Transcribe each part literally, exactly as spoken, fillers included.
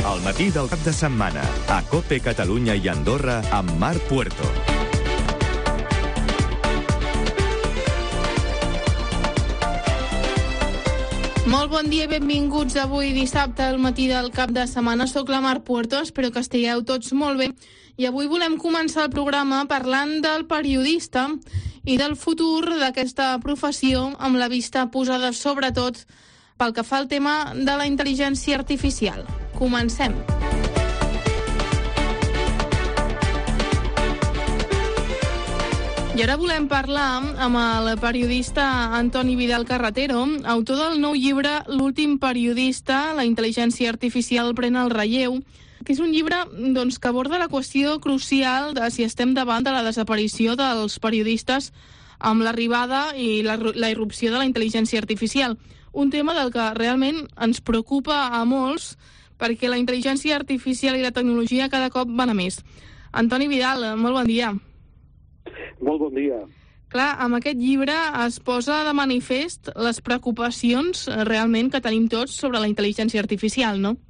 Al matí del cap de setmana, a COPE Catalunya i Andorra, amb Marc Puerto. Molt bon dia i benvinguts avui dissabte al matí del cap de setmana. Soc la Marc Puerto, espero que estigueu tots molt bé. I avui volem començar el programa parlant del periodista i del futur d'aquesta professió, amb la vista posada sobretot pel que fa al tema de la intel·ligència artificial. Comencem. I ara volem parlar amb el periodista Antoni Vidal Carretero, autor del nou llibre L'últim periodista, la intel·ligència artificial pren el relleu, que és un llibre doncs, que aborda la qüestió crucial de si estem davant de la desaparició dels periodistes amb l'arribada i la, la irrupció de la intel·ligència artificial. Un tema del que realment ens preocupa a molts, perquè la intel·ligència artificial i la tecnologia cada cop van a més. Antoni Vidal, molt bon dia. Molt bon dia. Clar, amb aquest llibre es posa de manifest les preocupacions realment que tenim tots sobre la intel·ligència artificial, no?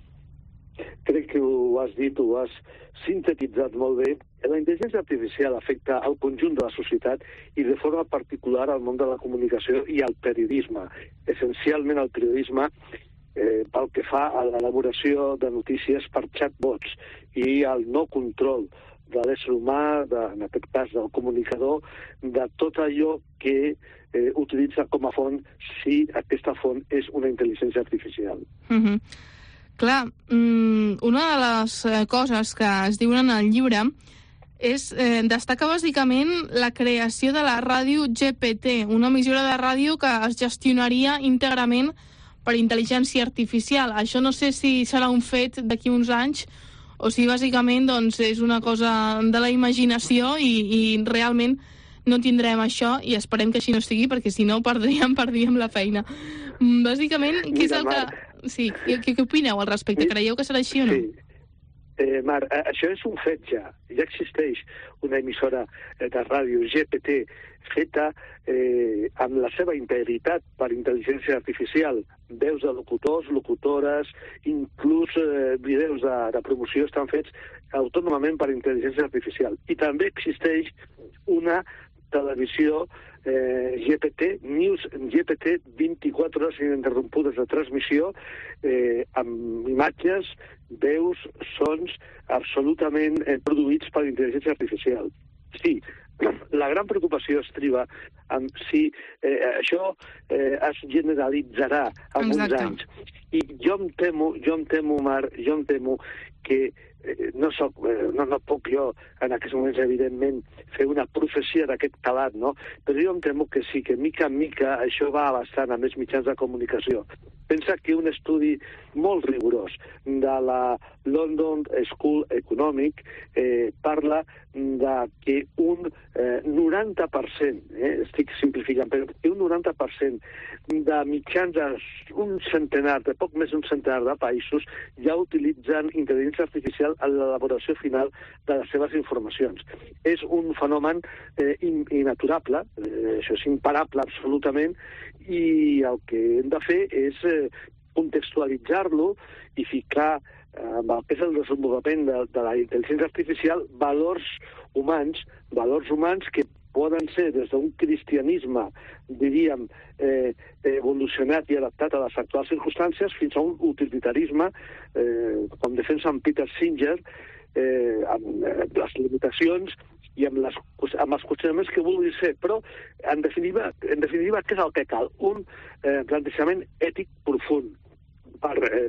Crec que ho has dit, ho has sintetitzat molt bé. La intel·ligència artificial afecta al conjunt de la societat i de forma particular al món de la comunicació i al periodisme. Essencialment al periodisme eh, pel que fa a l'elaboració de notícies per chatbots i al no control de l'ésser humà, de, en aquest cas del comunicador, de tot allò que eh, utilitza com a font si aquesta font és una intel·ligència artificial. Mm-hmm. Clar, mm, una de les coses que es diuen en el llibre és eh, destaca bàsicament la creació de la ràdio G P T, una emissora de ràdio que es gestionaria íntegrament per intel·ligència artificial. Això no sé si serà un fet d'aquí uns anys o si bàsicament doncs, és una cosa de la imaginació i, i realment no tindrem això i esperem que així no sigui, perquè si no perdríem, perdríem la feina. Bàsicament, què és el que... Sí, què, què opineu al respecte? Creieu que serà així o no? Sí. Eh, Marc, això és un fet ja. Ja existeix una emissora de ràdio G P T feta eh, amb la seva integritat per intel·ligència artificial. Veus de locutors, locutores, inclús eh, vídeos de, de promoció estan fets autònomament per intel·ligència artificial. I també existeix una televisió eh, G P T, News G P T, vint-i-quatre hores ininterrompudes de transmissió, eh, amb imatges, veus, sons absolutament eh, produïts per intel·ligència artificial. Sí, la gran preocupació estriba en si eh, això eh, es generalitzarà en uns anys. I jo em temo, jo em temo, Marc, jo em temo que eh, no, soc, eh, no, no puc jo en aquests moments, evidentment, fer una profecia d'aquest calat, no? Però jo em temo que sí, que mica en mica això va abastant a més mitjans de comunicació. Pensa que un estudi molt rigorós de la London School Economic eh, parla de que un eh, noranta per cent, eh, estic simplificant, però que un noranta per cent de mitjans, un centenar, de poc més d'un centenar de països ja utilitzen intel·ligència artificial en l'elaboració final de les seves informacions. És un fenomen eh, inaturable, eh, això és imparable absolutament, i el que hem de fer és eh, contextualitzar-lo i ficar amb el que és el desenvolupament de, de la intel·ligència artificial valors humans, valors humans que poden ser des d'un cristianisme, diríem, eh, evolucionat i adaptat a les actuals circumstàncies, fins a un utilitarisme, eh, com defensa en Peter Singer, eh, amb eh, les limitacions i amb, les, amb els qüestionaments que vulgui ser. Però, en definitiva, en definitiva, què és el que cal? Un eh, plantejament ètic profund per eh,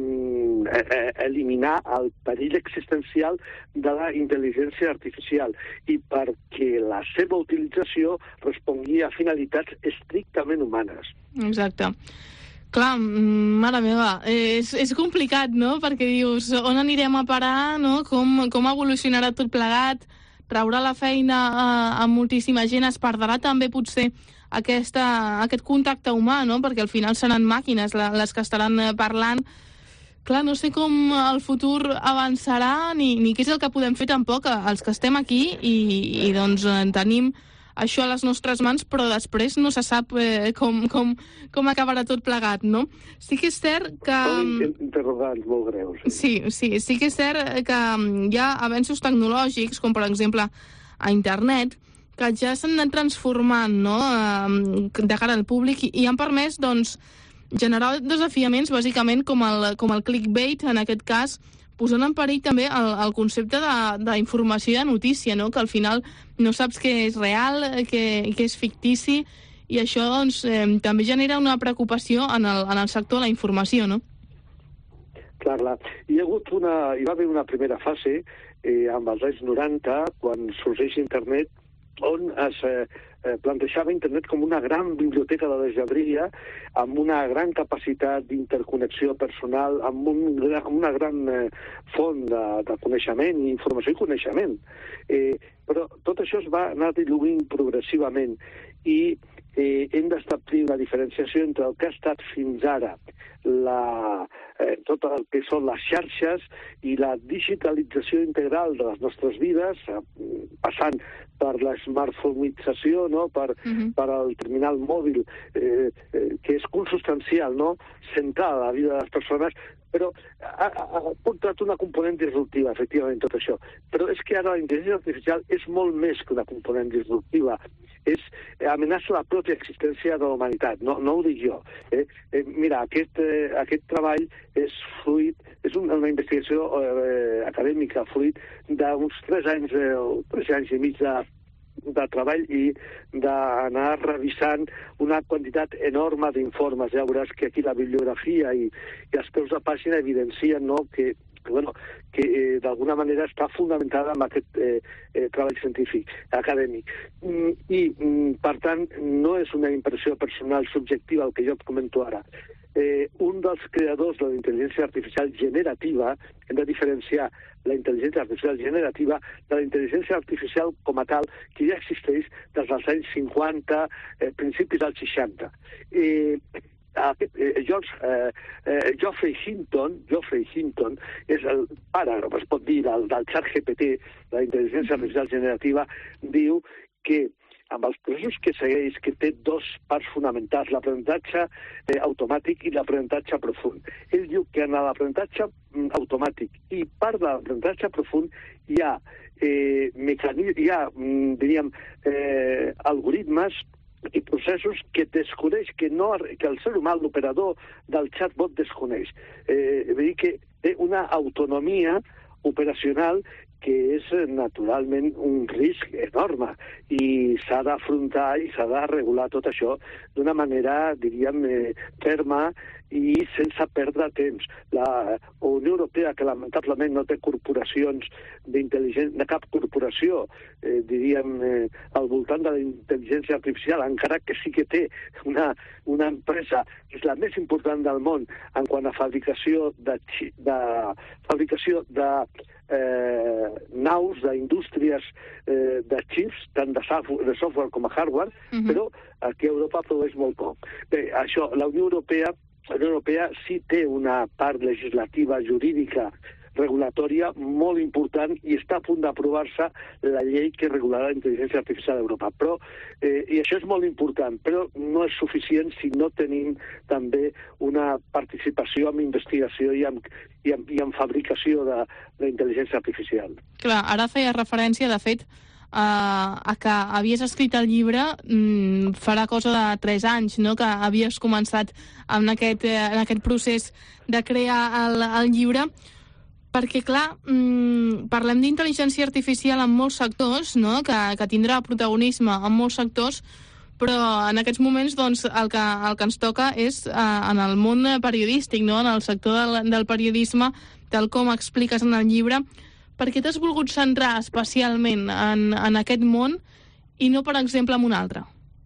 eh, eliminar el perill existencial de la intel·ligència artificial i perquè la seva utilització respongui a finalitats estrictament humanes. Exacte. Clar, mare meva, és, és complicat, no?, perquè dius, on anirem a parar, no?, com, com evolucionarà tot plegat, traurà la feina a, a moltíssima gent, es perdrà també potser aquesta, aquest contacte humà, no?, perquè al final seran màquines les que estaran parlant. Clar, no sé com el futur avançarà ni, ni què és el que podem fer tampoc els que estem aquí i, i doncs tenim això a les nostres mans, però després no se sap eh, com, com, com acabarà tot plegat, no? Sí que és cert que... Són interrogants molt greus. Sí, sí, sí que és cert que hi ha avenços tecnològics, com per exemple a internet, que ja s'han anat transformant, no?, de cara al públic i han permès, doncs, generar desafiaments, bàsicament, com el, com el clickbait, en aquest cas, posant en perill també el, el concepte d'informació i de notícia, no?, que al final no saps què és real, què, què és fictici, i això doncs, eh, també genera una preocupació en el, en el sector de la informació, no? Clar, clar. Hi ha hagut una, hi va haver una primera fase eh, amb els anys noranta, quan sorgeix internet, on es eh, plantejava internet com una gran biblioteca de l'enginyeria, amb una gran capacitat d'interconnexió personal, amb, un, amb una gran eh, font de, de coneixement, informació i coneixement. Eh, però tot això es va anar diluint progressivament i eh, hem d'establir una diferenciació entre el que ha estat fins ara la, eh, tot el que són les xarxes i la digitalització integral de les nostres vides, eh, passant per la smartphoneització, no?, per, uh-huh. per el terminal mòbil, eh, eh, que és consubstancial, no?, central a la vida de les persones, però ha, ha portat una component disruptiva, efectivament, tot això. Però és que ara la intel·ligència artificial és molt més que una component disruptiva. És, eh, amenaça la pròpia existència de la humanitat, no, no ho dic jo. Eh? Eh, mira, aquest, eh, aquest treball és fruit, és una, una investigació eh, acadèmica, fruit d'uns tres anys, eh, tres anys i mig de, de treball i d'anar revisant una quantitat enorme d'informes. Ja veuràs que aquí la bibliografia i, i els peus de pàgina evidencien, no?, que que, bueno, que eh, d'alguna manera està fundamentada en aquest eh, eh, treball científic, acadèmic. Mm, I, mm, per tant, no és una impressió personal subjectiva el que jo et comento ara. Eh, un dels creadors de la intel·ligència artificial generativa, hem de diferenciar la intel·ligència artificial generativa de la intel·ligència artificial com a tal, que ja existeix des dels anys cinquanta, eh, principis dels seixanta. Eh, Aquest, eh, George, eh, eh, Geoffrey Hinton, Geoffrey Hinton és el pare, es pot dir, del, del xat G P T, de la intel·ligència artificial generativa, diu que amb els processos que segueix, que té dos parts fonamentals, l'aprenentatge eh, automàtic i l'aprenentatge profund. Ell diu que en l'aprenentatge mm, automàtic i part de l'aprenentatge profund hi ha, eh, mecanismes, hi ha mm, diríem, eh, algoritmes i processos que desconeix, que, no, que el ser humà, l'operador del chatbot, desconeix. Eh, vull dir que té una autonomia operacional que és naturalment un risc enorme i s'ha d'afrontar i s'ha de regular tot això d'una manera, diríem, eh, ferma i sense perdre temps. La Unió Europea, que lamentablement no té corporacions d'intel·ligència, de cap corporació, eh, diríem, eh, al voltant de la intel·ligència artificial, encara que sí que té una, una empresa que és la més important del món en quant a fabricació de, de, fabricació de eh, naus, d'indústries eh, de xips, tant de software, de software com a hardware, uh-huh. però aquí a Europa produeix molt poc. Bé, això, la Unió Europea La Unió Europea sí té una part legislativa, jurídica, regulatòria molt important i està a punt d'aprovar-se la llei que regularà la intel·ligència artificial a Europa. Però, eh, i això és molt important, però no és suficient si no tenim també una participació en investigació i en, i en, i en fabricació de la intel·ligència artificial. Clar, ara feia referència, de fet, Uh, a que havies escrit el llibre mm, farà cosa de tres anys, no?, que havies començat en aquest, en aquest procés de crear el, el llibre, perquè, clar, mm, parlem d'intel·ligència artificial en molts sectors, no?, que, que tindrà protagonisme en molts sectors, però en aquests moments doncs, el, que, el que ens toca és uh, en el món periodístic, no?, en el sector del, del periodisme, tal com expliques en el llibre. Per què t'has volgut centrar especialment en, en aquest món i no, per exemple, en un altre?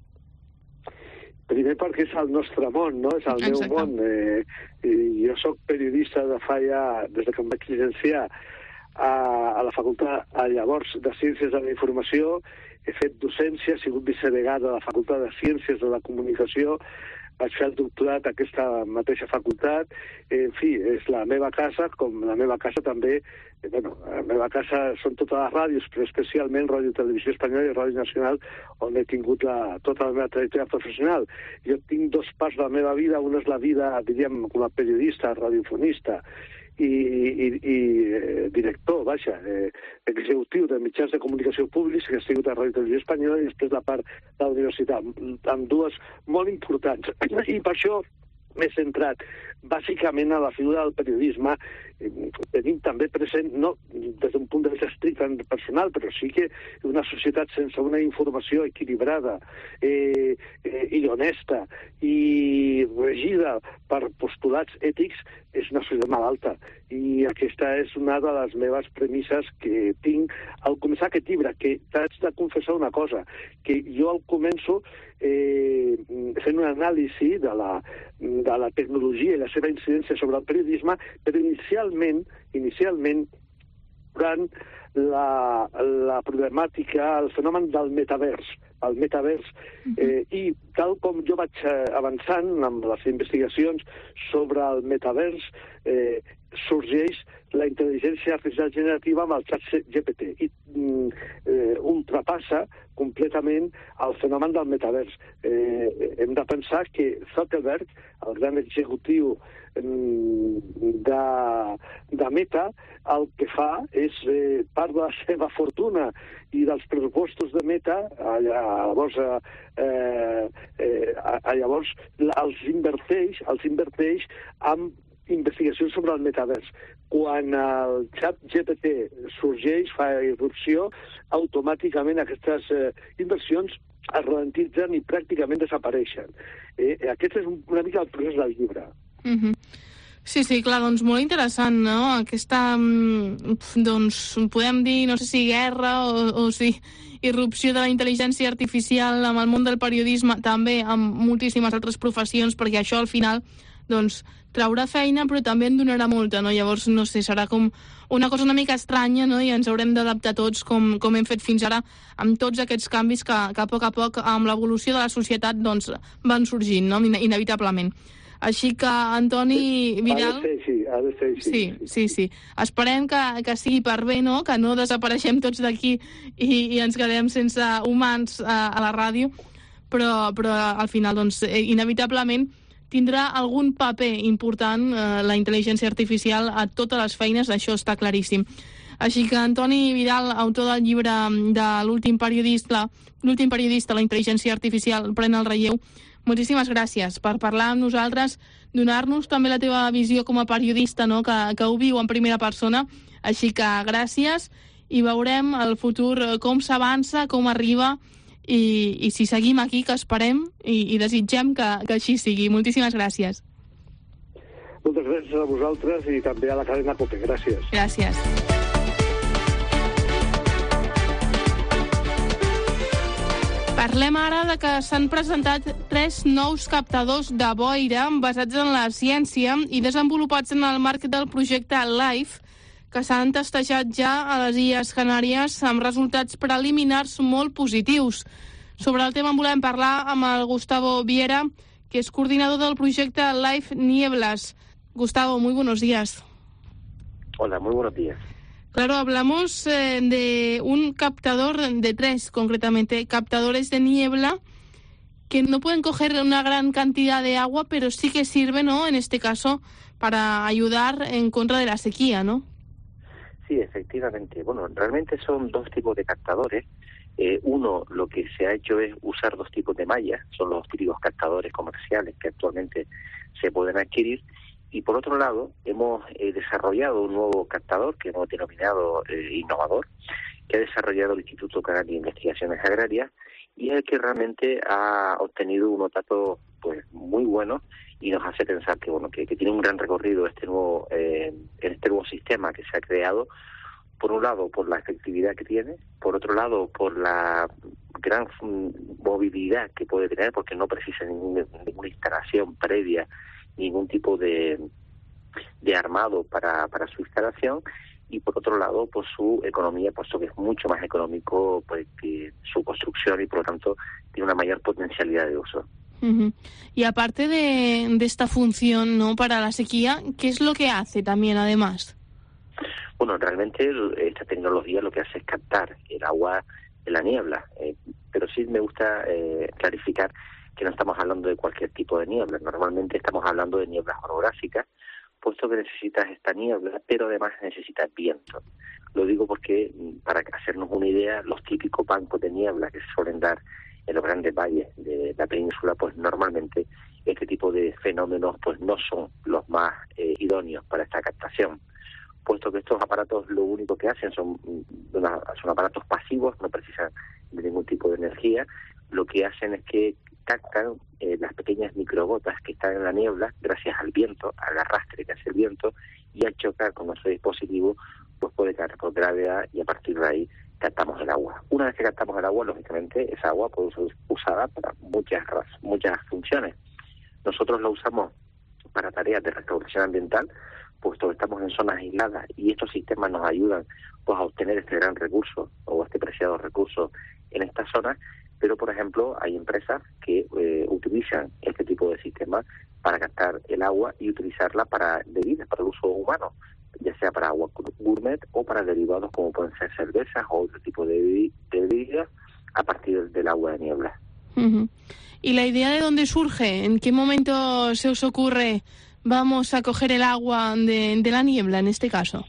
Primer perquè és el nostre món, no? És el Exacte. meu món. Eh, jo soc periodista de fa ja, des que em vaig llicenciar a, a la facultat, a llavors, de Ciències de la Informació, he fet docència, he sigut vicedegà de la Facultat de Ciències de la Comunicació, vaig fer el doctorat a aquesta mateixa facultat. En fi, és la meva casa, com la meva casa també, eh, bueno, la meva casa són totes les ràdios, però especialment Ràdio Televisió Espanyola i Ràdio Nacional, on he tingut la, tota la meva trajectòria professional. Jo tinc dos parts de la meva vida, una és la vida, diríem, com a periodista, radiofonista, i, i, i eh, director, vaja, eh, executiu de mitjans de comunicació públics, que ha sigut a Ràdio Televisió Espanyola, i després la part de la universitat, amb dues molt importants. I per això m'he centrat bàsicament a la figura del periodisme, tenim també present, no des d'un punt de vista estrictament personal, però sí que una societat sense una informació equilibrada eh, eh, i honesta i regida per postulats ètics és una societat malalta. I aquesta és una de les meves premisses que tinc al començar aquest llibre, que t'haig de confessar una cosa, que jo al començo eh, fent un anàlisi de la, de la tecnologia i la seva incidència sobre el periodisme, però inicialment, inicialment, durant la, la problemàtica, el fenomen del metavers, el metavers, eh, i tal com jo vaig avançant amb les investigacions sobre el metavers, eh, sorgeix la intel·ligència artificial generativa amb el xat G P T i mm, eh, ultrapassa completament el fenomen del metavers. Eh, hem de pensar que Zuckerberg, el gran executiu mm, de, de Meta, el que fa és eh, part de la seva fortuna i dels pressupostos de Meta, a, a, llavors, eh, eh, a, a llavors els inverteix, els inverteix amb investigacions sobre el metavers. Quan el xat G P T sorgeix, fa irrupció, automàticament aquestes eh, inversions es ralentitzen i pràcticament desapareixen. Eh, aquest és una mica el procés del llibre. Mm-hmm. Sí, sí, clar, doncs molt interessant, no? Aquesta, doncs, podem dir, no sé si guerra o, o si irrupció de la intel·ligència artificial amb el món del periodisme, també amb moltíssimes altres professions, perquè això al final, doncs, traurà feina, però també en donarà molta, no? Llavors, no sé, serà com una cosa una mica estranya, no? I ens haurem d'adaptar tots, com, com hem fet fins ara, amb tots aquests canvis que, que a poc a poc, amb l'evolució de la societat, doncs, van sorgint, no? Inevitablement. Així que, Antoni Vidal... Ha de ser així, ha de ser així. Sí, sí, sí. Esperem que, que sigui per bé, no? Que no desapareixem tots d'aquí i, i ens quedem sense humans a, a la ràdio, però, però al final, doncs, inevitablement tindrà algun paper important eh, la intel·ligència artificial a totes les feines, això està claríssim. Així que Antoni Vidal, autor del llibre de l'últim periodista, l'últim periodista, la intel·ligència artificial pren el relleu, moltíssimes gràcies per parlar amb nosaltres, donar-nos també la teva visió com a periodista, no? que, que ho viu en primera persona. Així que gràcies i veurem el futur com s'avança, com arriba, I, i si seguim aquí, que esperem i, i desitgem que, que així sigui. Moltíssimes gràcies. Moltes gràcies a vosaltres i també a la cadena COPE. Gràcies. Gràcies. Parlem ara de que s'han presentat tres nous captadors de boira basats en la ciència i desenvolupats en el marc del projecte LIFE, que s'han testejat ja a les Illes Canàries amb resultats preliminars molt positius. Sobre el tema en volem parlar amb el Gustavo Viera, que es coordinador del proyecto Life Nieblas. Gustavo, muy buenos días. Hola, muy buenos días. Claro, hablamos eh, de un captador de tres, concretamente, captadores de niebla que no pueden coger una gran cantidad de agua, pero sí que sirve, ¿no?, en este caso, para ayudar en contra de la sequía, ¿no? Sí, efectivamente. Bueno, realmente son dos tipos de captadores. Eh, uno, lo que se ha hecho es usar dos tipos de mallas, son los típicos captadores comerciales que actualmente se pueden adquirir. Y por otro lado, hemos eh, desarrollado un nuevo captador que hemos denominado eh, innovador, que ha desarrollado el Instituto Canario de Investigaciones Agrarias, y es el que realmente ha obtenido unos datos pues muy buenos y nos hace pensar que bueno que, que tiene un gran recorrido este nuevo eh, este nuevo sistema que se ha creado, por un lado por la efectividad que tiene, por otro lado por la gran movilidad que puede tener, porque no precisa ninguna, ninguna instalación previa, ningún tipo de, de armado para, para su instalación, y por otro lado por su economía, puesto que es mucho más económico pues que su construcción y por lo tanto tiene una mayor potencialidad de uso. Uh-huh. Y aparte de, de esta función, ¿no?, para la sequía, ¿qué es lo que hace también además? Bueno, realmente esta tecnología lo que hace es captar el agua de la niebla, eh, pero sí me gusta eh, clarificar que no estamos hablando de cualquier tipo de niebla. Normalmente estamos hablando de nieblas orográficas, puesto que necesitas esta niebla, pero además necesitas viento. Lo digo porque, para hacernos una idea, los típicos bancos de niebla que se suelen dar en los grandes valles de la península, pues normalmente este tipo de fenómenos pues no son los más eh, idóneos para esta captación, puesto que estos aparatos lo único que hacen son, una, son aparatos pasivos, no precisan de ningún tipo de energía. Lo que hacen es que captan eh, las pequeñas microgotas que están en la niebla gracias al viento, al arrastre que hace el viento, y al chocar con nuestro dispositivo pues puede caer por gravedad y a partir de ahí captamos el agua. Una vez que captamos el agua, lógicamente esa agua puede ser usada para muchas muchas funciones. Nosotros la usamos para tareas de restauración ambiental, puesto que estamos en zonas aisladas y estos sistemas nos ayudan pues a obtener este gran recurso o este preciado recurso en estas zonas. Pero, por ejemplo, hay empresas que eh, utilizan este tipo de sistemas para captar el agua y utilizarla para bebidas, para el uso humano, ya sea para agua gourmet o para derivados como pueden ser cervezas o otro tipo de bebidas a partir del agua de niebla. Uh-huh. ¿Y la idea de dónde surge? ¿En qué momento se os ocurre vamos a coger el agua de, de la niebla en este caso?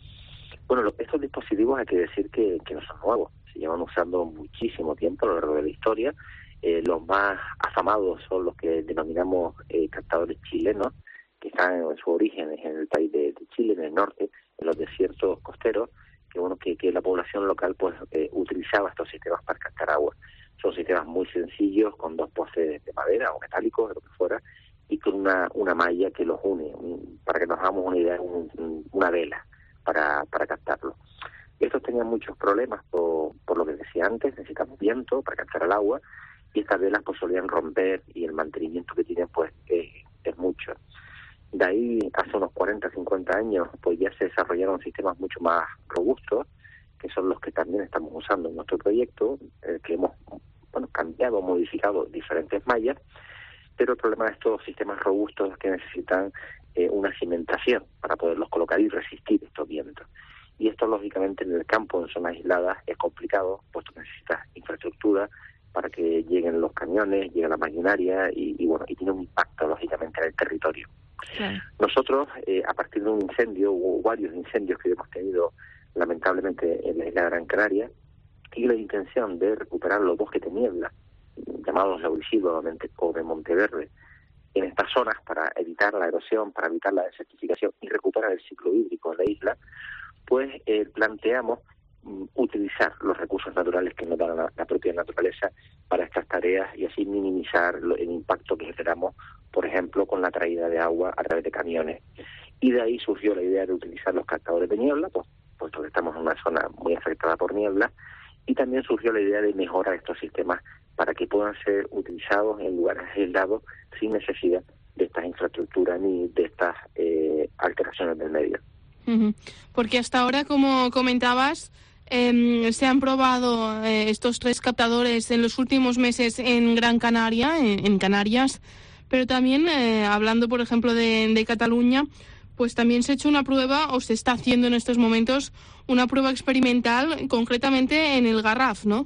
Bueno, lo, estos dispositivos hay que decir que, que no son nuevos. Se llevan usando muchísimo tiempo a lo largo de la historia. Eh, los más afamados son los que denominamos eh, captadores chilenos, que están en su origen en el país de, de Chile, en el norte, en los desiertos costeros, que bueno que, que la población local pues eh, utilizaba estos sistemas para captar agua. Son sistemas muy sencillos, con dos postes de madera o metálicos, de lo que fuera, y con una, una malla que los une, un, para que nos hagamos una idea, un, un, una vela para, para captarlo. Estos tenían muchos problemas por, por lo que decía antes, necesitamos viento para captar el agua, y estas velas pues solían romper y el mantenimiento que tienen pues eh, es mucho. De ahí, hace unos cuarenta, cincuenta años, pues ya se desarrollaron sistemas mucho más robustos, que son los que también estamos usando en nuestro proyecto, eh, que hemos bueno, cambiado, modificado diferentes mallas, pero el problema de estos sistemas robustos es que necesitan eh, una cimentación para poderlos colocar y resistir estos vientos. Y esto, lógicamente, en el campo, en zonas aisladas, es complicado, puesto que necesitas infraestructura para que lleguen los camiones, llegue la maquinaria y, y bueno, y tiene un impacto, lógicamente, en el territorio. Sí. Nosotros, eh, a partir de un incendio, hubo varios incendios que hemos tenido, lamentablemente, en la isla de Gran Canaria, y la intención de recuperar los bosques de niebla, llamados Laurisilva o de Monteverde, en estas zonas para evitar la erosión, para evitar la desertificación y recuperar el ciclo hídrico de la isla, pues eh, planteamos um, utilizar los recursos naturales que nos da la, la propia naturaleza para estas tareas y así minimizar lo, el impacto que generamos, por ejemplo, con la traída de agua a través de camiones. Y de ahí surgió la idea de utilizar los captadores de niebla, pues, puesto que estamos en una zona muy afectada por niebla, y también surgió la idea de mejorar estos sistemas para que puedan ser utilizados en lugares aislados sin necesidad de estas infraestructuras ni de estas eh, alteraciones del medio. Uh-huh. Porque hasta ahora, como comentabas, eh, se han probado eh, estos tres captadores en los últimos meses en Gran Canaria, en, en Canarias, pero también, eh, hablando por ejemplo de, de Cataluña, pues también se ha hecho una prueba, o se está haciendo en estos momentos, una prueba experimental, concretamente en el Garraf, ¿no?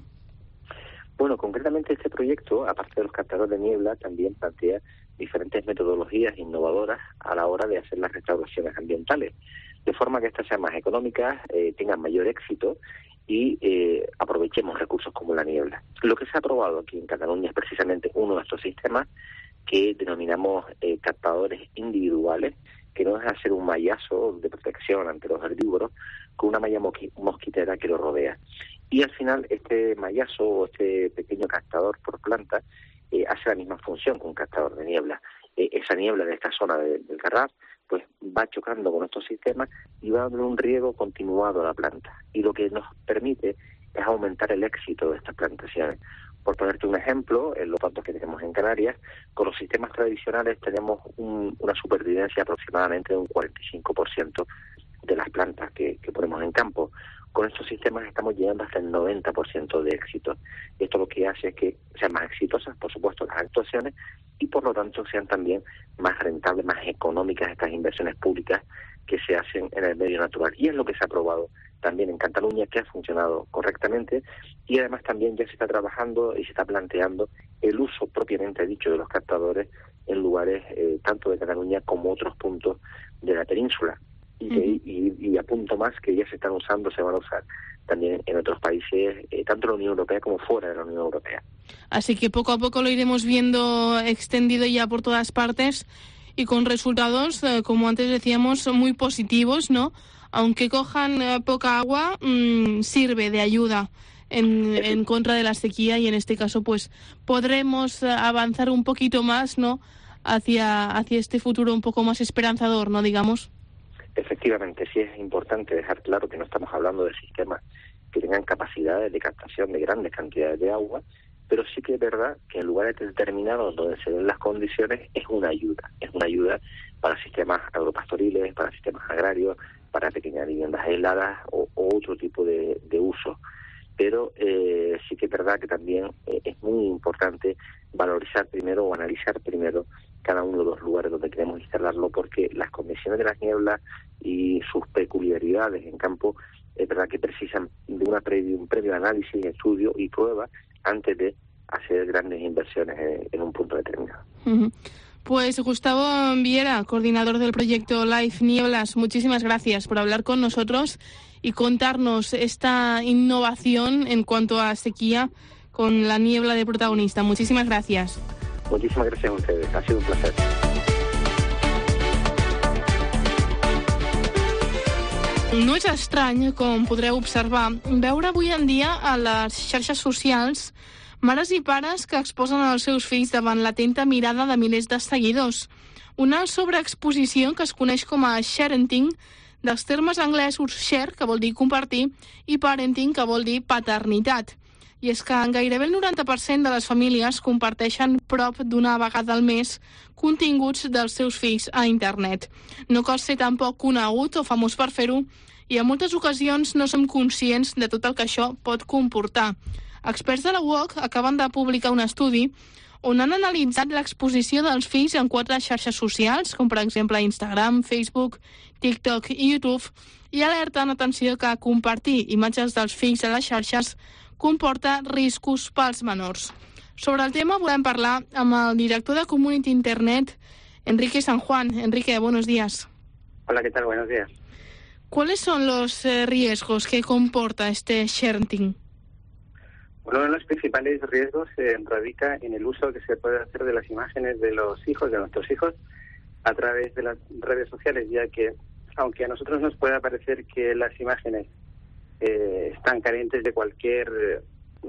Bueno, concretamente este proyecto, aparte de los captadores de niebla, también plantea diferentes metodologías innovadoras a la hora de hacer las restauraciones ambientales, de forma que estas sean más económicas, eh, tengan mayor éxito y eh, aprovechemos recursos como la niebla. Lo que se ha probado aquí en Cataluña es precisamente uno de estos sistemas que denominamos eh, captadores individuales, que no es hacer un mallazo de protección ante los herbívoros con una malla mosquitera que lo rodea. Y al final este mallazo o este pequeño captador por planta eh, hace la misma función que un captador de niebla. Eh, esa niebla de esta zona de, del Garraf pues va chocando con estos sistemas y va dando un riego continuado a la planta. Y lo que nos permite es aumentar el éxito de estas plantaciones. Por ponerte un ejemplo, en los datos que tenemos en Canarias, con los sistemas tradicionales tenemos un, una supervivencia aproximadamente de un cuarenta y cinco por ciento de las plantas que, que ponemos en campo. con estos sistemas estamos llegando hasta el noventa por ciento de éxito. Esto lo que hace es que sean más exitosas, por supuesto, las actuaciones, y por lo tanto sean también más rentables, más económicas estas inversiones públicas que se hacen en el medio natural. Y es lo que se ha probado también en Cataluña, que ha funcionado correctamente, y además también ya se está trabajando y se está planteando el uso propiamente dicho de los captadores en lugares eh, tanto de Cataluña como otros puntos de la península. Y, uh-huh. y, y, y apunto más que ya se están usando, se van a usar también en otros países, eh, tanto en la Unión Europea como fuera de la Unión Europea. Así que poco a poco lo iremos viendo extendido ya por todas partes y con resultados, eh, como antes decíamos, muy positivos, ¿no? Aunque cojan eh, poca agua, mmm, sirve de ayuda en, en contra de la sequía, y en este caso pues podremos eh, avanzar un poquito más, ¿no? Hacia, hacia este futuro un poco más esperanzador, ¿no? Digamos. Efectivamente, sí es importante dejar claro que no estamos hablando de sistemas que tengan capacidades de captación de grandes cantidades de agua, pero sí que es verdad que en lugares determinados donde se den las condiciones es una ayuda, es una ayuda para sistemas agropastoriles, para sistemas agrarios, para pequeñas viviendas aisladas o, o otro tipo de, de uso. Pero eh, sí que es verdad que también eh, es muy importante valorizar primero o analizar primero cada uno de los lugares donde queremos instalarlo, porque las condiciones de las nieblas y sus peculiaridades en campo es verdad que precisan de una previo, un previo análisis, estudio y prueba antes de hacer grandes inversiones en, en un punto determinado. Uh-huh. Pues Gustavo Viera, coordinador del proyecto Life Nieblas, muchísimas gracias por hablar con nosotros y contarnos esta innovación en cuanto a sequía con la niebla de protagonista. Muchísimas gracias. Muchísimas gracias a ustedes, ha sido un placer. No és estrany, com podreu observar, veure avui en dia a les xarxes socials mares i pares que exposen els seus fills davant l'atenta mirada de milers de seguidors. Una sobreexposició que es coneix com a sharenting, dels termes anglesos share, que vol dir compartir, i parenting, que vol dir paternitat. I és que gairebé el noranta per cent de les famílies comparteixen prop d'una vegada al mes continguts dels seus fills a internet. No cal ser tampoc conegut o famós per fer-ho, i en moltes ocasions no som conscients de tot el que això pot comportar. Experts de la U O C acaben de publicar un estudi on han analitzat l'exposició dels fills en quatre xarxes socials, com per exemple Instagram, Facebook, TikTok i YouTube, i alerten, atenció, que compartir imatges dels fills a les xarxes comporta riscos pels menors. Sobre el tema volem parlar amb el director de Community Internet, Enrique San Juan. Enrique, buenos días. Hola, ¿qué tal? Buenos días. ¿Cuáles son los eh, riesgos que comporta este sharing? Uno de los principales riesgos eh, radica en el uso que se puede hacer de las imágenes de los hijos, de nuestros hijos, a través de las redes sociales, ya que, aunque a nosotros nos pueda parecer que las imágenes Eh, están carentes de cualquier eh,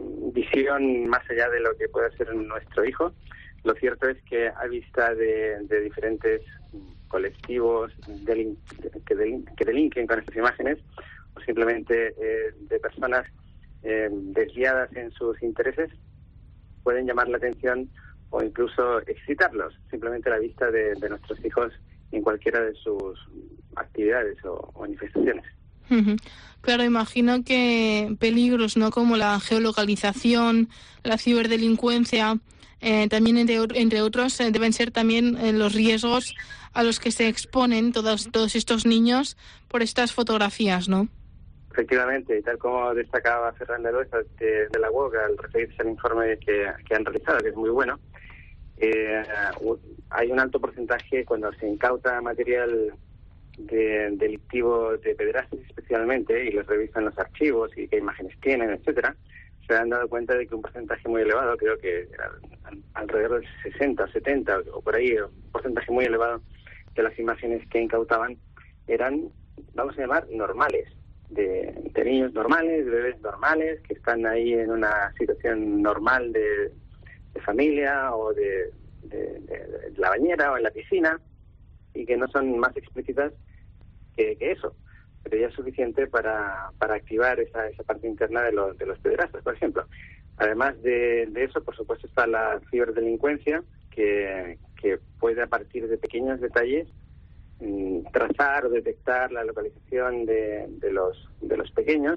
visión más allá de lo que pueda ser nuestro hijo, lo cierto es que a vista de, de diferentes colectivos delin- que, delin- que delinquen con estas imágenes, o simplemente eh, de personas eh, desviadas en sus intereses, pueden llamar la atención o incluso excitarlos, simplemente a la vista de, de nuestros hijos en cualquiera de sus actividades o manifestaciones. Uh-huh. Claro, imagino que peligros, ¿no?, como la geolocalización, la ciberdelincuencia, eh, también entre, entre otros, eh, deben ser también eh, los riesgos a los que se exponen todos, todos estos niños por estas fotografías, ¿no? Efectivamente, y tal como destacaba Fernanda Loesa de, de la U O C al referirse al informe que, que han realizado, que es muy bueno, eh, hay un alto porcentaje cuando se incauta material de, delictivo de pederastas especialmente, y les revisan los archivos y qué imágenes tienen, etcétera, se han dado cuenta de que un porcentaje muy elevado, creo que era alrededor del sesenta o setenta o por ahí, un porcentaje muy elevado de las imágenes que incautaban eran, vamos a llamar, normales, de, de niños normales, de bebés normales, que están ahí en una situación normal de, de familia o de, de, de, de la bañera o en la piscina, y que no son más explícitas que, que eso, pero ya es suficiente para, para activar esa, esa parte interna de los, de los pederastas, por ejemplo. Además de, de eso, por supuesto, está la ciberdelincuencia, que, que puede, a partir de pequeños detalles, trazar o detectar la localización de, de los de los pequeños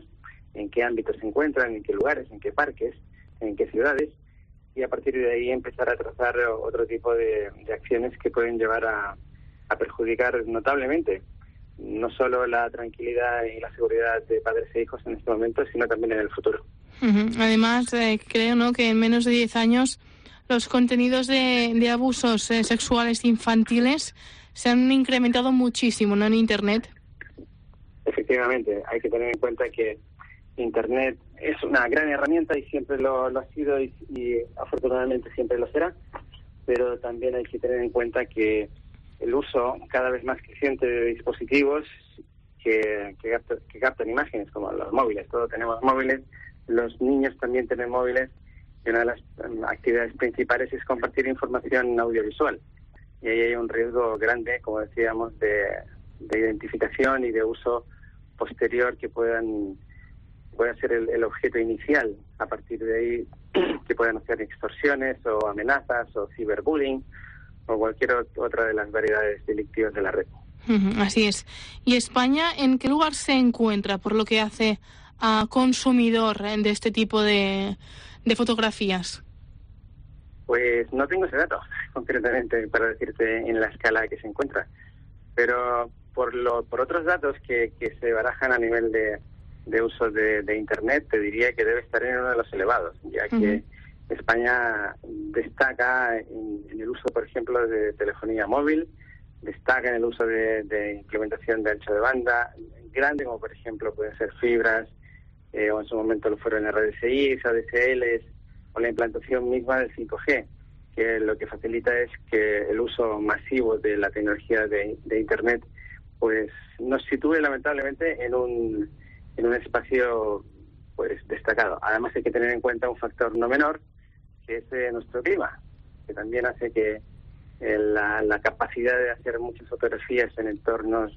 en qué ámbitos se encuentran, en qué lugares, en qué parques, en qué ciudades, y a partir de ahí empezar a trazar otro tipo de, de acciones que pueden llevar a, a perjudicar notablemente no solo la tranquilidad y la seguridad de padres e hijos en este momento, sino también en el futuro. Uh-huh. Además, eh, creo ¿no? que en menos de diez años los contenidos de, de abusos eh, sexuales infantiles se han incrementado muchísimo, ¿no?, en Internet. Efectivamente, hay que tener en cuenta que Internet es una gran herramienta y siempre lo, lo ha sido y, y afortunadamente siempre lo será, pero también hay que tener en cuenta que el uso cada vez más creciente de dispositivos que, que, captan, que captan imágenes, como los móviles. Todos tenemos móviles, los niños también tienen móviles, y una de las um, actividades principales es compartir información audiovisual. Y ahí hay un riesgo grande, como decíamos, de, de identificación y de uso posterior que puedan pueda ser el, el objeto inicial. A partir de ahí, que puedan hacer extorsiones o amenazas o ciberbullying o cualquier otra de las variedades delictivas de la red. Así es. ¿Y España en qué lugar se encuentra por lo que hace a consumidor de este tipo de, de fotografías? Pues no tengo ese dato concretamente para decirte en la escala que se encuentra, pero por lo por otros datos que, que se barajan a nivel de, de uso de, de Internet, te diría que debe estar en uno de los elevados, ya uh-huh. que España destaca en, en el uso, por ejemplo, de telefonía móvil, destaca en el uso de, de implementación de ancho de banda grande, como por ejemplo pueden ser fibras, eh, o en su momento lo fueron R D C Is, A D S Ls, o la implantación misma del cinco G, que lo que facilita es que el uso masivo de la tecnología de, de Internet pues nos sitúe lamentablemente en un, en un espacio pues destacado. Además hay que tener en cuenta un factor no menor, que es eh, nuestro clima, que también hace que eh, la, la capacidad de hacer muchas fotografías en entornos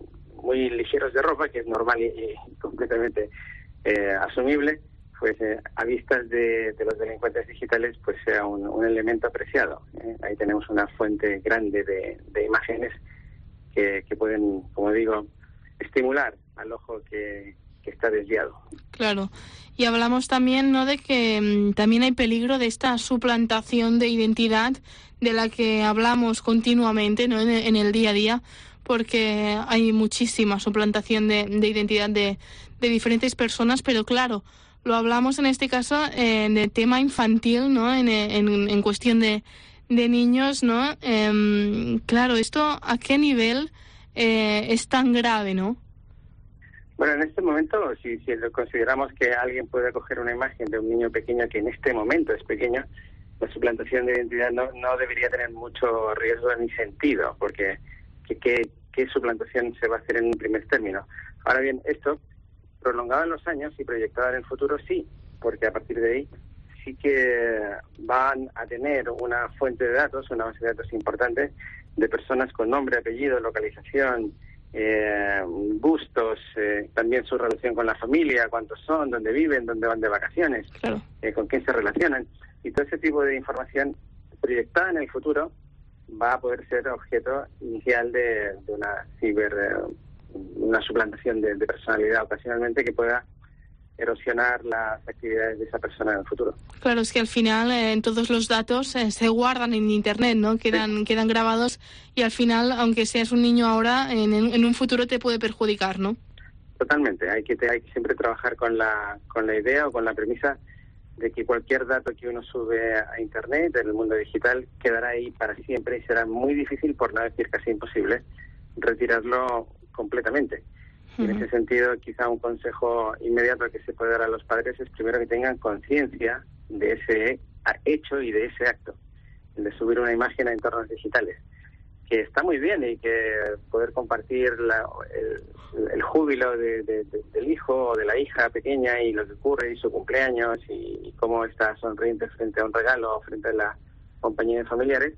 muy ligeros de ropa, que es normal y, y completamente eh, asumible, pues eh, a vistas de, de los delincuentes digitales, pues sea un, un elemento apreciado. ¿eh? Ahí tenemos una fuente grande de, de imágenes que, que pueden, como digo, estimular al ojo que, que está desviado. Claro. Y hablamos también, ¿no?, de que um, también hay peligro de esta suplantación de identidad de la que hablamos continuamente, ¿no?, en, en el día a día, porque hay muchísima suplantación de, de identidad de, de diferentes personas, pero claro, lo hablamos en este caso eh, de tema infantil, ¿no?, en, en, en cuestión de, de niños, ¿no? Eh, claro, ¿esto a qué nivel eh, es tan grave, no? Bueno, en este momento, si, si consideramos que alguien puede coger una imagen de un niño pequeño que en este momento es pequeño, la suplantación de identidad no, no debería tener mucho riesgo ni sentido, porque ¿qué, qué, qué suplantación se va a hacer en un primer término? Ahora bien, esto, prolongado en los años y proyectado en el futuro, sí, porque a partir de ahí sí que van a tener una fuente de datos, una base de datos importante de personas con nombre, apellido, localización, eh, gustos, eh, también su relación con la familia, cuántos son, dónde viven, dónde van de vacaciones, claro. eh, con quién se relacionan. Y todo ese tipo de información proyectada en el futuro va a poder ser objeto inicial de, de una ciber, eh, una suplantación de, de personalidad ocasionalmente que pueda erosionar las actividades de esa persona en el futuro. Claro, es que al final eh, todos los datos eh, se guardan en Internet, ¿no? Quedan sí. quedan grabados y al final, aunque seas un niño ahora, en, en un futuro te puede perjudicar, ¿no? Totalmente. Hay que, hay que siempre trabajar con la, con la idea o con la premisa de que cualquier dato que uno sube a Internet, en el mundo digital, quedará ahí para siempre y será muy difícil, por no decir casi imposible, retirarlo completamente. En ese sentido, quizá un consejo inmediato que se puede dar a los padres es primero que tengan conciencia de ese hecho y de ese acto, de subir una imagen a entornos digitales, que está muy bien y que poder compartir la, el, el júbilo de, de, de, del hijo o de la hija pequeña y lo que ocurre y su cumpleaños y, y cómo está sonriente frente a un regalo o frente a la compañía de familiares,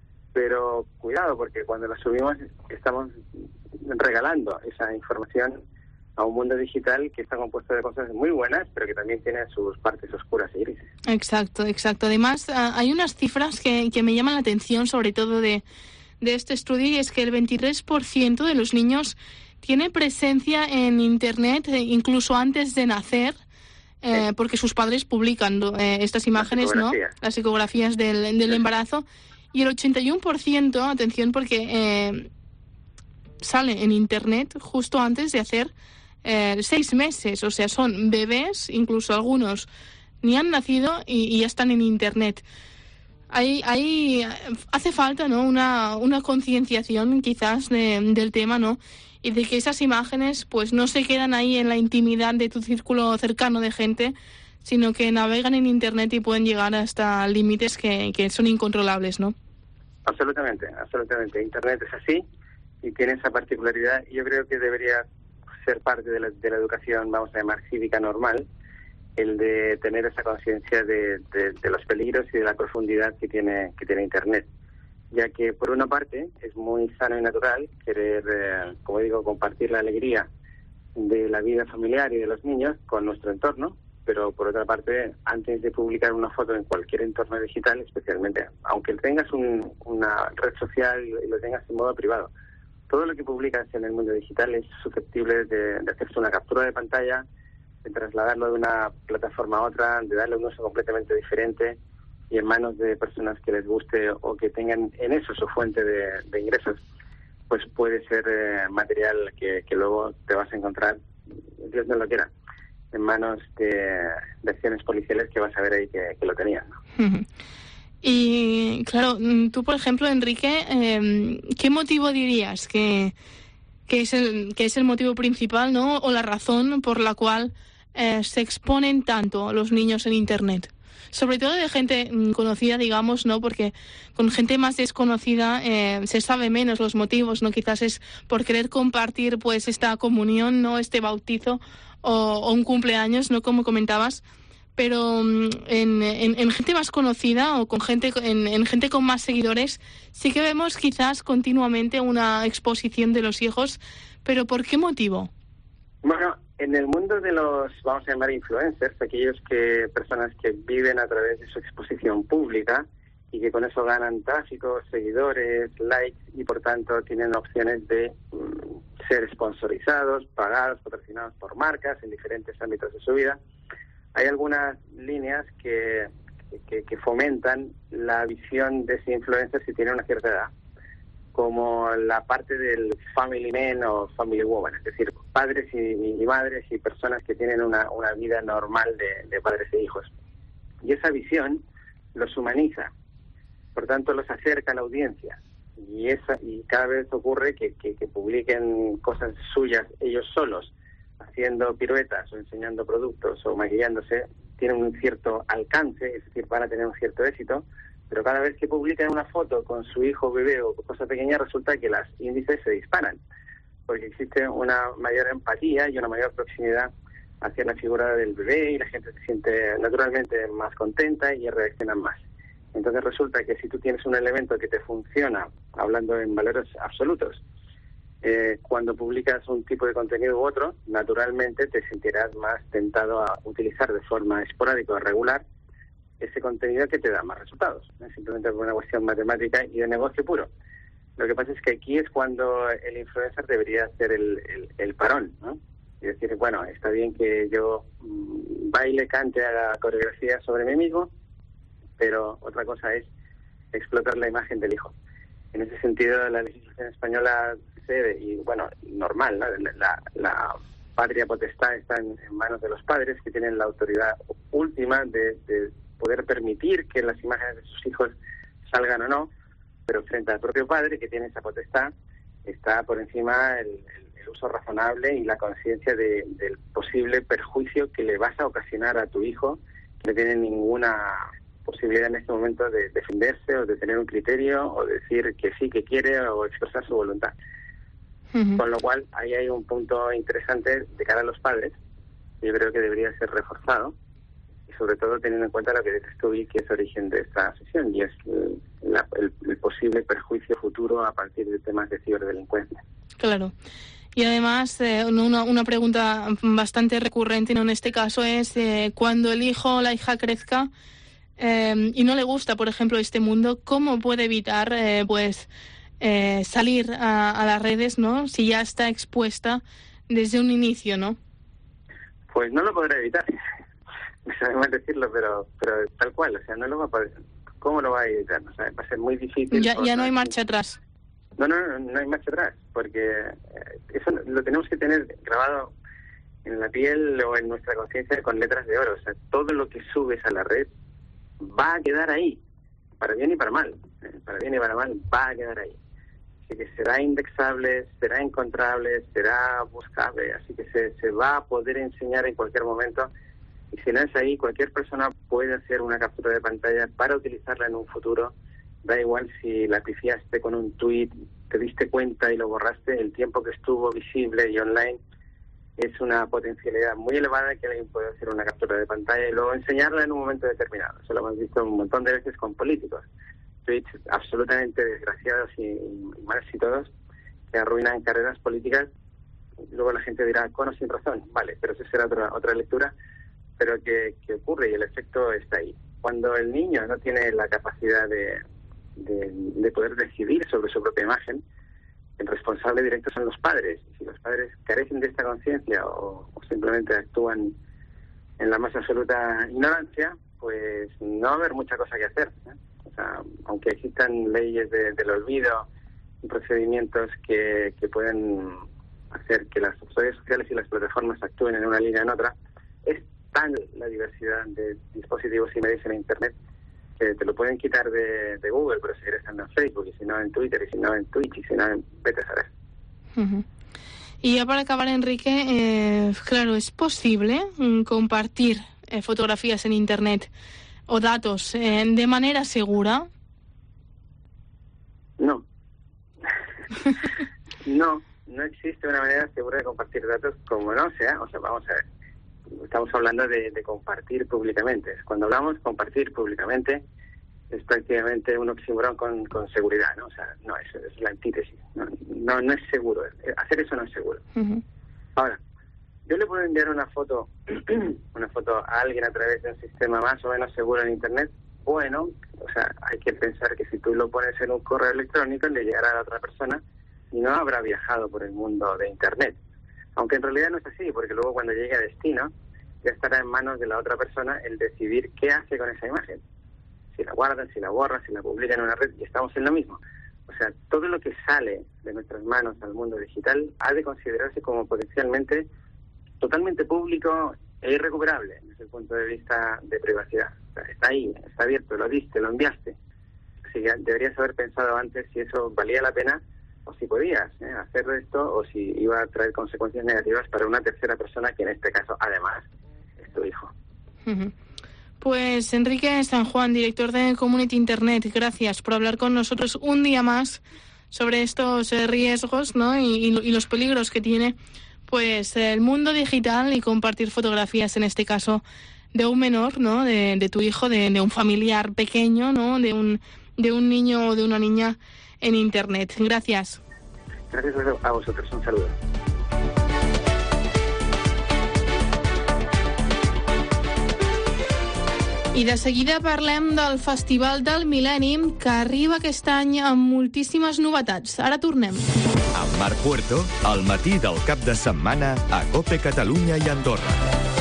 pero cuidado porque cuando la subimos estamos regalando esa información a un mundo digital que está compuesto de cosas muy buenas, pero que también tiene sus partes oscuras y grises. Exacto, exacto. Además, hay unas cifras que, que me llaman la atención, sobre todo de, de este estudio, y es que el veintitrés por ciento de los niños tiene presencia en Internet eh, incluso antes de nacer, eh, sí. porque sus padres publican eh, estas imágenes, ¿no? Las ecografías del, del sí. embarazo. Y el ochenta y uno por ciento, atención, porque eh, sale en Internet justo antes de hacer eh, seis meses. O sea, son bebés, incluso algunos ni han nacido y, y ya están en Internet. Ahí, ahí hace falta, ¿no? Una, una concienciación quizás de, del tema, ¿no? Y de que esas imágenes pues no se quedan ahí en la intimidad de tu círculo cercano de gente, sino que navegan en Internet y pueden llegar hasta límites que, que son incontrolables, ¿no? Absolutamente, absolutamente. Internet es así y tiene esa particularidad. Yo creo que debería ser parte de la, de la educación, vamos a llamar, cívica normal, el de tener esa conciencia de, de, de los peligros y de la profundidad que tiene, que tiene Internet. Ya que, por una parte, es muy sano y natural querer, eh, como digo, compartir la alegría de la vida familiar y de los niños con nuestro entorno, pero por otra parte, antes de publicar una foto en cualquier entorno digital, especialmente, aunque tengas un, una red social y lo tengas en modo privado, todo lo que publicas en el mundo digital es susceptible de, de hacerse una captura de pantalla, de trasladarlo de una plataforma a otra, de darle un uso completamente diferente y en manos de personas que les guste o que tengan en eso su fuente de, de ingresos, pues puede ser eh, material que, que luego te vas a encontrar, Dios no lo quiera, en manos de, de acciones policiales que vas a ver ahí que, que lo tenían, ¿no? Y claro, tú por ejemplo, Enrique, eh, ¿qué motivo dirías que, que es el que es el motivo principal, ¿no? O la razón por la cual eh, se exponen tanto los niños en Internet? Sobre todo de gente conocida, digamos, ¿no? Porque con gente más desconocida eh, se sabe menos los motivos, ¿no? Quizás es por querer compartir, pues, esta comunión, ¿no? Este bautizo o, o un cumpleaños, ¿no? Como comentabas. Pero en, en, en gente más conocida o con gente en, en gente con más seguidores sí que vemos quizás continuamente una exposición de los hijos. ¿Pero por qué motivo? Bueno, en el mundo de los, vamos a llamar influencers, aquellos que personas que viven a través de su exposición pública y que con eso ganan tráfico, seguidores, likes y por tanto tienen opciones de um, ser sponsorizados, pagados, patrocinados por marcas en diferentes ámbitos de su vida. Hay algunas líneas que, que, que fomentan la visión de ese influencer si tiene una cierta edad, como la parte del family man o family woman, es decir, padres y, y madres y personas que tienen una, una vida normal de, de padres e hijos. Y esa visión los humaniza, por tanto los acerca a la audiencia. Y, esa, y cada vez ocurre que, que, que publiquen cosas suyas ellos solos, haciendo piruetas o enseñando productos o maquillándose, tienen un cierto alcance, es decir, van a tener un cierto éxito, pero cada vez que publican una foto con su hijo, bebé o cosa pequeña, resulta que los índices se disparan, porque existe una mayor empatía y una mayor proximidad hacia la figura del bebé y la gente se siente naturalmente más contenta y reaccionan más. Entonces resulta que si tú tienes un elemento que te funciona, hablando en valores absolutos, Eh, cuando publicas un tipo de contenido u otro, naturalmente te sentirás más tentado a utilizar de forma esporádica o regular ese contenido que te da más resultados, ¿no? Simplemente por una cuestión matemática y de negocio puro. Lo que pasa es que aquí es cuando el influencer debería hacer el, el, el parón, ¿no? Y decir, bueno, está bien que yo mmm, baile, cante, haga coreografía sobre mí mismo, pero otra cosa es explotar la imagen del hijo. En ese sentido, la legislación española cede, y bueno, normal, ¿no? la, la, la patria potestad está en, en manos de los padres, que tienen la autoridad última de, de poder permitir que las imágenes de sus hijos salgan o no, pero frente al propio padre, que tiene esa potestad, está por encima el, el, el uso razonable y la conciencia de, del posible perjuicio que le vas a ocasionar a tu hijo, que no tiene ninguna posibilidad en este momento de defenderse o de tener un criterio o decir que sí, que quiere o expresar su voluntad. Uh-huh. Con lo cual, ahí hay un punto interesante de cara a los padres, que yo creo que debería ser reforzado, y sobre todo teniendo en cuenta lo que dices tú, y que es origen de esta sesión, y es el, la, el, el posible perjuicio futuro a partir de temas de ciberdelincuencia. Claro. Y además, eh, una, una pregunta bastante recurrente, ¿no? En este caso es eh, cuando el hijo o la hija crezca eh, y no le gusta, por ejemplo, este mundo, ¿cómo puede evitar eh, pues eh, salir a, a las redes, ¿no? Si ya está expuesta desde un inicio, ¿no? Pues no lo podrá evitar. Me sabe mal decirlo, pero pero tal cual, o sea, no lo va a poder. ¿Cómo lo va a evitar? O sea, va a ser muy difícil. Ya, ya no hay marcha atrás. No, no, no, no hay marcha atrás, porque eso lo tenemos que tener grabado en la piel o en nuestra conciencia con letras de oro. O sea, todo lo que subes a la red va a quedar ahí, para bien y para mal. ¿eh? Para bien y para mal va a quedar ahí. Así que será indexable, será encontrable, será buscable, así que se, se va a poder enseñar en cualquier momento. Y si no es ahí, cualquier persona puede hacer una captura de pantalla para utilizarla en un futuro. Da igual si la pifiaste con un tuit, te diste cuenta y lo borraste, el tiempo que estuvo visible y online es una potencialidad muy elevada que alguien puede hacer una captura de pantalla y luego enseñarla en un momento determinado. Eso lo hemos visto un montón de veces con políticos. Tweets absolutamente desgraciados y, y mal todos que arruinan carreras políticas. Luego la gente dirá, con o sin razón. Vale, pero eso será otra, otra lectura. Pero que, que ocurre y el efecto está ahí. Cuando el niño no tiene la capacidad de, de, de poder decidir sobre su propia imagen, el responsable directo son los padres. Y si los padres carecen de esta conciencia o, o simplemente actúan en la más absoluta ignorancia, pues no va a haber mucha cosa que hacer. ¿eh? O sea, aunque existan leyes de, del olvido y procedimientos que, que pueden hacer que las redes sociales y las plataformas actúen en una línea o en otra, es tan la diversidad de dispositivos y medios en Internet que te lo pueden quitar de, de Google, pero seguir estando en Facebook, y si no en Twitter, y si no en Twitch, y si no en vete a saber. Uh-huh. Y ya para acabar, Enrique, eh, claro, ¿es posible mm, compartir eh, fotografías en Internet o datos eh, de manera segura? No. no, no existe una manera segura de compartir datos como no sea, o sea, vamos a ver. Estamos hablando de, de compartir públicamente. Cuando hablamos de compartir públicamente, es prácticamente un oxímoron con, con seguridad, ¿no? O sea, no, eso es la antítesis. No, no, no es seguro. Hacer eso no es seguro. Uh-huh. Ahora, yo le puedo enviar una foto, una foto a alguien a través de un sistema más o menos seguro en Internet. Bueno, o sea, hay que pensar que si tú lo pones en un correo electrónico, le llegará a la otra persona y no habrá viajado por el mundo de Internet. Aunque en realidad no es así, porque luego cuando llegue a destino ya estará en manos de la otra persona el decidir qué hace con esa imagen. Si la guarda, si la borra, si la publica en una red, y estamos en lo mismo. O sea, todo lo que sale de nuestras manos al mundo digital ha de considerarse como potencialmente totalmente público e irrecuperable desde el punto de vista de privacidad. O sea, está ahí, está abierto, lo diste, lo enviaste. Así que deberías haber pensado antes si eso valía la pena o si podías ¿eh? hacer esto o si iba a traer consecuencias negativas para una tercera persona que en este caso además es tu hijo. Uh-huh. Pues Enrique San Juan, director de Community Internet, gracias por hablar con nosotros un día más sobre estos eh, riesgos, ¿no? y, y, y los peligros que tiene pues el mundo digital y compartir fotografías, en este caso de un menor, ¿no? de, de tu hijo, de, de un familiar pequeño, ¿no? de un de un niño o de una niña en Internet. Gracias. Gracias a vosotros. Un saludo. I de seguida parlem del Festival del Mil·lenni, que arriba aquest any amb moltíssimes novetats. Ara tornem. Amb Marc Puerto, al matí del cap de setmana a COPE Catalunya i Andorra.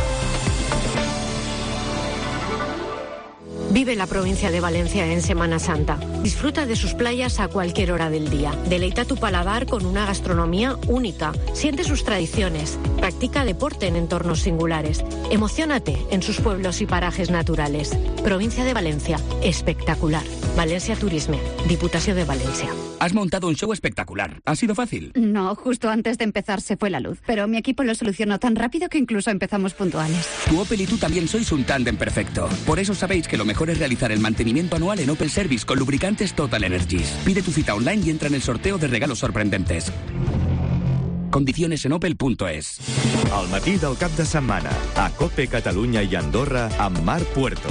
Vive la provincia de Valencia en Semana Santa. Disfruta de sus playas a cualquier hora del día. Deleita tu paladar con una gastronomía única. Siente sus tradiciones. Practica deporte en entornos singulares. Emociónate en sus pueblos y parajes naturales. Provincia de Valencia. Espectacular. Valencia Turisme. Diputación de Valencia. Has montado un show espectacular. ¿Ha sido fácil? No, justo antes de empezar se fue la luz. Pero mi equipo lo solucionó tan rápido que incluso empezamos puntuales. Tu Opel y tú también sois un tándem perfecto. Por eso sabéis que lo mejor es realizar el mantenimiento anual en Opel Service con lubricantes Total Energies. Pide tu cita online y entra en el sorteo de regalos sorprendentes. Condiciones en opel punto es. Al matí del cap de setmana a COPE Catalunya i Andorra amb Marc Puerto.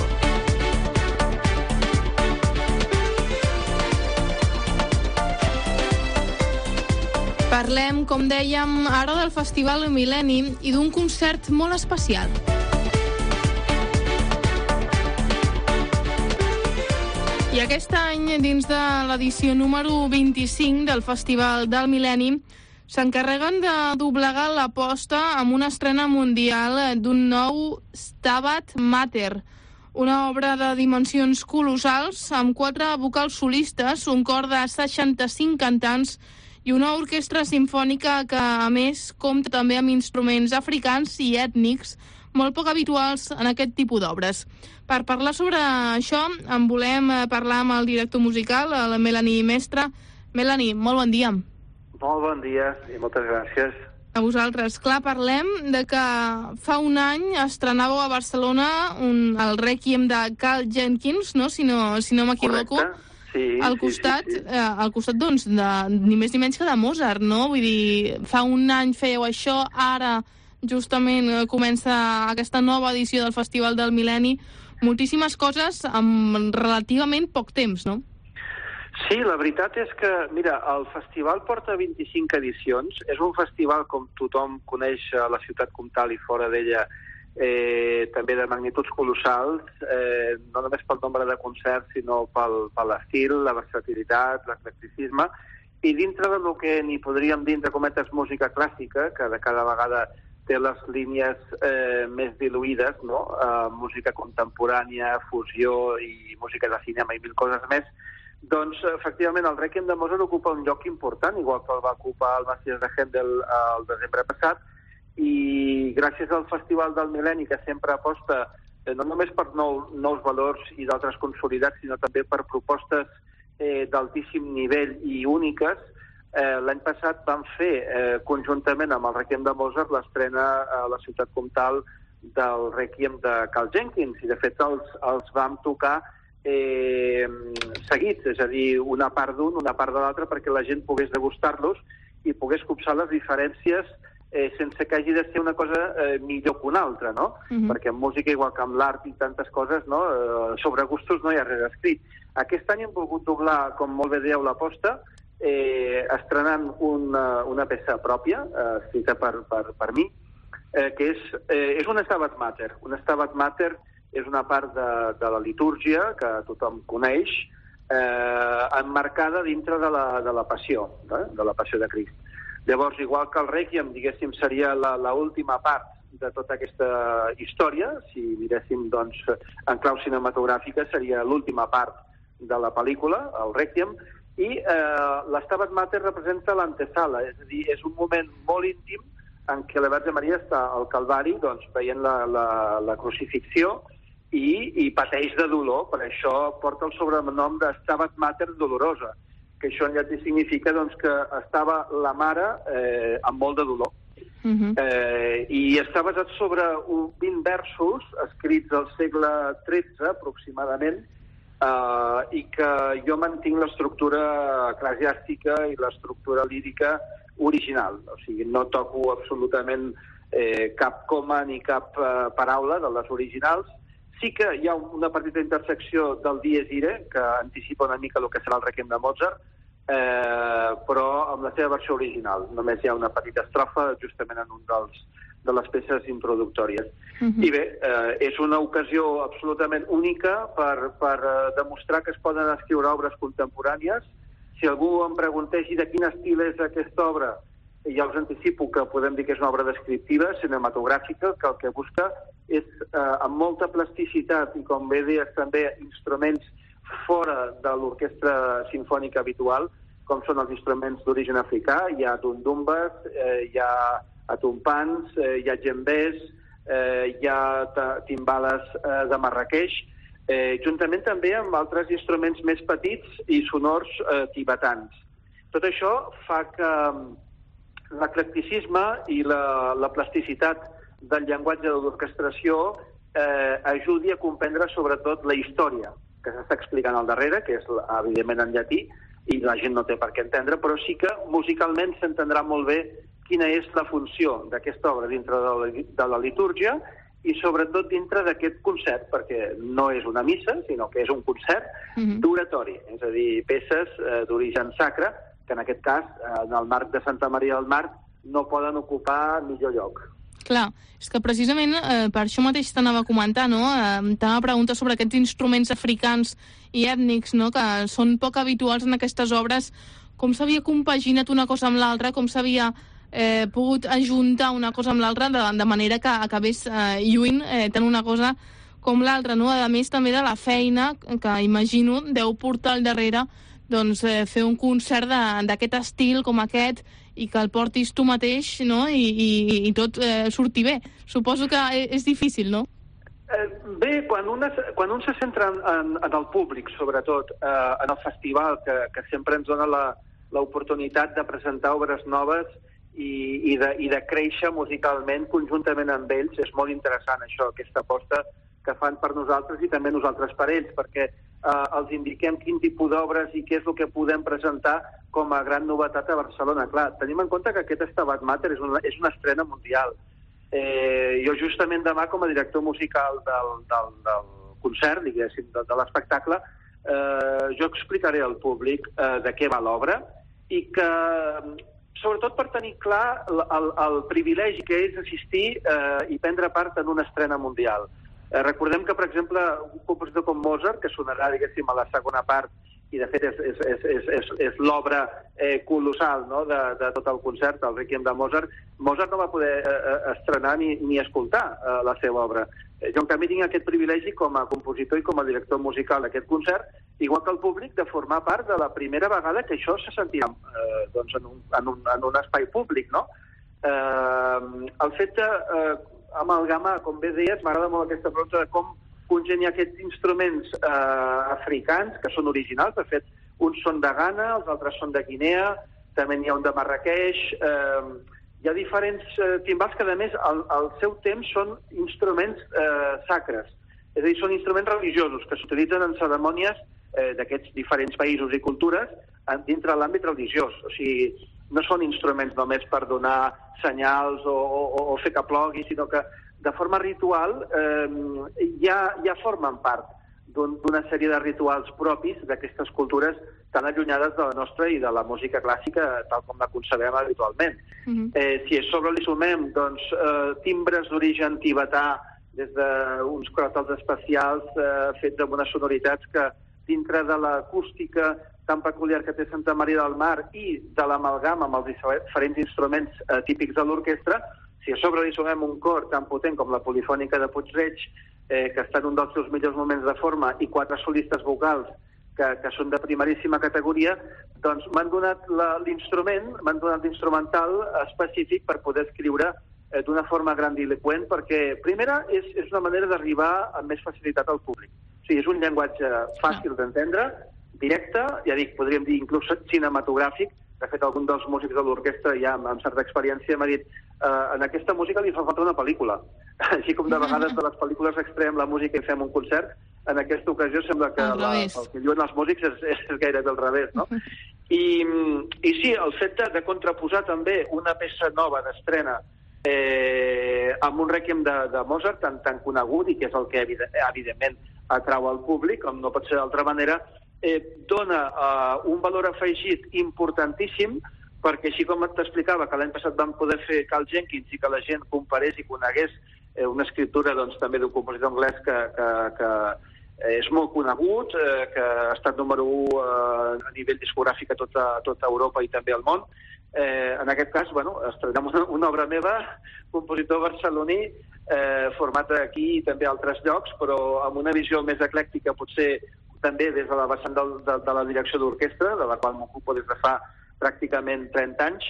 Parlem, com dèiem, ara del Festival Mil·lenni i d'un concert molt especial. I aquest any, dins de l'edició número vint-i-cinc del Festival del Mil·lenni, s'encarreguen de doblegar l'aposta amb una estrena mundial d'un nou Stabat Mater, una obra de dimensions colossals amb quatre vocals solistes, un cor de seixanta-cinc cantants i una orquestra simfònica que, a més, compta també amb instruments africans i ètnics molt poc habituals en aquest tipus d'obres. Per parlar sobre això, en volem parlar amb el director musical, la Melanie Mestre. Melanie, molt bon dia. Molt bon dia i moltes gràcies. A vosaltres. Clar, parlem de que fa un any estrenàveu a Barcelona un, el Rèquiem de Carl Jenkins, no? Si no, si no m'equivoco. Correcte. Sí, al costat, sí, sí, sí. Eh, al costat, doncs, de, ni més ni menys que de Mozart, no? Vull dir, fa un any fèieu això, ara justament comença aquesta nova edició del Festival del Mil·lenni. Moltíssimes coses en relativament poc temps, no? Sí, la veritat és que, mira, el festival porta vint-i-cinc edicions. És un festival, com tothom coneix a la ciutat comtal i fora d'ella, eh, també de magnituds colossals, eh, no només pel nombre de concerts, sinó pel, per l'estil, la versatilitat, l'eclecticisme, i dintre del que n'hi podríem dir, entre cometes, música clàssica, que de cada vegada té les línies eh, més diluïdes, no? Eh, música contemporània, fusió i música de cinema i mil coses més. Doncs, efectivament, el Rèquiem de Mozart ocupa un lloc important, igual que el va ocupar el Messies de Händel el desembre passat, i gràcies al Festival del Mil·lenni, que sempre aposta eh, no només per nou, nous valors i d'altres consolidats, sinó també per propostes eh, d'altíssim nivell i úniques, eh, l'any passat vam fer, eh, conjuntament amb el Rèquiem de Mozart, l'estrena a la ciutat comtal del Rèquiem de Carl Jenkins, i de fet els, els vam tocar Eh, seguits, és a dir, una part d'un, una part de l'altra, perquè la gent pogués degustar-los i pogués copsar les diferències eh, sense que hagi de ser una cosa eh, millor que una altra, no? Uh-huh. Perquè en música, igual que amb l'art i tantes coses, no? Eh, sobre gustos no hi ha res escrit. Aquest any hem volgut doblar, com molt bé dieu, l'aposta, eh, estrenant una, una peça pròpia, eh, escrita per, per, per mi, eh, que és, eh, és un Stabat Mater. Un Stabat Mater és una part de, de la litúrgia que tothom coneix, eh, emmarcada dintre de la, de la passió, eh, de la passió de Crist. Llavors, igual que el Rèquiem, diguéssim, seria la, la última part de tota aquesta història, si miréssim, doncs, en clau cinematogràfica, seria l'última part de la pel·lícula, el Rèquiem, i eh, l'Stabat Mater representa l'antesala, és a dir, és un moment molt íntim en què la Verge Maria està al Calvari, doncs, veient la, la, la crucifixió, I, i pateix de dolor, per això porta el sobrenom de Stabat Mater dolorosa, que això en llatí significa doncs, que estava la mare eh, amb molt de dolor. Uh-huh. eh, I està basat sobre vint versos escrits al segle tretze, aproximadament, eh, i que jo mantinc l'estructura eclesiàstica i l'estructura lírica original. O sigui, no toco absolutament eh, cap coma ni cap eh, paraula de les originals. Sí que hi ha una petita intersecció del Dies Irae, que anticipa una mica el que serà el Rèquiem de Mozart, eh, però amb la seva versió original. Només hi ha una petita estrofa justament en un dels, de les peces introductòries. Uh-huh. I bé, eh, és una ocasió absolutament única per, per eh, demostrar que es poden escriure obres contemporànies. Si algú em preguntés de quin estil és aquesta obra, ja us anticipo que podem dir que és una obra descriptiva, cinematogràfica, que el que busca és, eh, amb molta plasticitat i, com bé deies, també instruments fora de l'orquestra sinfònica habitual, com són els instruments d'origen africà. Hi ha dundumbes, eh, hi ha atumpans, eh, hi ha djembés, eh, hi ha timbales eh, de Marrakeix, eh, juntament també amb altres instruments més petits i sonors eh, tibetans. Tot això fa que l'eclecticisme i la, la plasticitat del llenguatge de l'orquestració eh, ajudi a comprendre sobretot la història que s'està explicant al darrere, que és evidentment en llatí, i la gent no té per què entendre, però sí que musicalment s'entendrà molt bé quina és la funció d'aquesta obra dintre de la, de la litúrgia i sobretot dintre d'aquest concert, perquè no és una missa, sinó que és un concert mm-hmm. d'oratori, és a dir, peces eh, d'origen sacre, que en aquest cas, en el marc de Santa Maria del Mar, no poden ocupar millor lloc. Clar, és que precisament eh, per això mateix t'anava a comentar, no? Eh, t'anava a preguntar sobre aquests instruments africans i ètnics, no?, que són poc habituals en aquestes obres, com s'havia compaginat una cosa amb l'altra, com s'havia eh, pogut ajuntar una cosa amb l'altra de, de manera que acabés eh, lluint eh, tant una cosa com l'altra, no? A més també de la feina que imagino deu portar al darrere doncs, eh, fer un concert d'aquest estil com aquest i que el portis tu mateix, no?, i, i, i tot eh, surti bé. Suposo que és difícil, no? Eh, bé, quan un, es, quan un se centra en, en, en el públic, sobretot, eh, en el festival, que, que sempre ens dona l'oportunitat de presentar obres noves i, i, de, i de créixer musicalment conjuntament amb ells, és molt interessant això, aquesta aposta que fan per nosaltres i també nosaltres per ells, perquè eh, els indiquem quin tipus d'obres i què és el que podem presentar com a gran novetat a Barcelona. Clar, tenim en compte que aquest Stabat Mater és una, és una estrena mundial. Eh, jo justament demà, com a director musical del, del, del concert, diguéssim, de, de l'espectacle, eh, jo explicaré al públic eh, de què va l'obra i que, sobretot per tenir clar el, el, el privilegi que és assistir eh, i prendre part en una estrena mundial. Eh, recordem que, per exemple, un compositor com Mozart, que sonarà, diguéssim, a la segona part, i de fet és, és, és, és, és, és l'obra eh, colossal, no?, de, de tot el concert, el Requiem de Mozart, Mozart no va poder eh, estrenar ni, ni escoltar eh, la seva obra. Eh, jo, en canvi, tinc aquest privilegi com a compositor i com a director musical d'aquest concert, igual que el públic, de formar part de la primera vegada que això se sentia eh, doncs en, un, en, un, en un espai públic, no? Eh, el fet de eh, amalgamar, com bé deies, m'agrada molt aquesta pregunta de com congeniar aquests instruments eh, africans, que són originals. De fet, uns són de Ghana, els altres són de Guinea, també n'hi ha un de Marrakeix. Eh, hi ha diferents eh, timbals que, a més, al, al seu temps són instruments eh, sacres. És a dir, són instruments religiosos que s'utilitzen en cerimònies eh, d'aquests diferents països i cultures dintre l'àmbit religiós. O sigui, no són instruments només per donar senyals o, o, o fer que plogui, sinó que de forma ritual eh, ja, ja formen part d'una sèrie de rituals propis d'aquestes cultures tan allunyades de la nostra i de la música clàssica tal com la concebem habitualment. Mm-hmm. eh, si a sobre li sumem doncs, eh, timbres d'origen tibetà, des d'uns cròtals especials eh, fets amb unes sonoritats que dintre de l'acústica tan peculiar que té Santa Maria del Mar i de l'amalgama amb els diferents instruments eh, típics de l'orquestra, si a sobre li sumem un cor tan potent com la Polifònica de Puig-reig, eh, que està en un dels seus millors moments de forma, i quatre solistes vocals que, que són de primeríssima categoria, doncs m'han donat l'instrument, m'han donat l'instrumental específic per poder escriure eh, d'una forma grandiloqüent, perquè, primera, és, és una manera d'arribar amb més facilitat al públic. O sigui, és un llenguatge fàcil d'entendre, directe, ja dic, podríem dir inclús cinematogràfic. De fet, algun dels músics de l'orquestra, ja amb certa experiència, m'ha dit eh, en aquesta música li fa falta una pel·lícula. Així com de vegades de les pel·lícules extrem la música i fem un concert, en aquesta ocasió sembla que la, el que diuen els músics és, és gairebé al revés, no? I, i sí, el fet de, de contraposar també una peça nova d'estrena eh, amb un Requiem de, de Mozart tan, tan conegut i que és el que evidentment atrau al públic, com no pot ser d'altra manera, eh, dona eh, un valor afegit importantíssim, perquè així com t'explicava que l'any passat vam poder fer Carl Jenkins i que la gent comparés i conegués eh, una escriptura doncs, també d'un compositor anglès que, que, que és molt conegut, eh, que ha estat número u eh, a nivell discogràfic a tota, tota Europa i també al món. Eh, en aquest cas, bueno, estrenem una, una obra meva, compositor barceloní, eh, format aquí i també a altres llocs, però amb una visió més eclèctica, potser també des de la vessant de, de, de la direcció d'orquestra, de la qual m'ocupo des de fa pràcticament trenta anys,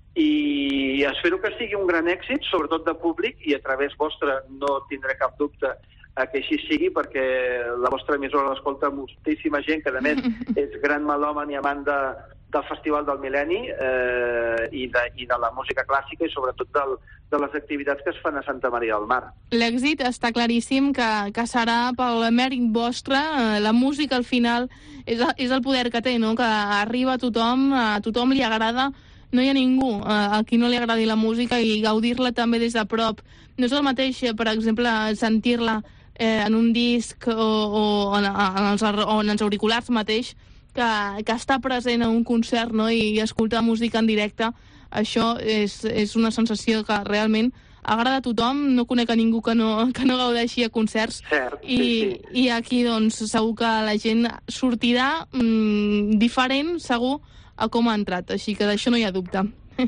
i espero que sigui un gran èxit, sobretot de públic, i a través vostre no tindré cap dubte a que així sigui, perquè la vostra emissora l'escolta moltíssima gent, que a més és gran melòman i amant de, del Festival del Mil·lenni eh, i, de, i de la música clàssica i sobretot del, de les activitats que es fan a Santa Maria del Mar. L'èxit està claríssim que, que serà pel mèrit vostre. La música al final és, és el poder que té, no? Que arriba a tothom, a tothom li agrada. No hi ha ningú a qui no li agradi la música i gaudir-la també des de prop. No és el mateix, per exemple, sentir-la eh, en un disc o, o, en, en els, o en els auriculars mateix, que, que està present en un concert, no? I, i escoltar música en directe. Això és, és una sensació que realment agrada a tothom, no conec a ningú que no, que no gaudeixi a concerts. Cert, I, sí, sí. I aquí, doncs, segur que la gent sortirà mmm, diferent, segur, a com ha entrat. Així que d'això no hi ha dubte.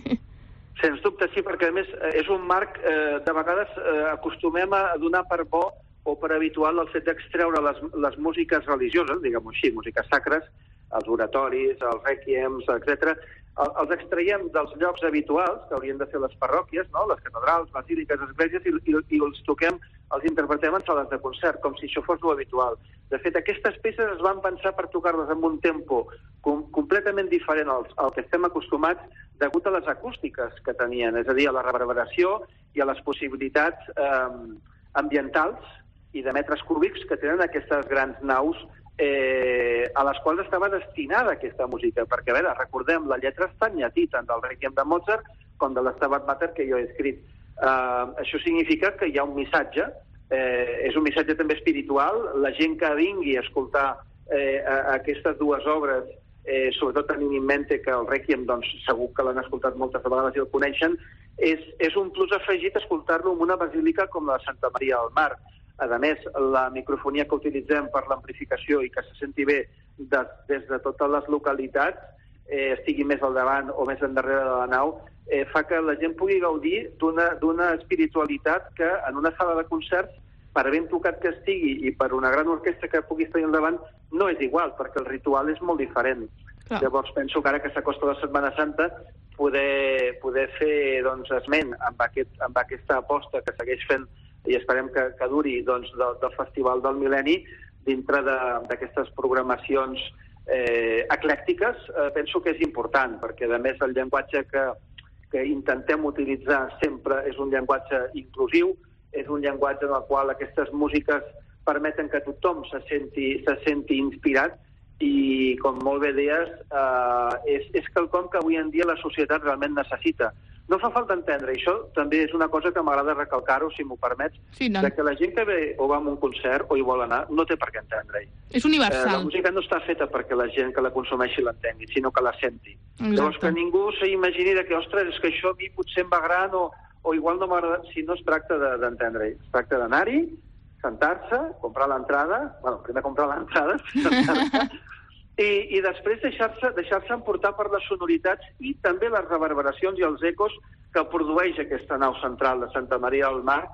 Sens dubte, sí, perquè a més és un marc, eh, de vegades eh, acostumem a donar per bo o per habitual el fet d'extreure les, les músiques religioses, diguem-ho així, músiques sacres, els oratoris, els rèquiems, etcètera, el, els extraiem dels llocs habituals, que haurien de ser les parròquies, no? Les catedrals, basíliques, esglésies, i, i, i els toquem, els interpretem en sales de concert, com si això fos lo habitual. De fet, aquestes peces es van pensar per tocar-les amb un tempo com, completament diferent al, al que estem acostumats degut a les acústiques que tenien, és a dir, a la reverberació i a les possibilitats eh, ambientals i de metres cúbics que tenen aquestes grans naus eh, a les quals estava destinada aquesta música, perquè, a veure, recordem, la lletra està en llatí, tant del Requiem de Mozart com de l'Stabat Mater que jo he escrit. Eh, això significa que hi ha un missatge, eh, és un missatge també espiritual, la gent que vingui a escoltar eh, a, a aquestes dues obres, eh, sobretot tenint en mente que el Requiem, doncs, segur que l'han escoltat moltes vegades i el coneixen, és, és un plus afegit escoltar-lo en una basílica com la de Santa Maria del Mar. A més, la microfonia que utilitzem per l'amplificació i que se senti bé de, des de totes les localitats, eh, estigui més al davant o més endarrere de la nau, eh, fa que la gent pugui gaudir d'una espiritualitat que en una sala de concerts, per ben tocat que estigui i per una gran orquestra que pugui estar al davant, no és igual, perquè el ritual és molt diferent. Clar. Llavors penso que ara que s'acosta la Setmana Santa, poder, poder fer doncs, esment amb, aquest, amb aquesta aposta que segueix fent i esperem que, que duri doncs, del, del Festival del Mil·lenni dintre d'aquestes programacions eh, eclèctiques, eh, penso que és important, perquè a més el llenguatge que, que intentem utilitzar sempre és un llenguatge inclusiu, és un llenguatge en el qual aquestes músiques permeten que tothom se senti, se senti inspirat i, com molt bé deies, eh, és, és quelcom que avui en dia la societat realment necessita. No fa falta entendre, i això també és una cosa que m'agrada recalcar-ho, si m'ho permets, sí, no. De que la gent que ve o va a un concert o hi vol anar no té per què entendre-hi. És universal. Eh, la música no està feta perquè la gent que la consumeixi l'entengui, sinó que la senti. Exacte. Llavors que ningú s'imagini que, ostres, és que això a mi potser em va gran o, o igual no m'agrada, si no es tracta d'entendre-hi. Es tracta d'anar-hi, sentar-se, comprar l'entrada, bueno, primer comprar l'entrada, sentar-se, I, i després deixar-se deixar-se emportar per les sonoritats i també les reverberacions i els ecos que produeix aquesta nau central de Santa Maria del Mar.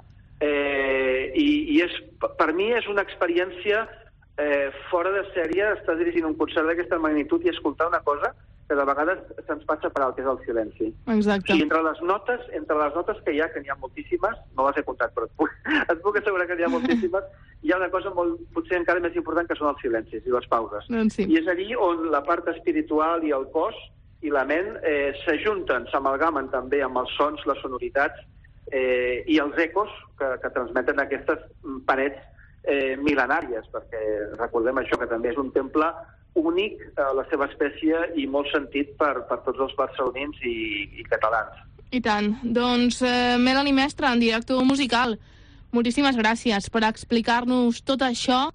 Eh, i, i és, per mi és una experiència eh, fora de sèrie estar dirigint un concert d'aquesta magnitud i escoltar una cosa que de vegades se'ns passa per alt, que és el silenci. Exacte. O sigui, entre les notes, entre les notes que hi ha, que n'hi ha moltíssimes, no les he comptat, però et puc, et puc assegurar que n'hi ha moltíssimes, hi ha una cosa molt, potser encara més important, que són els silencis i les pauses. Doncs sí. I és allí on la part espiritual i el cos i la ment eh, s'ajunten, s'amalgamen també amb els sons, les sonoritats eh, i els ecos que, que transmeten aquestes parets eh, mil·lenàries, perquè recordem això, que també és un temple únic a la seva espècie i molt sentit per, per tots els barcelonins i, i catalans. I tant. Doncs, eh, Melanie Mestre, en director musical, moltíssimes gràcies per explicar-nos tot això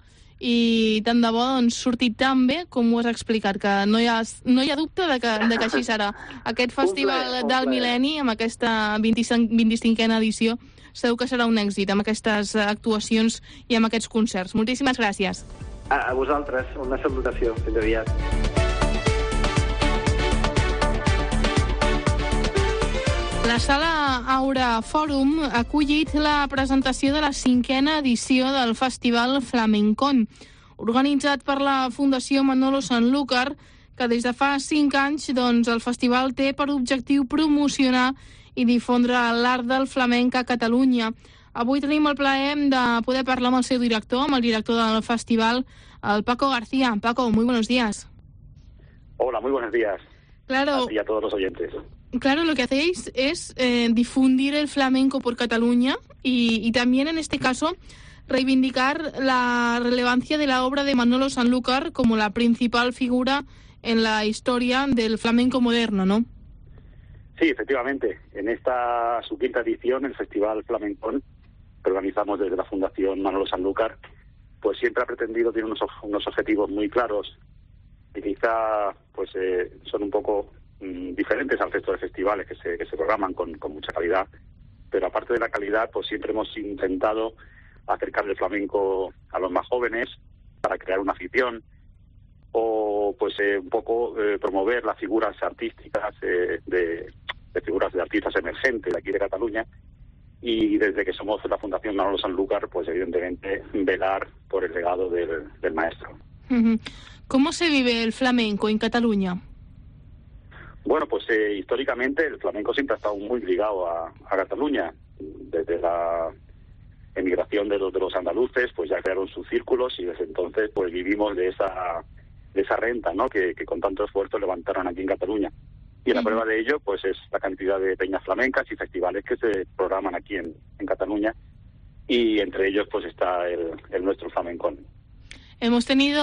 i tant de bo doncs, sortir tan bé com ho has explicat, que no hi ha, no hi ha dubte de que, de que així serà. Aquest festival ple, del mil·lenni, amb aquesta vint-i-cinquena edició, segur que serà un èxit amb aquestes actuacions i amb aquests concerts. Moltíssimes gràcies. A vosaltres, una salutació. Fins aviat. La Sala Aura Fòrum ha acollit la presentació de la cinquena edició del Festival Flamencon, organitzat per la Fundació Manolo Sanlúcar, que des de fa cinc anys doncs, el festival té per objectiu promocionar i difondre l'art del flamenc a Catalunya. Avui tenim el plaer de poder parlar amb el seu director, amb el director del festival, el Paco García. Paco, muy buenos días. Hola, muy buenos días. Claro. A ti y a todos los oyentes. Claro, lo que hacéis es eh, difundir el flamenco por Cataluña y, y también, en este caso, reivindicar la relevancia de la obra de Manolo Sanlúcar como la principal figura en la historia del flamenco moderno, ¿no? Sí, efectivamente. En esta su quinta edición, el Festival Flamencón, que organizamos desde la Fundación Manolo Sanlúcar, pues siempre ha pretendido, tiene unos, unos objetivos muy claros y quizá pues eh, son un poco mmm, diferentes al resto de festivales que se, que se programan con, con mucha calidad. pero aparte de la calidad, pues siempre hemos intentado acercar el flamenco a los más jóvenes para crear una afición, o pues eh, un poco eh, promover las figuras artísticas eh, de, de figuras de artistas emergentes de aquí de Cataluña. Y desde que somos la Fundación Manolo Sanlúcar, pues evidentemente velar por el legado del, del maestro. ¿Cómo se vive el flamenco en Cataluña? Bueno, pues eh, históricamente el flamenco siempre ha estado muy ligado a, a Cataluña. Desde la emigración de los, de los andaluces, pues ya crearon sus círculos y desde entonces pues vivimos de esa de esa renta, ¿no? Que, que con tanto esfuerzo levantaron aquí en Cataluña. Y la uh-huh. prueba de ello pues es la cantidad de peñas flamencas y festivales que se programan aquí en, en Cataluña, y entre ellos pues está el, el nuestro flamencón. Hemos tenido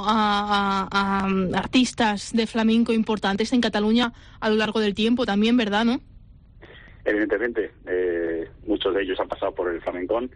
a, a, a artistas de flamenco importantes en Cataluña a lo largo del tiempo también, ¿verdad, no? Evidentemente, eh, muchos de ellos han pasado por el flamencón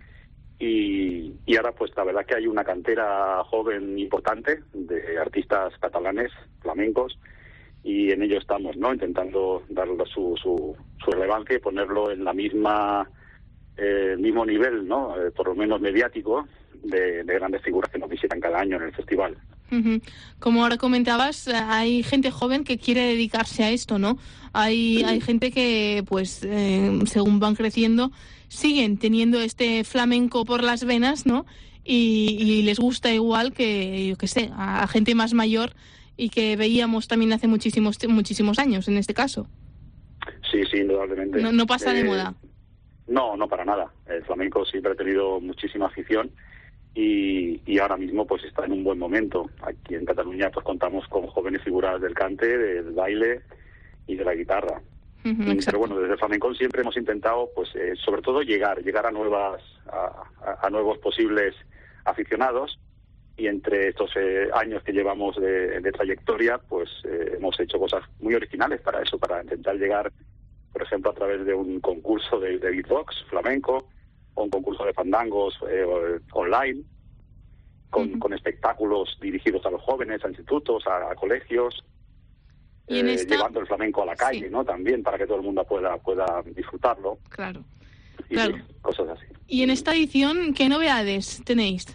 y, y ahora pues la verdad que hay una cantera joven importante de artistas catalanes, flamencos, y en ello estamos, ¿no? Intentando darle su, su, su relevancia y ponerlo en la misma eh, mismo nivel, ¿no? Eh, por lo menos mediático, de, de grandes figuras que nos visitan cada año en el festival. Uh-huh. Como ahora comentabas, hay gente joven que quiere dedicarse a esto, ¿no? Hay, sí. hay gente que, pues, eh, según van creciendo, siguen teniendo este flamenco por las venas, ¿no? Y, y les gusta igual que, yo qué sé, a, a gente más mayor y que veíamos también hace muchísimos muchísimos años, en este caso. Sí, sí, indudablemente. No, no pasa eh, de moda. No, no para nada. El flamenco siempre ha tenido muchísima afición. Y, y ahora mismo pues está en un buen momento. Aquí en Cataluña pues contamos con jóvenes figuras del cante, del baile y de la guitarra. Uh-huh, pero bueno, desde el flamencón siempre hemos intentado pues eh, sobre todo llegar, llegar a nuevas a, a, a nuevos posibles aficionados, y entre estos eh, años que llevamos de, de trayectoria pues eh, hemos hecho cosas muy originales para eso, para intentar llegar, por ejemplo, a través de un concurso de, de beatbox flamenco, o un concurso de fandangos eh, online, con, uh-huh. con espectáculos dirigidos a los jóvenes, a institutos, a, a colegios, ¿Y en eh, esta... llevando el flamenco a la calle, sí. ¿no? También, para que todo el mundo pueda pueda disfrutarlo. Claro, y claro. Cosas así. ¿Y en esta edición qué novedades tenéis?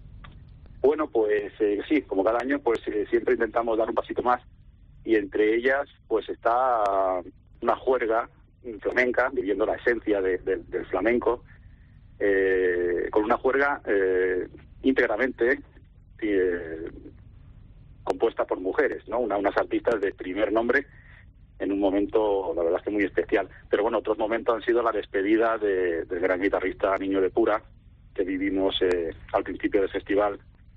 Bueno, pues eh, sí, como cada año, pues eh, siempre intentamos dar un pasito más, y entre ellas, pues está una juerga flamenca, viviendo la esencia de, de, del flamenco, Eh, con una juerga eh, íntegramente eh, compuesta por mujeres, ¿no? Una, unas artistas de primer nombre en un momento, la verdad es que muy especial. Pero bueno, otros momentos han sido la despedida de, del gran guitarrista Niño de Pura, que vivimos eh, al principio del festival.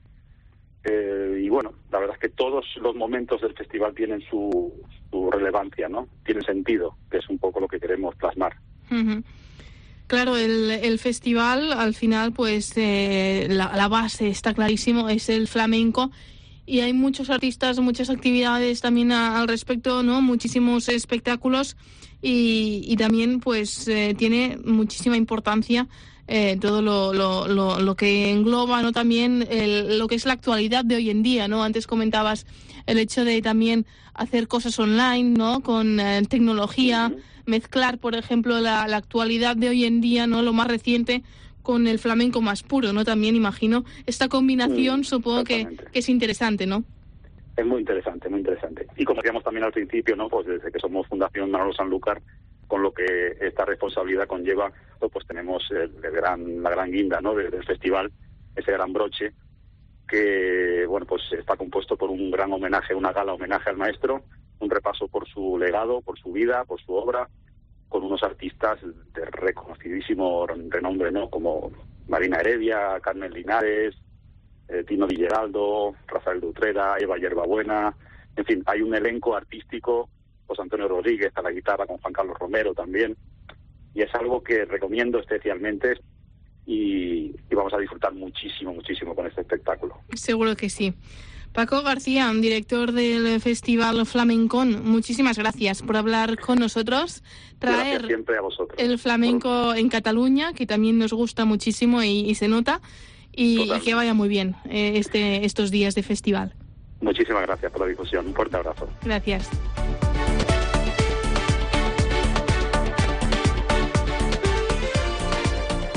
Eh, y bueno, la verdad es que todos los momentos del festival tienen su, su relevancia, ¿no? Tienen sentido, que es un poco lo que queremos plasmar. Uh-huh. Claro, el, el festival, al final, pues eh, la, la base está clarísimo, es el flamenco, y hay muchos artistas, muchas actividades también a, al respecto, ¿no? Muchísimos espectáculos, y, y también, pues, eh, tiene muchísima importancia eh, todo lo, lo, lo, lo que engloba, ¿no? También el, lo que es la actualidad de hoy en día, ¿no? Antes comentabas el hecho de también hacer cosas online, ¿no? Con eh, tecnología. Uh-huh. Mezclar, por ejemplo, la, la actualidad de hoy en día, ¿no? Lo más reciente con el flamenco más puro, ¿no? También imagino esta combinación, mm, supongo que, que es interesante, ¿no? Es muy interesante, muy interesante. Y como decíamos también al principio, ¿no? Pues desde que somos Fundación Manolo Sanlúcar, con lo que esta responsabilidad conlleva, pues tenemos el, el gran, la gran guinda, ¿no? Del, del festival, ese gran broche que, bueno, pues está compuesto por un gran homenaje, una gala homenaje al maestro, un repaso por su legado, por su vida, por su obra, con unos artistas de reconocidísimo renombre, ¿no? Como Marina Heredia, Carmen Linares, eh, Tino Villeraldo, Rafael de Utrera, Eva Yerbabuena, en fin, hay un elenco artístico, José Antonio Rodríguez a la guitarra, con Juan Carlos Romero también, y es algo que recomiendo especialmente, y, y vamos a disfrutar muchísimo, muchísimo con este espectáculo. Seguro que sí. Paco García, director del Festival Flamencón, muchísimas gracias por hablar con nosotros, traer siempre a vosotros. El flamenco en Cataluña, que también nos gusta muchísimo y, y se nota, y, y que vaya muy bien eh, este estos días de festival. Muchísimas gracias por la difusión, un fuerte abrazo. Gracias.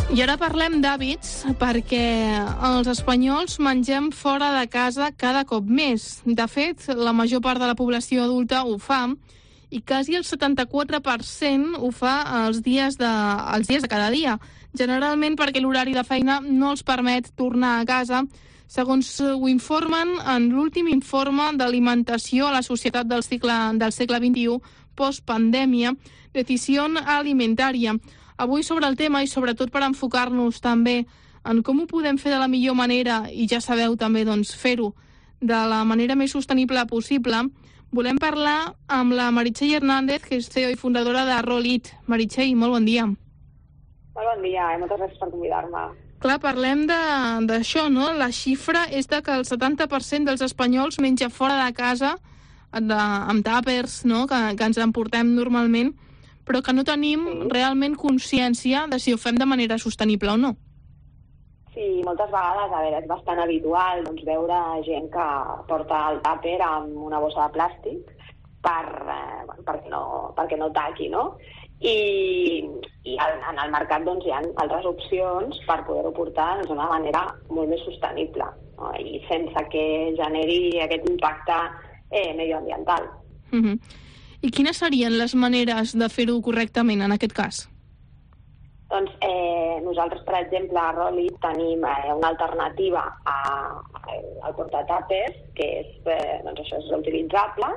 I ara parlem d'hàbits, perquè els espanyols mengem fora de casa cada cop més. De fet, la major part de la població adulta ho fa, i quasi el setanta-quatre per cent ho fa els dies de, els dies de cada dia, generalment perquè l'horari de feina no els permet tornar a casa, segons ho informen en l'últim informe d'alimentació a la societat del segle, del segle vint-i-u, postpandèmia, Decisión Alimentaria. Avui sobre el tema, i sobretot per enfocar-nos també en com ho podem fer de la millor manera, i ja sabeu també doncs, fer-ho de la manera més sostenible possible, volem parlar amb la Meritxell Hernández, que és C E O i fundadora de Rolit. Meritxell, molt bon dia. Molt bon dia, i moltes gràcies per convidar-me. Clar, parlem d'això, no? La xifra és de que el setanta per cent dels espanyols menja fora de casa, de, amb tàpers, no? que, que ens emportem normalment, però que no tenim sí. realment consciència de si ho fem de manera sostenible o no. Sí, moltes vegades, a veure, és bastant habitual doncs, veure gent que porta el tàper amb una bossa de plàstic per, eh, bueno, perquè, no, perquè no taqui, no? I, i en el mercat doncs, hi ha altres opcions per poder-ho portar doncs, d'una manera molt més sostenible, no? I sense que generi aquest impacte eh, medioambiental. Mm-hmm. I quines serien les maneres de fer-ho correctament en aquest cas? Doncs eh, nosaltres, per exemple, a Rolit tenim eh, una alternativa a, a, al portatàpers, que és, eh, doncs això és reutilitzable,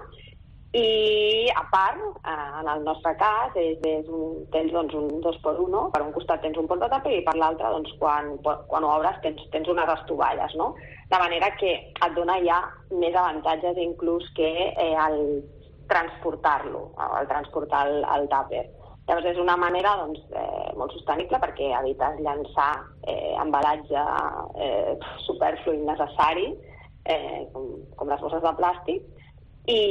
i a part, eh, en el nostre cas, és, és un, tens doncs, un dos per un, per un costat tens un portatàper i per l'altre, doncs, quan, quan ho obres, tens, tens unes estovalles, no? De manera que et dona ja més avantatges inclús que eh, el transportar-lo, el transportar el, el tàper. Llavors és una manera doncs, eh, molt sostenible perquè evites llançar eh, embalatge eh, superflu i innecessari, eh, com, com les bosses de plàstic, i,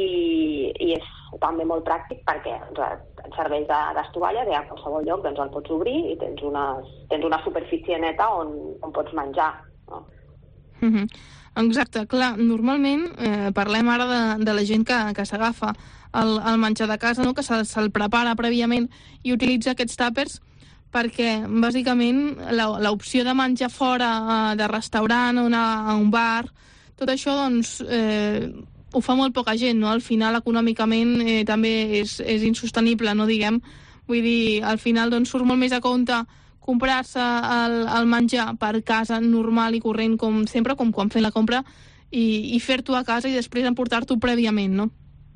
i és també molt pràctic perquè doncs, et serveix d'estovalla i a qualsevol lloc doncs, el pots obrir i tens, unes, tens una superfície neta on, on pots menjar. No? Mm-hmm. Exacte, clar, normalment eh, parlem ara de, de la gent que, que s'agafa el, el menjar de casa, no? que se'l se prepara prèviament i utilitza aquests tàpers perquè, bàsicament, l'opció de menjar fora, eh, de restaurant, una, a un bar, tot això, doncs, eh, ho fa molt poca gent, no? Al final, econòmicament, eh, també és, és insostenible, no diguem? Vull dir, al final, doncs, surt molt més a compte comprar-se el, el menjar per casa normal i corrent, com sempre, com quan fem la compra, i, i fer-t'ho a casa i després emportar-t'ho prèviament, no?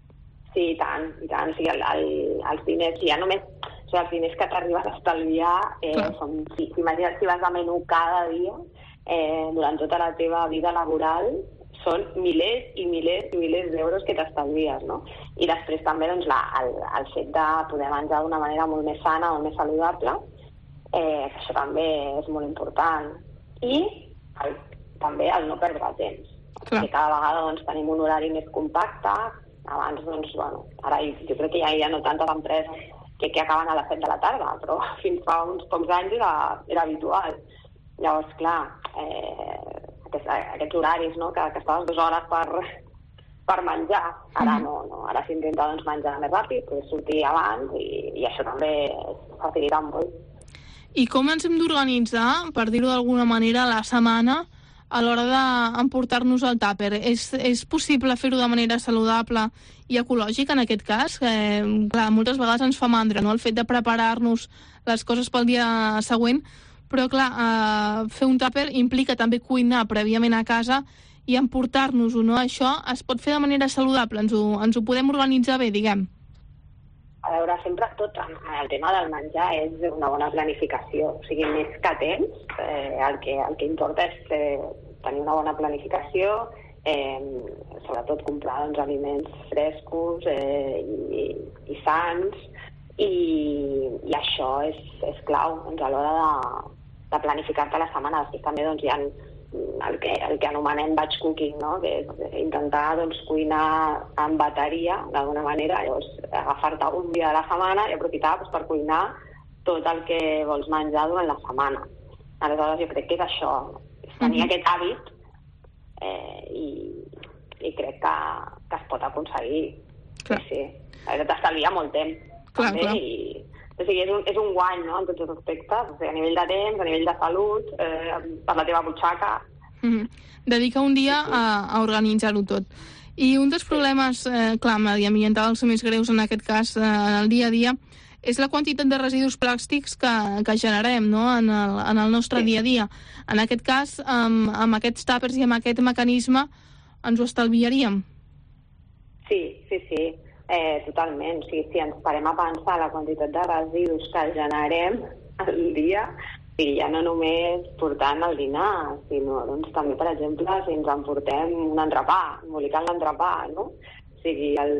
Sí, i tant, i tant. O sigui, el, el, els diners, ja només, o sigui, els diners que t'arribes a estalviar, eh, són, si, imagina't si vas a menú cada dia, eh, durant tota la teva vida laboral, són milers i milers i milers d'euros que t'estalvies, no? I després també, doncs, la, el, el fet de poder menjar d'una manera molt més sana, molt més saludable, Eh, això també és molt important. I el, també el no perdre el temps. Perquè cada vegada doncs, tenim un horari més compacte. Abans, doncs, bueno, ara jo crec que ja hi ha no tantes empreses que, que acaben a les set de la tarda, però fins fa uns pocs anys era, era habitual. Llavors, clar, eh, aquests, aquests horaris, no?, que, que estaves dues hores per, per menjar, ara no, no. Ara s'intenta doncs, menjar més ràpid, poder sortir abans, i, i això també facilita molt. I com ens hem d'organitzar, per dir-ho d'alguna manera, la setmana a l'hora d'emportar-nos el tàper? És, és possible fer-ho de manera saludable i ecològica en aquest cas? Eh, clar, moltes vegades ens fa mandra, no?, el fet de preparar-nos les coses pel dia següent, però clar, eh, fer un tàper implica també cuinar prèviament a casa i emportar-nos-ho, no? Això es pot fer de manera saludable, ens ho, ens ho podem organitzar bé, diguem. A veure, sempre tot en el tema del menjar és una bona planificació. O sigui, més que temps, eh, el, que, el que importa és eh, tenir una bona planificació, eh, sobretot comprar doncs, aliments frescos eh, i, i sants, i, i això és, és clau doncs, a l'hora de, de planificar-te la setmana. Després també doncs, hi ha el que, el que anomenem batch cooking, no?, que és intentar doncs, cuinar en bateria, d'alguna manera, llavors agafar-te un dia de la setmana i aprofitar doncs, per cuinar tot el que vols menjar durant la setmana. Aleshores jo crec que és això, és tenir mm-hmm. aquest hàbit eh, i, i crec que, que es pot aconseguir. Clar. Sí, sí. T'estalvia molt temps. Clar, també, clar. I O sigui, és un, és un guany, no?, en tots els aspectes, o sigui, a nivell de temps, a nivell de salut, eh, per la teva butxaca. Mm-hmm. Dedica un dia a, a organitzar-ho tot. I un dels problemes, eh, clar, mediambientals més greus en aquest cas, eh, en el dia a dia, és la quantitat de residus plàstics que, que generem, no?, en el, en el nostre sí. dia a dia. En aquest cas, amb, amb aquests tàpers i amb aquest mecanisme, ens ho estalviaríem. Sí, sí, sí. Eh, totalment, o sigui, si ens parem a pensar la quantitat de residus que generem al dia, i ja no només portant el dinar, sinó doncs, també, per exemple, si ens emportem un entrepà, embolicar l'entrepà, no? O sigui, el,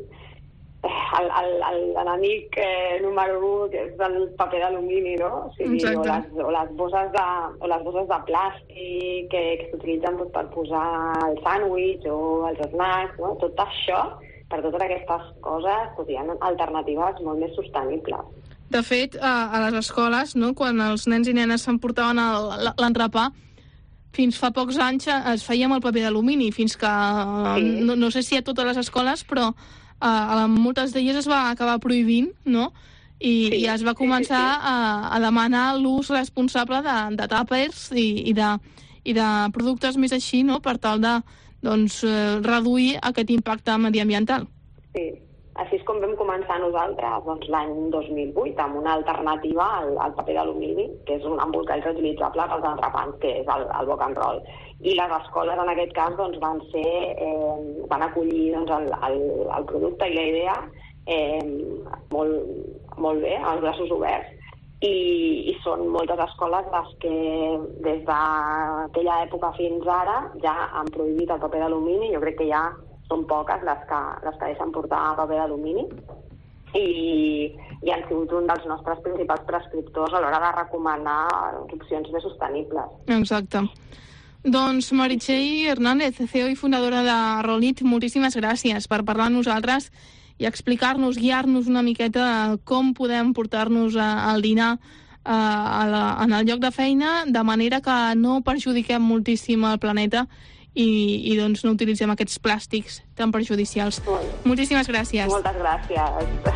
l'enemic eh, número u, que és el paper d'alumini, no? O sigui, o les, o, les bosses de, o les bosses de plàstic que, que s'utilitzen doncs, per posar el sàndwich o els snacks, no? Tot això, per totes aquestes coses, doncs, hi ha alternatives molt més sostenibles. De fet, a, a les escoles, no?, quan els nens i nenes s'emportaven l'entrepà, fins fa pocs anys es feia amb el paper d'alumini, fins que, sí. no, no sé si a totes les escoles, però a, a moltes d'elles es va acabar prohibint, no?, i, sí. i es va començar sí, sí, sí. A, a demanar l'ús responsable de, de tàpers i, i, de, i de productes més així, no?, per tal de doncs, eh, reduir aquest impacte mediambiental. Sí, així és com vam començar nosaltres doncs, l'any dos mil vuit amb una alternativa al, al paper d'alumini, que és un embolcall reutilitzable pels entrepans, que és el, el boc and roll. I les escoles en aquest cas doncs, van ser, eh, van acollir doncs, el, el, el producte i la idea eh, molt, molt bé, amb els braços oberts. I, i són moltes escoles les que des d'aquella època fins ara ja han prohibit el paper d'alumini. Jo crec que ja són poques les que, les que deixen portar paper d'alumini i, i han sigut un dels nostres principals prescriptors a l'hora de recomanar opcions més sostenibles. Exacte. Doncs Meritxell Hernández, C E O i fundadora de Rolit, moltíssimes gràcies per parlar amb nosaltres i explicar-nos, guiar-nos una miqueta com podem portar-nos al dinar a, a la, en el lloc de feina, de manera que no perjudiquem moltíssim el planeta i, i doncs no utilitzem aquests plàstics tan perjudicials. Molt. Moltíssimes gràcies. Moltes gràcies.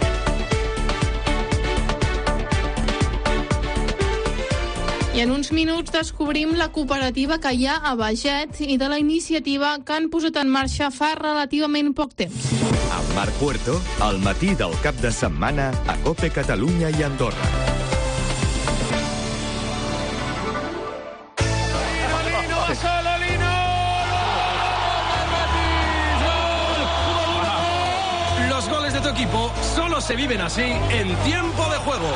I en uns minuts descobrim la cooperativa que hi ha a Beget i de la iniciativa que han posat en marxa fa relativament poc temps. Amb Marc Puerto, al matí del cap de setmana a COPE Catalunya i Andorra. Los goles de tu equipo solo se viven así en tiempo de juego.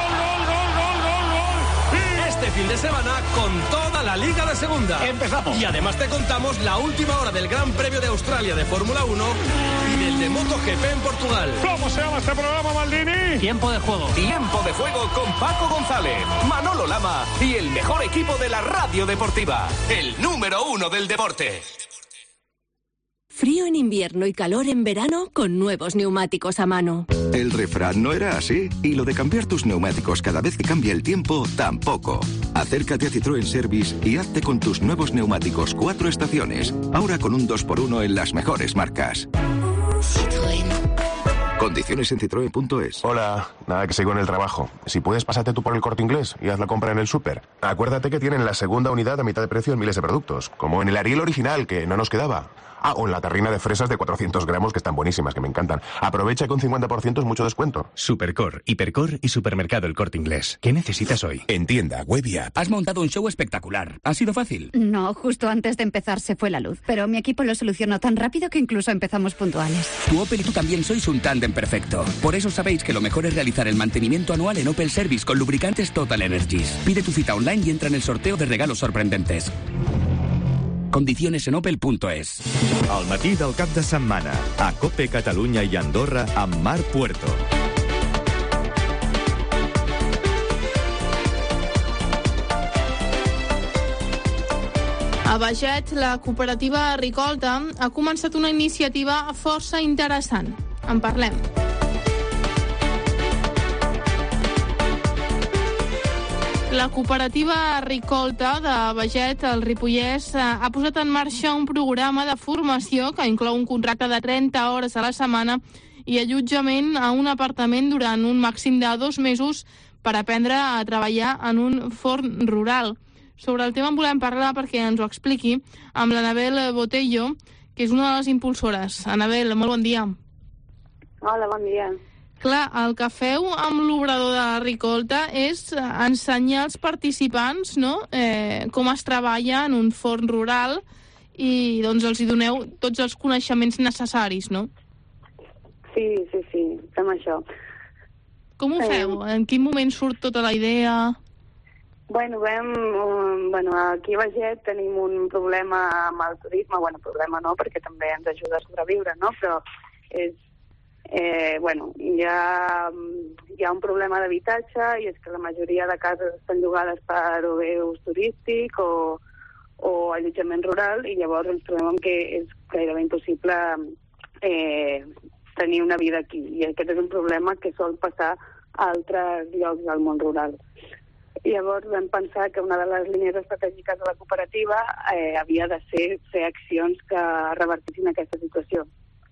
Este fin de semana con toda la Liga de Segunda. ¡Empezamos! Y además te contamos la última hora del Gran Premio de Australia de Fórmula uno y del de MotoGP en Portugal. ¿Cómo se llama este programa, Maldini? Tiempo de juego. Tiempo de juego con Paco González, Manolo Lama y el mejor equipo de la radio deportiva. El número uno del deporte. Frío en invierno y calor en verano con nuevos neumáticos a mano. El refrán no era así, y lo de cambiar tus neumáticos cada vez que cambia el tiempo, tampoco. Acércate a Citroën Service y hazte con tus nuevos neumáticos cuatro estaciones, ahora con un dos por uno en las mejores marcas. Citroën. Condiciones en citroen punto es. Hola, nada, que sigo en el trabajo. Si puedes, pásate tú por el Corte Inglés y haz la compra en el súper. Acuérdate que tienen la segunda unidad a mitad de precio en miles de productos, como en el Ariel original, que no nos quedaba. Ah, o en la terrina de fresas de cuatrocientos gramos, que están buenísimas, que me encantan. Aprovecha que un cincuenta por ciento es mucho descuento. Supercor, Hipercor y Supermercado El Corte Inglés. ¿Qué necesitas hoy? En tienda, web y app. Has montado un show espectacular. ¿Ha sido fácil? No, justo antes de empezar se fue la luz. Pero mi equipo lo solucionó tan rápido que incluso empezamos puntuales. Tu Opel y tú también sois un tándem perfecto. Por eso sabéis que lo mejor es realizar el mantenimiento anual en Opel Service con lubricantes Total Energies. Pide tu cita online y entra en el sorteo de regalos sorprendentes. Condiciones en opel punto es. Al matí del cap de setmana, a COPE Catalunya i Andorra amb Marc Puerto. A Beget, la cooperativa Ricolta ha començat una iniciativa força interessant. En parlem. La cooperativa Ricolta de Beget, al Ripollès, ha posat en marxa un programa de formació que inclou un contracte de trenta hores a la setmana i allotjament a un apartament durant un màxim de dos mesos per aprendre a treballar en un forn rural. Sobre el tema en volem parlar perquè ens ho expliqui amb l'Anabel Botello, que és una de les impulsores. Anabel, molt bon dia. Hola, bon dia. Clar, el que feu amb l'obrador de la Ricolta és ensenyar als participants, no?, eh, com es treballa en un forn rural i doncs els hi doneu tots els coneixements necessaris, no? Sí, sí, sí, fem això. Com ho feu? En quin moment surt tota la idea? Bueno, vam, um, bueno, aquí a Beget tenim un problema amb el turisme, bueno, problema no, perquè també ens ajuda a sobreviure, no?, però és Eh, bueno, hi ha, hi ha un problema d'habitatge i és que la majoria de cases estan llogades per o bé ús turístic o, o allotjament rural, i llavors ens trobem que és gairebé impossible eh, tenir una vida aquí, i aquest és un problema que sol passar a altres llocs del món rural. I llavors vam pensar que una de les línies estratègiques de la cooperativa eh, havia de ser fer accions que revertissin aquesta situació.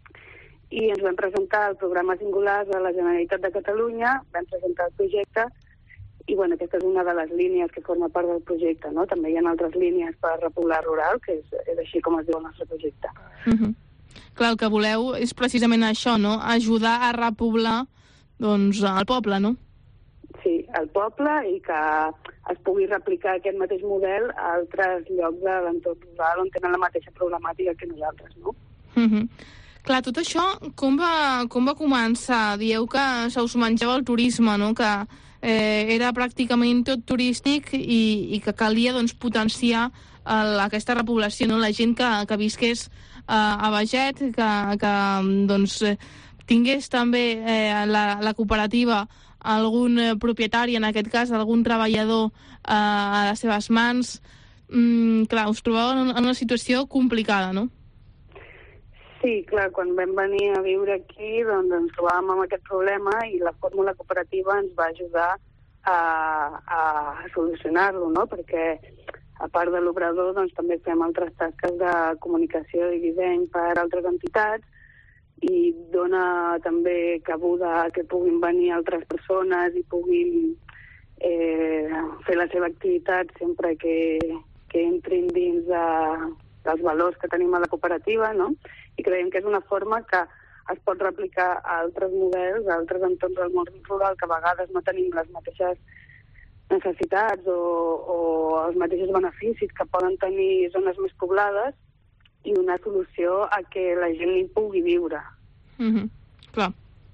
I ens vam presentar el programa singular de la Generalitat de Catalunya, vam presentar el projecte, i bueno, aquesta és una de les línies que forma part del projecte, no? També hi ha altres línies per repoblar rural, que és, és així com es diu el nostre projecte. Uh-huh. Clar, el que voleu és precisament això, no?, ajudar a repoblar, doncs, el poble, no? Sí, el poble, i que es pugui replicar aquest mateix model a altres llocs de l'entorn rural on tenen la mateixa problemàtica que nosaltres, no? Uh-huh. Clar, tot això, com va, com va començar? Dieu que se us menjava el turisme, no?, que eh, era pràcticament tot turístic i, i que calia, doncs, potenciar el, aquesta repoblació, no?, la gent que, que visqués eh, a Beget, que, que doncs, tingués també eh, la, la cooperativa algun propietari, en aquest cas, algun treballador eh, a les seves mans. Mm, clar, us trobeu en una situació complicada, no? Sí, clar, quan vam venir a viure aquí doncs ens trobàvem amb aquest problema i la fórmula cooperativa ens va ajudar a, a solucionar-lo, no? Perquè a part de l'obrador doncs també fem altres tasques de comunicació i disseny per altres entitats i dona també cabuda que puguin venir altres persones i puguin eh, fer la seva activitat sempre que, que entrin dins de, dels valors que tenim a la cooperativa, no? I creiem que és una forma que es pot replicar a altres models, a altres entorns del món rural, que a vegades no tenim les mateixes necessitats o, o els mateixos beneficis que poden tenir zones més poblades, i una solució a que la gent hi pugui viure. Mm-hmm. Clar.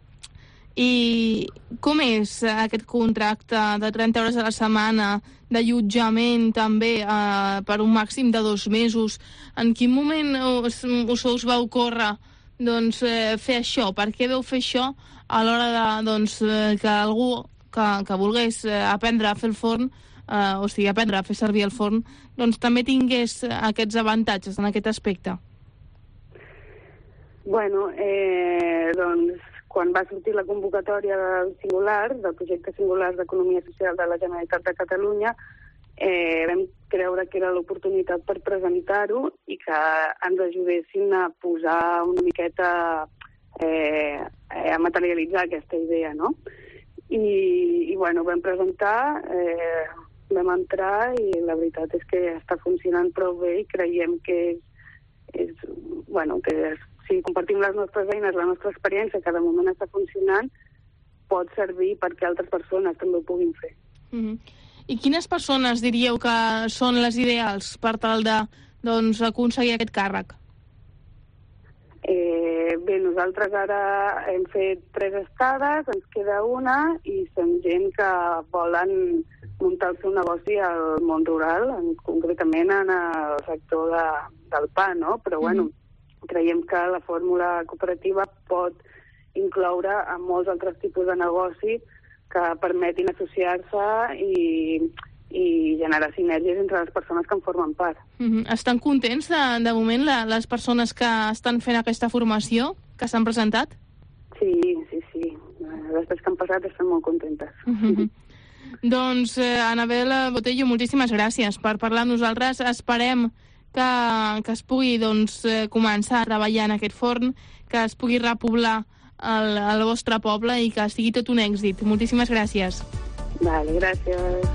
I com és aquest contracte de trenta hores a la setmana, d'allotjament també eh, per un màxim de dos mesos? En quin moment us, us, us va ocórrer doncs, eh, fer això? Per què veu fer això a l'hora de, doncs, eh, que algú que, que volgués eh, aprendre a fer el forn, eh, o sigui, aprendre a fer servir el forn, doncs també tingués aquests avantatges en aquest aspecte? Bueno, eh, doncs quan va sortir la convocatòria del Singular, del projecte Singular d'Economia Social de la Generalitat de Catalunya, eh, vam creure que era l'oportunitat per presentar-ho i que ens ajudessin a posar una miqueta, eh, a materialitzar aquesta idea, no? I, i bueno, vam presentar, eh, vam entrar i la veritat és que està funcionant prou bé i creiem que és, és bueno, que és, si compartim les nostres eines, la nostra experiència, que de moment està funcionant, pot servir perquè altres persones també ho puguin fer. Mm-hmm. I quines persones diríeu que són les ideals per tal de doncs, aconseguir aquest càrrec? Eh, bé, nosaltres ara hem fet tres estades, ens queda una, i som gent que volen muntar el seu negoci al món rural, en, concretament en el sector de, del pa, no? Però, bueno, mm-hmm. creiem que la fórmula cooperativa pot incloure a molts altres tipus de negoci que permetin associar-se i, i generar sinergies entre les persones que en formen part. Mm-hmm. Estan contents de, de moment la, les persones que estan fent aquesta formació, que s'han presentat? Sí, sí, sí. Després que han passat estan molt contentes. Mm-hmm. Doncs, eh, Anabel Botello, moltíssimes gràcies per parlar amb nosaltres. Esperem que, que es pugui doncs, començar a treballar en aquest forn, que es pugui repoblar al, al vostre poble i que sigui tot un èxit. Moltíssimes gràcies. Vale, gràcies.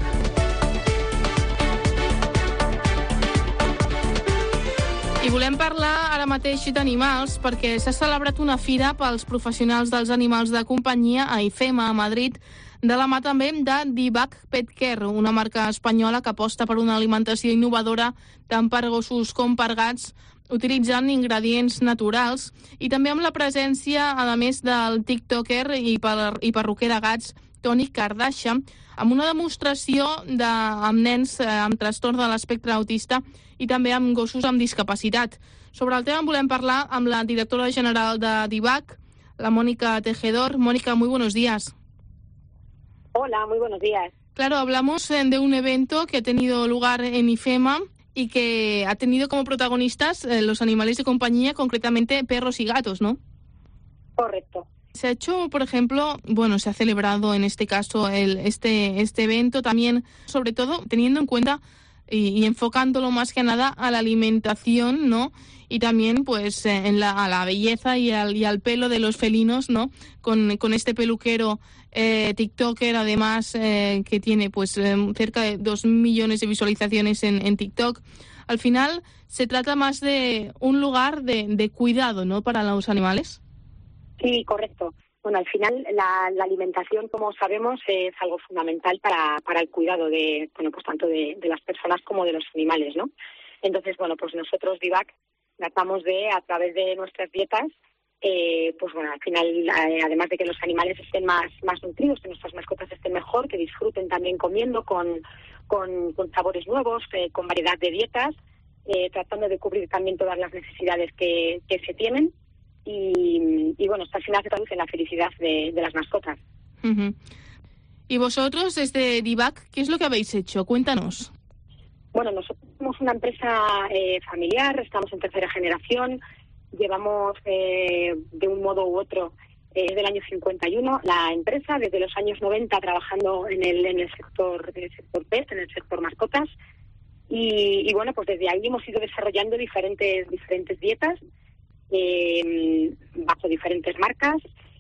I volem parlar ara mateix d'animals perquè s'ha celebrat una fira pels professionals dels animals de companyia a IFEMA, a Madrid, de la mà també de Divac Pet Care, una marca espanyola que aposta per una alimentació innovadora tant per gossos com per gats, utilitzant ingredients naturals i també amb la presència, a més del tiktoker i, per, i perruquer de gats Toni Kardashian, amb una demostració de, amb nens eh, amb trastorn de l'espectre autista i també amb gossos amb discapacitat. Sobre el tema volem parlar amb la directora general de Divac, la Mónica Tejedor. Mónica, muy buenos días. Hola, muy buenos días. Claro, hablamos eh, de un evento que ha tenido lugar en IFEMA y que ha tenido como protagonistas eh, los animales de compañía, concretamente perros y gatos, ¿no? Correcto. Se ha hecho, por ejemplo, bueno, se ha celebrado en este caso el, este, este evento también, sobre todo teniendo en cuenta y, y enfocándolo más que nada a la alimentación, ¿no? Y también, pues, eh, en la, a la belleza y al, y al pelo de los felinos, ¿no? Con, con este peluquero eh, tiktoker, además, eh, que tiene, pues, eh, cerca de dos millones de visualizaciones en, en TikTok. Al final, se trata más de un lugar de, de cuidado, ¿no? Para los animales. Sí, correcto. Bueno, al final la, la alimentación, como sabemos, es algo fundamental para, para el cuidado de, bueno, pues tanto de, de las personas como de los animales, ¿no? Entonces, bueno, pues nosotros, Divac, tratamos de, a través de nuestras dietas, eh, pues bueno, al final, eh, además de que los animales estén más, más nutridos, que nuestras mascotas estén mejor, que disfruten también comiendo con, con, con sabores nuevos, eh, con variedad de dietas, eh, tratando de cubrir también todas las necesidades que, que se tienen. Y, y bueno, esto al final se traduce en la felicidad de, de las mascotas. Uh-huh. Y vosotros, desde Divac, ¿qué es lo que habéis hecho? Cuéntanos. Bueno, nosotros somos una empresa eh, familiar, estamos en tercera generación, llevamos eh, de un modo u otro eh, desde el año cincuenta y uno la empresa, desde los años noventa trabajando en el, en el sector en el sector pet, en el sector mascotas, y, y bueno, pues desde ahí hemos ido desarrollando diferentes diferentes dietas, Eh, bajo diferentes marcas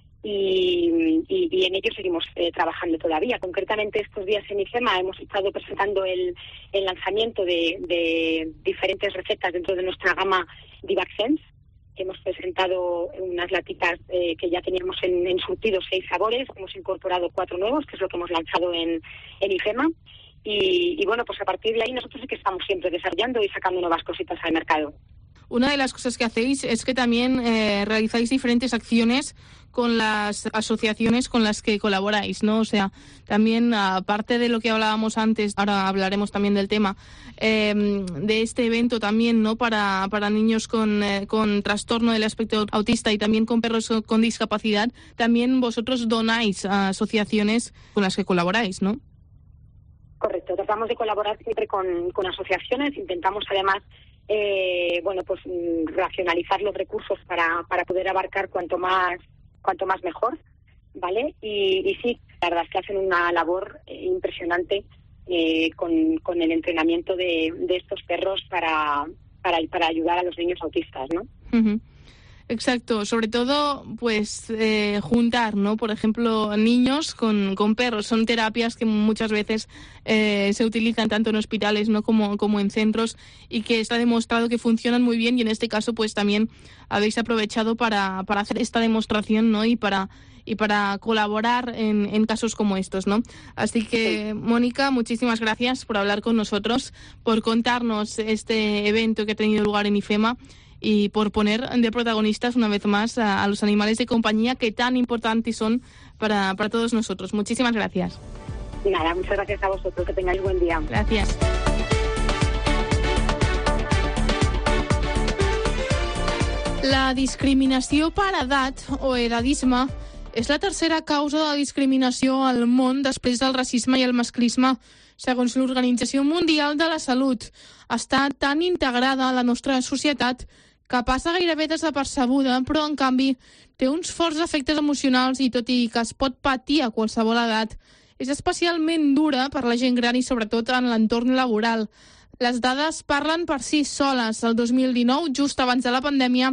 y, y, y en ello seguimos eh, trabajando todavía. Concretamente estos días en IFEMA hemos estado presentando el, el lanzamiento de, de diferentes recetas dentro de nuestra gama Divac Sense. Hemos presentado unas latitas eh, que ya teníamos en, en surtido seis sabores, hemos incorporado cuatro nuevos, que es lo que hemos lanzado en, en IFEMA. Y, y bueno, pues a partir de ahí nosotros sí que estamos siempre desarrollando y sacando nuevas cositas al mercado. Una de las cosas que hacéis es que también eh, realizáis diferentes acciones con las asociaciones con las que colaboráis, ¿no? O sea, también, aparte de lo que hablábamos antes, ahora hablaremos también del tema, eh, de este evento también, ¿no? Para, para niños con, eh, con trastorno del espectro autista y también con perros con discapacidad, también vosotros donáis a asociaciones con las que colaboráis, ¿no? Correcto, tratamos de colaborar siempre con, con asociaciones, intentamos además Eh, bueno, pues racionalizar los recursos para, para poder abarcar cuanto más cuanto más mejor, ¿vale? Y, y sí, la verdad es que hacen una labor eh, impresionante eh, con, con el entrenamiento de, de estos perros para, para, para ayudar a los niños autistas, ¿no? Uh-huh. Exacto, sobre todo, pues, eh, juntar, ¿no? Por ejemplo, niños con, con perros. Son terapias que muchas veces eh, se utilizan tanto en hospitales, ¿no? Como, como en centros, y que está demostrado que funcionan muy bien, y en este caso, pues, también habéis aprovechado para, para hacer esta demostración, ¿no? Y para y para colaborar en, en casos como estos, ¿no? Así que, Mónica, muchísimas gracias por hablar con nosotros, por contarnos este evento que ha tenido lugar en IFEMA, y por poner de protagonistas una vez más a, a los animales de compañía que tan importantes son para, para todos nosotros. Muchísimas gracias. Nada, muchas gracias a vosotros, que tengáis buen día. Gracias. La discriminació per edat o edadisme és la tercera causa de discriminació al món després del racisme i el masclisme, segons l'Organització Mundial de la Salut. Està tan integrada a la nostra societat que passa gairebé desapercebuda, però en canvi té uns forts efectes emocionals i tot i que es pot patir a qualsevol edat, és especialment dura per la gent gran i sobretot en l'entorn laboral. Les dades parlen per si soles. El dos mil dinou, just abans de la pandèmia,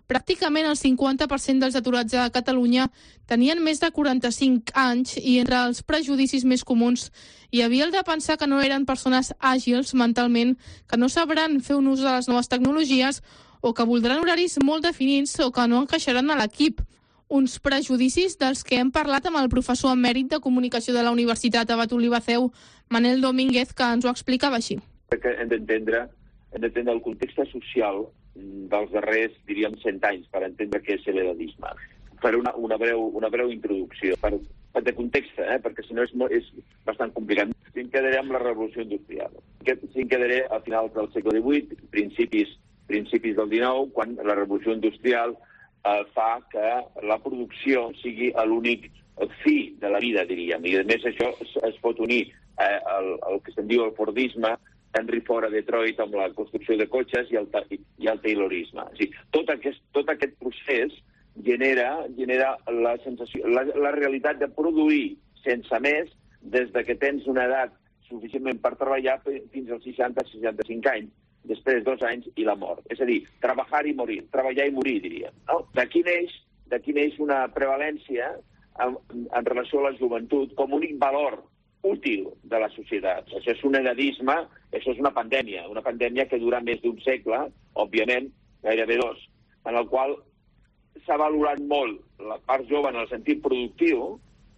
Pràcticament el cinquanta per cent dels aturats a Catalunya tenien més de quaranta-cinc anys i entre els prejudicis més comuns hi havia el de pensar que no eren persones àgils mentalment, que no sabran fer un ús de les noves tecnologies o que voldran horaris molt definits o que no encaixaran a l'equip. Uns prejudicis dels que hem parlat amb el professor emèrit de Comunicació de la Universitat Abat Olivaceu, Manel Domínguez, que ens ho explicava així. Que hem d'entendre, hem d'entendre el context social dels darrers, diríem, cent anys per entendre què és l'edadisme. Faré una, una, breu, una breu introducció per, per de context, eh? perquè si no és, és bastant complicat. Em quedaré amb la revolució industrial. Em quedaré a finals del segle divuit, principis, principis del dinou, quan la revolució industrial eh, fa que la producció sigui l'únic fi de la vida, diríem. I a més això es, es pot unir eh, al, al que se'n diu el Fordisme, Henry Ford a Detroit amb la construcció de cotxes i el, i el Taylorisme. O sigui, tot, aquest, tot aquest procés genera, genera la, sensació, la, la realitat de produir sense més des de que tens una edat suficientment per treballar fins als seixanta a seixanta-cinc anys, després dos anys i la mort. És a dir, treballar i morir, treballar i morir, diríem. No? D'aquí neix, d'aquí neix una prevalència en, en relació a la joventut com únic valor útil de la societat. Això és un edadisme, això és una pandèmia, una pandèmia que dura més d'un segle, òbviament, gairebé dos, en el qual s'ha valorat molt la part jove en el sentit productiu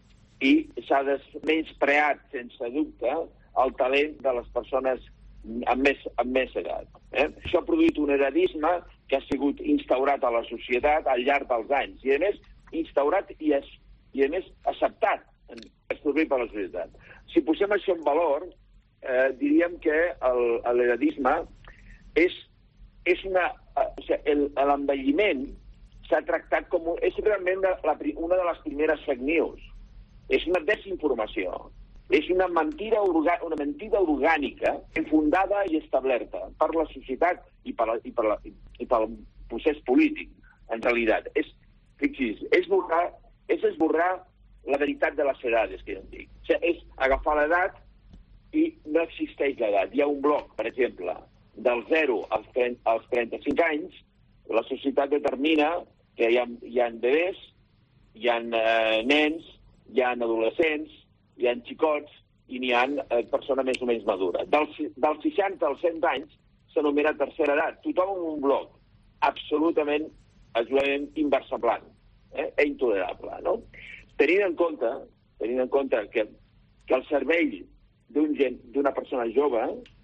i s'ha menyspreat, sense dubte, el talent de les persones amb més, amb més edat. Eh? Això ha produït un edadisme que ha sigut instaurat a la societat al llarg dels anys i, a més, instaurat i, es, i a més, acceptat per la societat. Si posem això en valor, eh, diríem que l'edadisme és, és una... Eh, o sigui, l'envelliment s'ha tractat com... Un, és realment la, la, una de les primeres fake news. És una desinformació. És una mentida, orga, una mentida orgànica infundada i establerta per la societat i, per la, i, per la, i pel procés polític, en realitat. És, fixis, és, esborrar, és esborrar la veritat de les edades, que jo en dic. O sigui, és agafar l'edat i no existeix l'edat. Hi ha un bloc, per exemple, del zero als, trenta, als trenta-cinc anys, la societat determina que hi ha, hi ha bebès, hi ha eh, nens, hi ha adolescents, hi ha xicots i n'hi ha eh, persones més o menys madures. Dels, dels seixanta als cent anys s'anomena tercera edat. Tothom en un bloc absolutament, absolutament inversemblant, eh? e intolerable, no? Tenint en compte, tenint en compte que, que el cervell d'un gent, d'una persona jove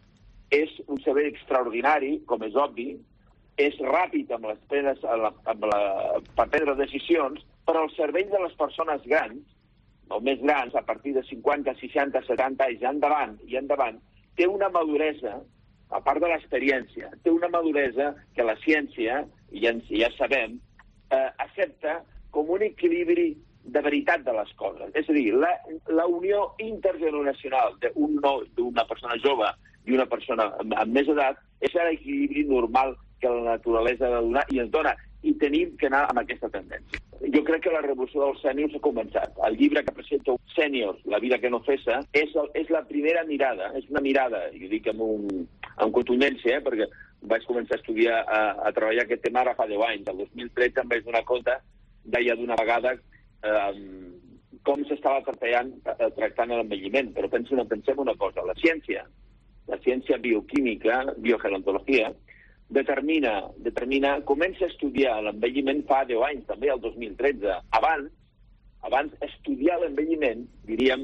és un cervell extraordinari, com és obvi, és ràpid amb les penes, amb la, amb la, per prendre decisions, però el cervell de les persones grans, o més grans, a partir de cinquanta, seixanta, setanta anys i endavant, i endavant, té una maduresa, a part de l'experiència, té una maduresa que la ciència, i ja, ja sabem, eh, accepta com un equilibri de veritat de les coses. És a dir, la, la unió intergeneracional d'una persona jove i una persona amb, amb més edat és l'equilibri normal que la naturalesa ha de donar i ens dona, i tenim que anar amb aquesta tendència. Jo crec que la revolució dels sèniors ha començat. El llibre que presenta Sèniors, La vida que no cessa, és, el, és la primera mirada, és una mirada, i ho dic amb, un, amb contundència, eh, perquè vaig començar a estudiar, a, a treballar aquest tema ara fa deu anys. El dos mil tretze em vaig donar compte, deia d'una vegada, eh, com s'estava tractant, tractant l'envelliment. Però pensem, pensem una cosa, la ciència, la ciència bioquímica, biogerontologia, determina, determina, comença a estudiar l'envelliment fa deu anys, també el dos mil tretze. Abans, abans estudiar l'envelliment, diríem,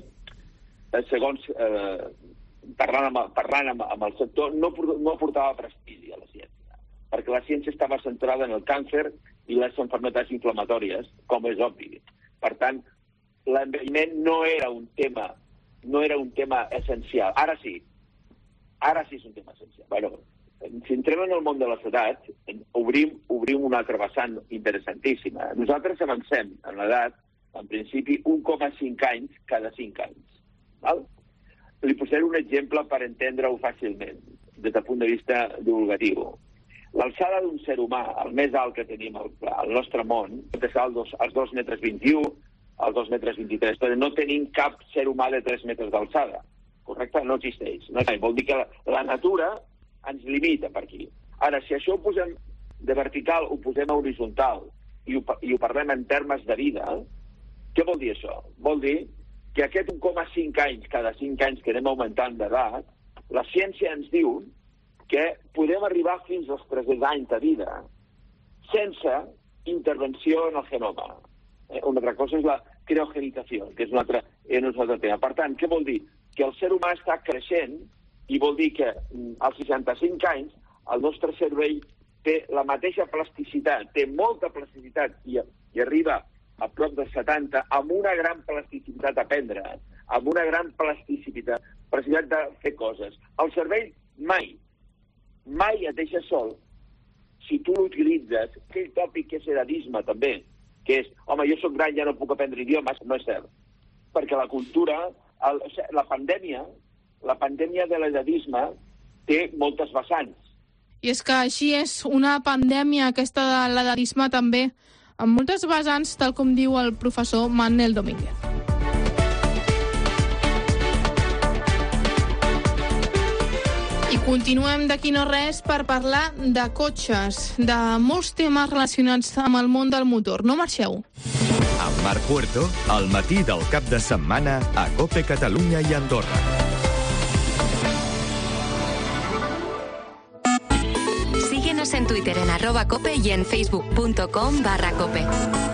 segons, eh, parlant, amb, parlant amb, amb el sector, no, no portava prestigi a la ciència, perquè la ciència estava centrada en el càncer i les malalties inflamatòries, com és obvi. Per tant, l'envelliment no era un tema, no era un tema essencial. Ara sí, ara sí és un tema essencial. Bueno, si entrem en el món de les edats, obrim, obrim una altra vessant interessantíssima. Nosaltres avancem en l'edat, en principi, un coma cinc anys cada cinc anys. Val? Li posaré un exemple per entendre-ho fàcilment, des del punt de vista divulgatiu. L'alçada d'un ser humà, el més alt que tenim al, al nostre món, és als, als dos metres vint-i-u, als dos metres vint-i-tres, però no tenim cap ser humà de tres metres d'alçada. Correcte? No existeix. No, vol dir que la, la natura ens limita per aquí. Ara, si això ho posem, de vertical ho posem a horitzontal i ho, i ho parlem en termes de vida, què vol dir això? Vol dir que aquest un coma cinc anys, cada cinc anys que anem augmentant d'edat, la ciència ens diu que podem arribar fins als tres-cents anys de vida sense intervenció en el genoma. Eh, una altra cosa és la criogenització, que és un altre, és un altre tema. Per tant, què vol dir? Que el ser humà està creixent i vol dir que als seixanta-cinc anys el nostre cervell té la mateixa plasticitat, té molta plasticitat i, i arriba a prop de setanta, amb una gran plasticitat a aprendre, amb una gran plasticitat, plasticitat de fer coses. El cervell mai, mai et deixa sol si tu l'utilitzes, aquell tòpic que és edadisme també, que és, home, jo soc gran, ja no puc aprendre idiomes, no és cert. Perquè la cultura, el, la pandèmia, la pandèmia de l'edadisme té moltes vessants. I és que així és una pandèmia, aquesta de l'edadisme també, amb moltes vessants, tal com diu el professor Manel Domínguez. I continuem d'aquí no res per parlar de cotxes, de molts temes relacionats amb el món del motor. No marxeu. Amb Marc Puerto, al matí del cap de setmana a COPE Catalunya i Andorra. Síguenos en Twitter en arroba cope y en facebook.com barra cope.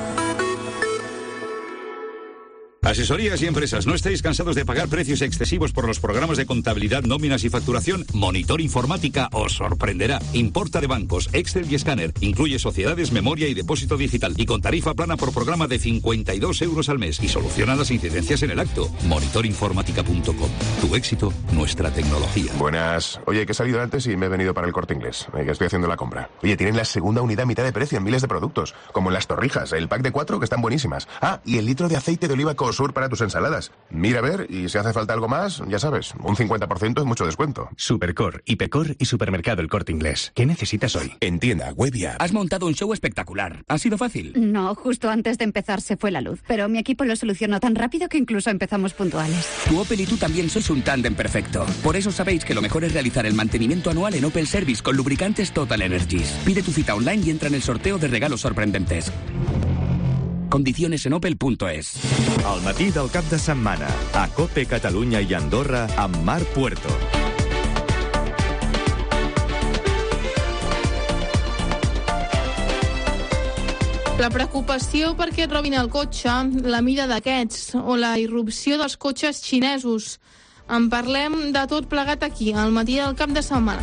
Asesorías y empresas, ¿no estáis cansados de pagar precios excesivos por los programas de contabilidad, nóminas y facturación? Monitor Informática os sorprenderá. Importa de bancos, Excel y escáner. Incluye sociedades, memoria y depósito digital. Y con tarifa plana por programa de cincuenta y dos euros al mes. Y soluciona las incidencias en el acto. monitor informática punto com. Tu éxito, nuestra tecnología. Buenas. Oye, que he salido antes y me he venido para el Corte Inglés. Eh, que estoy haciendo la compra. Oye, tienen la segunda unidad a mitad de precio en miles de productos. Como en las torrijas, el pack de cuatro que están buenísimas. Ah, y el litro de aceite de oliva Cosur para tus ensaladas. Mira a ver, y si hace falta algo más, ya sabes, un cincuenta por ciento es mucho descuento. Supercor, Hipercor y Supermercado El Corte Inglés. ¿Qué necesitas hoy? En tienda, web y app. Has montado un show espectacular. ¿Ha sido fácil? No, justo antes de empezar se fue la luz. Pero mi equipo lo solucionó tan rápido que incluso empezamos puntuales. Tu Opel y tú también sois un tándem perfecto. Por eso sabéis que lo mejor es realizar el mantenimiento anual en Opel Service con lubricantes Total Energies. Pide tu cita online y entra en el sorteo de regalos sorprendentes. Condiciones en opel punto es. Al matí del cap de setmana, a COPE Catalunya i Andorra, amb Marc Puerto. La preocupació perquè et robin el cotxe, la mida d'aquests o la irrupció dels cotxes xinesos. En parlem de tot plegat aquí, al matí del cap de setmana.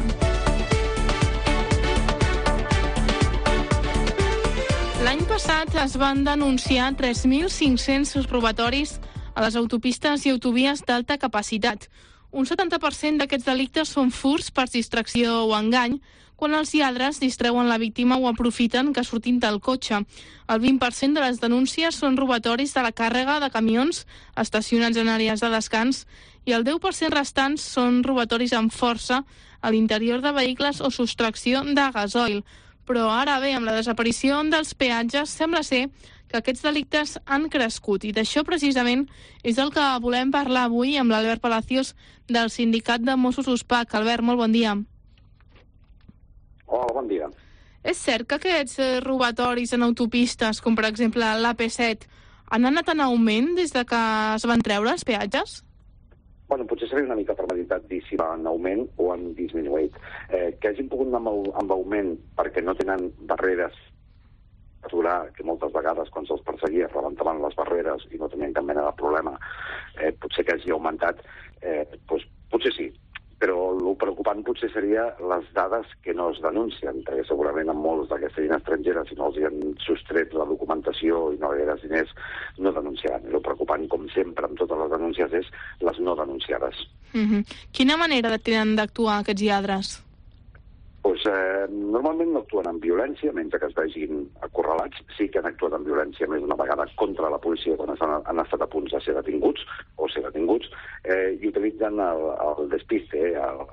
L'any passat es van denunciar tres mil cinc-cents robatoris a les autopistes i autovies d'alta capacitat. Un setanta per cent d'aquests delictes són furts per distracció o engany, quan els lladres distreuen la víctima o aprofiten que sortint del cotxe. El vint per cent de les denúncies són robatoris de la càrrega de camions estacionats en àrees de descans i el deu per cent restants són robatoris amb força a l'interior de vehicles o sostracció de gasoil. Però ara bé, amb la desaparició dels peatges, sembla ser que aquests delictes han crescut. I d'això precisament és el que volem parlar avui amb l'Albert Palacios del Sindicat de Mossos USPAC. Albert, molt bon dia. Hola, bon dia. És cert que aquests robatoris en autopistes, com per exemple l'A P set, han anat en augment des de que es van treure els peatges? Bueno, potser seria una mica premeditat dir si va en augment o en disminuït. Eh, que hagin pogut anar amb, amb augment perquè no tenen barreres a aturar, que moltes vegades quan se'ls perseguia rebentaven les barreres i no tenien cap mena de problema, eh, potser que hagi augmentat, eh, doncs, potser sí. Però el preocupant potser seria les dades que no es denuncien, perquè segurament en molts d'aquesta gent estrangera, si no els hi han sostret la documentació i no hi hagués diners, no denunciaran. El preocupant, com sempre, amb totes les denúncies, és les no denunciades. Mm-hmm. Quina manera tenen d'actuar aquests lladres? Pues, eh, normalment no actuen amb violència, mentre que es vegin acorralats. Sí que han actuat amb violència més d'una vegada contra la policia quan han, han estat a punts de ser detinguts o ser detinguts, eh, i utilitzen el, el despiste, el,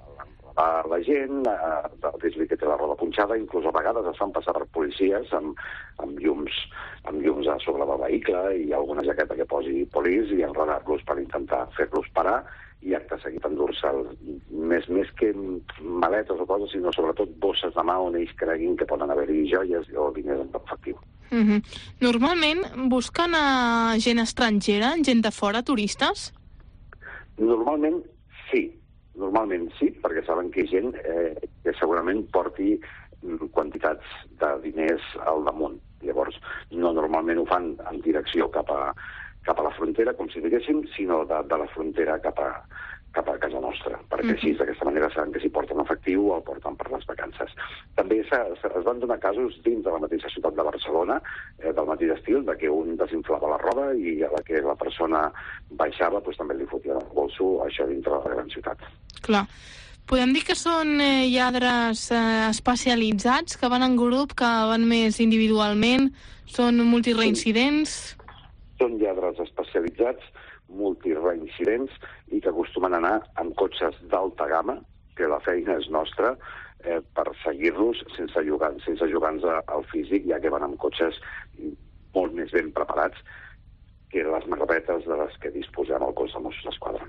a la gent, a dir-li que té la roda punxada, inclús a vegades es fan passar per policies amb, amb, llums, amb llums a sobre del vehicle i alguna jaqueta que posi polis i enredar-los per intentar fer-los parar i acte seguit endur-se més, més que maletes o coses, sinó sobretot bosses de mà on ells creguin que poden haver-hi joies o diners en efectiu. Uh-huh. Normalment busquen a gent estrangera, gent de fora, turistes? Normalment sí. Normalment sí, perquè saben que hi ha gent eh, que segurament porti quantitats de diners al damunt. Llavors, no normalment ho fan en direcció cap a, cap a la frontera, com si diguéssim, sinó de, de la frontera cap a, cap a casa nostra, perquè així, d'aquesta manera, saben que si porten efectiu o el porten per les vacances. També es van donar casos dins de la mateixa ciutat de Barcelona, eh, del mateix estil, de que un desinflava la roba i a la que la persona baixava doncs, també li fotia el bolso, això dintre de la gran ciutat. Clar. Podem dir que són eh, lladres eh, especialitzats, que van en grup, que van més individualment, són multireincidents? Són lladres especialitzats, multireincidents, i que acostumen a anar amb cotxes d'alta gamma, que la feina és nostra, eh, per seguir-los sense jugar, sense jugar-nos al físic, ja que van amb cotxes molt més ben preparats que les marrepetes de les que disposem al cos de Mossos d'Esquadra.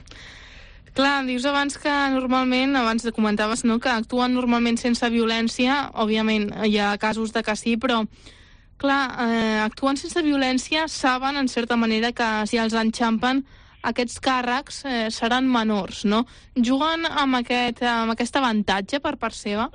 Clar, dius abans que normalment, abans de comentaves, no?, que actuen normalment sense violència, òbviament hi ha casos de que sí, però clar, eh, actuant sense violència saben, en certa manera, que si els enxampen aquests càrrecs eh, seran menors, no? Juguen amb aquest, amb aquest avantatge per part seva?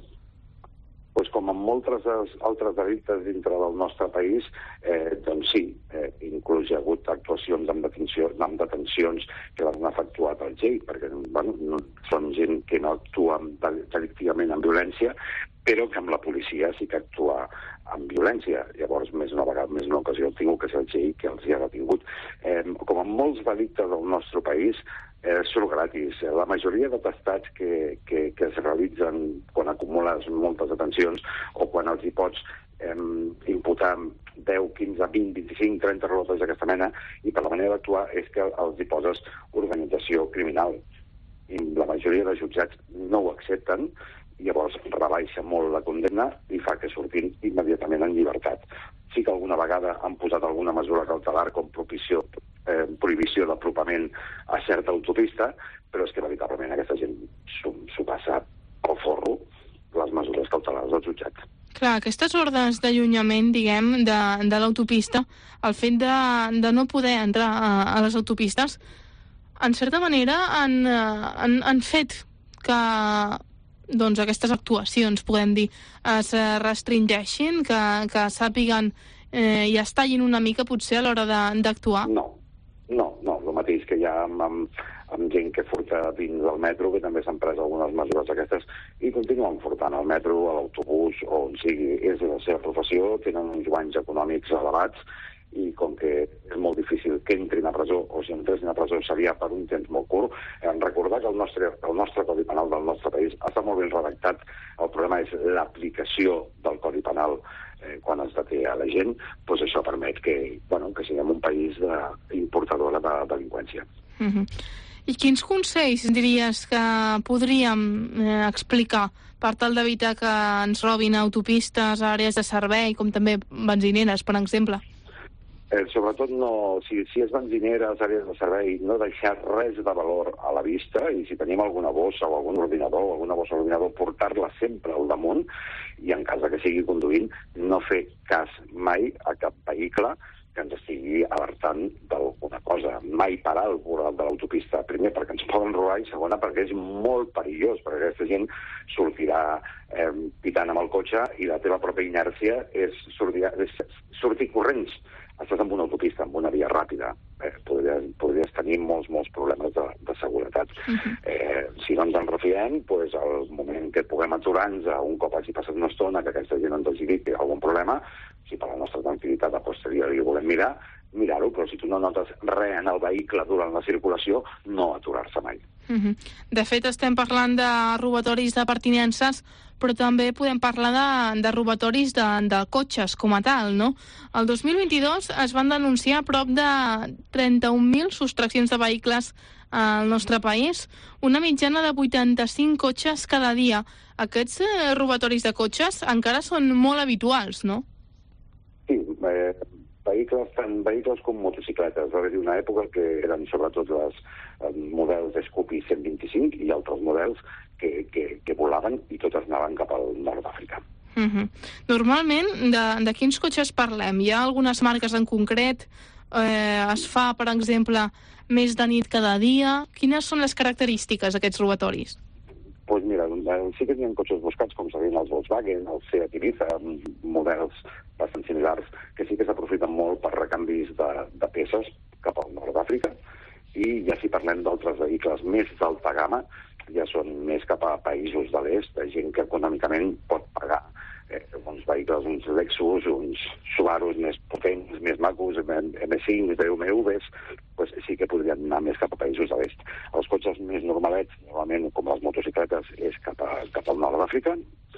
Pues com en moltes altres delictes dintre del nostre país, eh, doncs sí, eh, inclús hi ha hagut actuacions amb, detenció, amb detencions que les han efectuat el G E I, perquè bueno, no, són gent que no actua delictivament amb violència, però que amb la policia sí que actua amb violència. Llavors, més una vegada, més una ocasió, he tingut que ser el G E I que els hi ha detingut. Eh, com en molts delictes del nostre país, eh, surt gratis. La majoria de testats que, que, que es realitzen quan acumules moltes detencions o quan els hi pots eh, imputar deu, quinze, vint, vint-i-cinc, trenta relotes d'aquesta mena, i per la manera d'actuar és que els hi poses organització criminal. I la majoria de jutjats no ho accepten, i llavors rebaixa molt la condemna i fa que surtin immediatament en llibertat. Sí que alguna vegada han posat alguna mesura cautelar com prohibició, eh, prohibició d'apropament a certa autopista, però és que veritablement aquesta gent s'ho passa al forro, les mesures cautelars del jutjat. Clar, aquestes ordres d'allunyament, diguem, de, de l'autopista, el fet de, de no poder entrar a, a les autopistes, en certa manera han, han, han fet que doncs aquestes actuacions, podem dir, es restringeixin, que, que sàpiguen eh, i es tallin una mica potser a l'hora d'actuar? No, no, no, el mateix que hi ha amb, amb, amb gent que furta dins del metro, que també s'han pres algunes mesures aquestes, i continuen furtant al metro, a l'autobús, o on sigui, és la seva professió, tenen uns guanys econòmics elevats, i com que és molt difícil que entrin a presó, o si entressin a presó seria per un temps molt curt, eh, recordar que el nostre, el nostre Codi Penal del nostre país està molt ben redactat. El problema és l'aplicació del Codi Penal eh, quan es deté a la gent, doncs això permet que, bueno, que siguem un país de, importador de delinqüència. Uh-huh. I quins consells diries que podríem eh, explicar per tal d'evitar que ens robin autopistes, àrees de servei, com també benzineres, per exemple? Eh, sobretot, no, si, si és benzineres, àrees de servei, no deixar res de valor a la vista, i si tenim alguna bossa o algun ordinador o alguna bossa o ordinador, portar-la sempre al damunt, i en cas que sigui conduint, no fer cas mai a cap vehicle que ens estigui alertant d'alguna cosa. Mai parar al volant de l'autopista, primer perquè ens poden robar i segona perquè és molt perillós, perquè aquesta gent sortirà eh, pitant amb el cotxe i la teva pròpia inèrcia és sortir, és sortir corrents. Estàs en una autopista, en una via ràpida, eh, podries, podries tenir molts, molts problemes de, de seguretat. Uh-huh. eh, si no ens en refiem, pues, al moment que puguem aturar-nos, un cop hagi passat una estona, que aquesta gent ens hagi dit que hi ha algun problema, si per la nostra tranquil·litat a posteriori volem mirar, mirar-ho, però si tu no notes res en el vehicle durant la circulació, no aturar-se mai. Uh-huh. De fet, estem parlant de robatoris de pertinences, però també podem parlar de, de robatoris de, de cotxes com a tal, no? El dos mil vint-i-dos es van denunciar prop de trenta-un mil sostraccions de vehicles al nostre país, una mitjana de vuitanta-cinc cotxes cada dia. Aquests eh, robatoris de cotxes encara són molt habituals, no? Sí, eh, vehicles, tant vehicles com motocicletes. Va haver-hi una època que eren sobretot els eh, models Scoopy cent vint-i-cinc i altres models que, que, que volaven i totes anaven cap al nord d'Àfrica. Uh-huh. Normalment, de, de quins cotxes parlem? Hi ha algunes marques en concret? Eh, es fa, per exemple, més de nit cada dia? Quines són les característiques d'aquests robatoris? Doncs pues mira, sí que hi ha cotxes buscats, com serien els Volkswagen, els Seat Ibiza, models bastant similars, que sí que s'aprofiten molt per recanvis de, de peces cap al nord d'Àfrica. I ja si parlem d'altres vehicles més d'alta gamma, ja són més cap a països de l'est, de gent que econòmicament pot pagar eh, uns vehicles, uns Lexus, uns Subarus més potents, més macos, ema cinc, B M Ws, pues sí que podrien anar més cap a països de l'est. Els cotxes més normalets, normalment com les motocicletes, és cap, a, cap al nord d'Àfrica,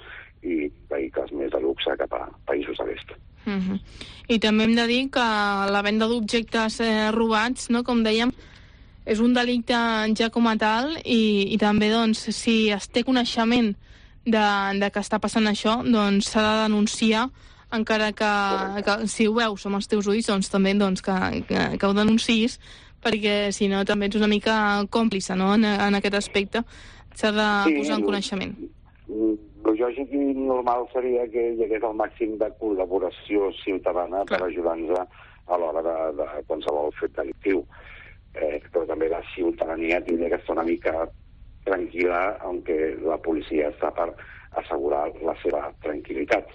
i vehicles més de luxe cap a països de l'est. Uh-huh. I també hem de dir que la venda d'objectes eh, robats, no, com dèiem, és un delicte ja com a tal i, i també, doncs, si es té coneixement de, de que està passant això, doncs s'ha de denunciar, encara que, que si ho veus amb els teus ulls, doncs també doncs, que, que, que ho denunciïs, perquè si no també ets una mica còmplice, no?, en, en aquest aspecte. S'ha de sí, posar en coneixement. El lògic i normal seria que hi hagués el màxim de col·laboració ciutadana Clar. per ajudar-nos a l'hora de, de qualsevol fet delictiu. Eh, però també la ciutadania tindria que estar una mica tranquil·la, aunque la policia està per assegurar la seva tranquil·litat.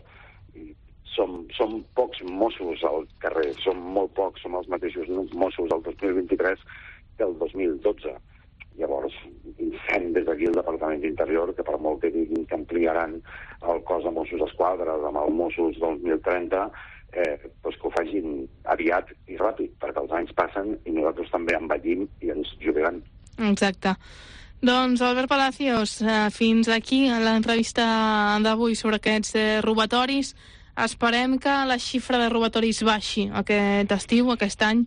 Som, som pocs Mossos al carrer, som molt pocs, som els mateixos Mossos del dos mil vint-i-tres que el dos mil dotze. Llavors, fem des d'aquí el Departament d'Interior, que per molt que diguin que ampliaran el cos de Mossos d'Esquadra amb el Mossos dos mil trenta, eh, doncs que ho facin aviat i ràpid, perquè els anys passen i nosaltres també envellim i ens jubilant. Exacte. Doncs, Albert Palacios, eh, fins aquí l'entrevista d'avui sobre aquests eh, robatoris. Esperem que la xifra de robatoris baixi aquest estiu, aquest any,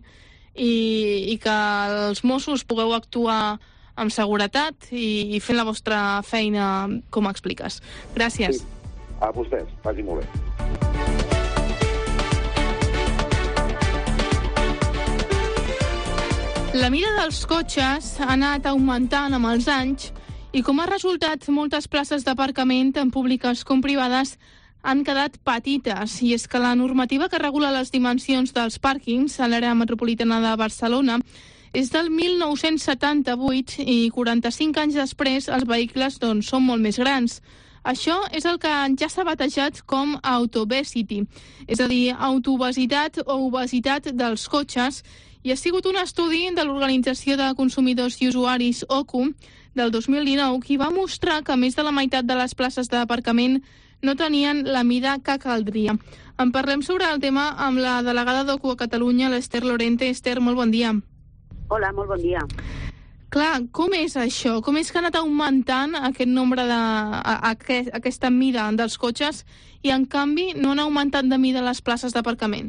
i, i que els Mossos pugueu actuar amb seguretat i, i fent la vostra feina com expliques. Gràcies. Sí. A vostès, vagi molt bé. La mida dels cotxes ha anat augmentant amb els anys i, com a resultat, moltes places d'aparcament, tant públiques com privades, han quedat petites. I és que la normativa que regula les dimensions dels pàrquings a l'àrea metropolitana de Barcelona és del mil nou-cents setanta-vuit i quaranta-cinc anys després els vehicles doncs, són molt més grans. Això és el que ja s'ha batejat com autobesity, és a dir, autoobesitat o obesitat dels cotxes, i ha sigut un estudi de l'Organització de Consumidors i Usuaris O C U del dos mil dinou qui va mostrar que més de la meitat de les places d'aparcament no tenien la mida que caldria. En parlem sobre el tema amb la delegada d'O C U a Catalunya, l'Ester Lorente. Ester, molt bon dia. Hola, molt bon dia. Clar, com és això? Com és que ha anat augmentant aquest nombre de... A, a, a, aquesta mida dels cotxes i, en canvi, no han augmentat de mida les places d'aparcament?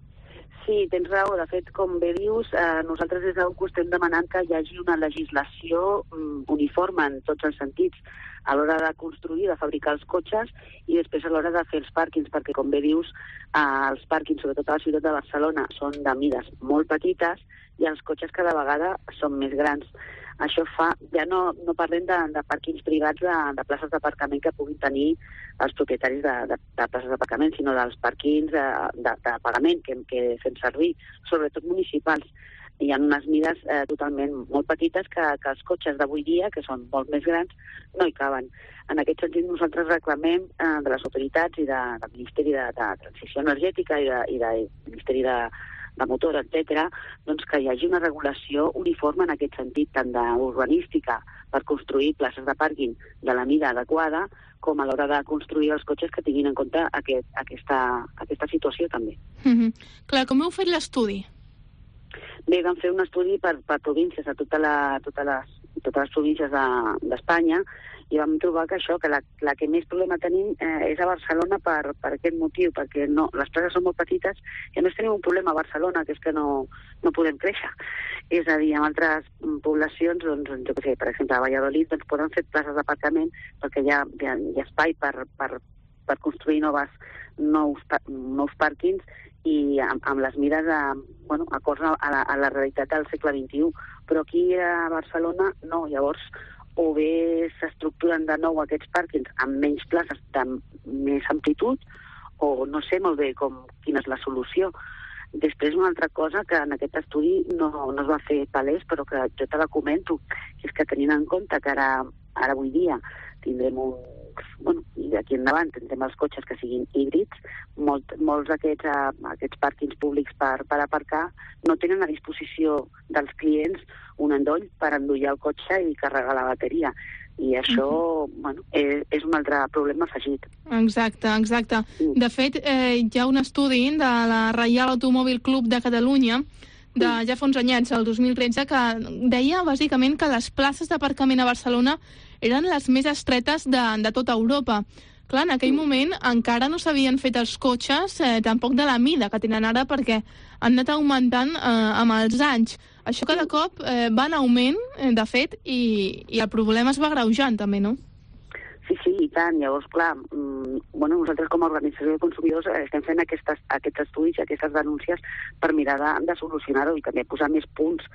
Sí, tens raó. De fet, com bé dius, eh, nosaltres des d'O C U estem demanant que hi hagi una legislació mm, uniforme en tots els sentits a l'hora de construir, de fabricar els cotxes i després a l'hora de fer els pàrquings, perquè, com bé dius, eh, els pàrquings, sobretot a la ciutat de Barcelona, són de mides molt petites i els cotxes cada vegada són més grans. Això fa, ja no, no parlem de, de pàrquings privats, de, de places d'aparcament que puguin tenir els propietaris de, de, de places d'aparcament, sinó dels pàrquings de, de, de pagament que, que fem servir, sobretot municipals. Hi ha unes mides eh, totalment molt petites que, que els cotxes d'avui dia, que són molt més grans, no hi caben. En aquest sentit, nosaltres reclamem eh, de les autoritats i de, del Ministeri de, de Transició Energètica i, de, i del Ministeri de de motor, etcètera, doncs que hi hagi una regulació uniforme en aquest sentit, tant d'urbanística per construir places de pàrquing de la mida adequada, com a l'hora de construir els cotxes que tinguin en compte aquest, aquesta, aquesta situació també. Mm-hmm. Clar, com heu fet l'estudi? Bé, vam fer un estudi per, per províncies, a tota la, tota les, totes les províncies d'Espanya, de, i vam trobar que això, que la, la que més problema tenim eh, és a Barcelona per, per aquest motiu, perquè no, les places són molt petites i a més tenim un problema a Barcelona, que és que no, no podem créixer. És a dir, en altres poblacions, doncs, jo què sé, per exemple, a Valladolid, doncs poden fer places d'aparcament perquè hi ha, hi ha, hi ha espai per, per, per construir noves, nous, nous pàrquings i amb, amb les mires a, bueno, acords a la, a la realitat del segle vint-i-u. Però aquí a Barcelona no, llavors o bé s'estructuren de nou aquests pàrquings amb menys places de més amplitud o no sé molt bé com, quina és la solució. Després, una altra cosa que en aquest estudi no, no es va fer palès, però que jo te la comento, és que tenint en compte que ara, ara avui dia tindrem un... Bueno, i d'aquí endavant tindrem els cotxes que siguin híbrids, molt, molts d'aquests, uh, aquests pàrquings públics per, per aparcar no tenen a disposició dels clients un endoll per endollar el cotxe i carregar la bateria. I això, uh-huh. bueno, és, és un altre problema afegit. Exacte, exacte. De fet, eh, hi ha un estudi de la Reial Automòbil Club de Catalunya de ja fa uns anyets, el dos mil tretze, que deia bàsicament que les places d'aparcament a Barcelona eren les més estretes de, de tota Europa. Clar, en aquell moment encara no s'havien fet els cotxes eh, tampoc de la mida que tenen ara, perquè han anat augmentant eh, amb els anys. Això cada cop eh, va en augment, eh, de fet, i, i el problema es va agreujant també, no? Sí, sí, i tant. Llavors, clar, mmm, bueno, nosaltres com a organització de consumidors eh, estem fent aquestes, aquests estudis i aquestes denúncies per mirar de, de solucionar-ho i també posar més punts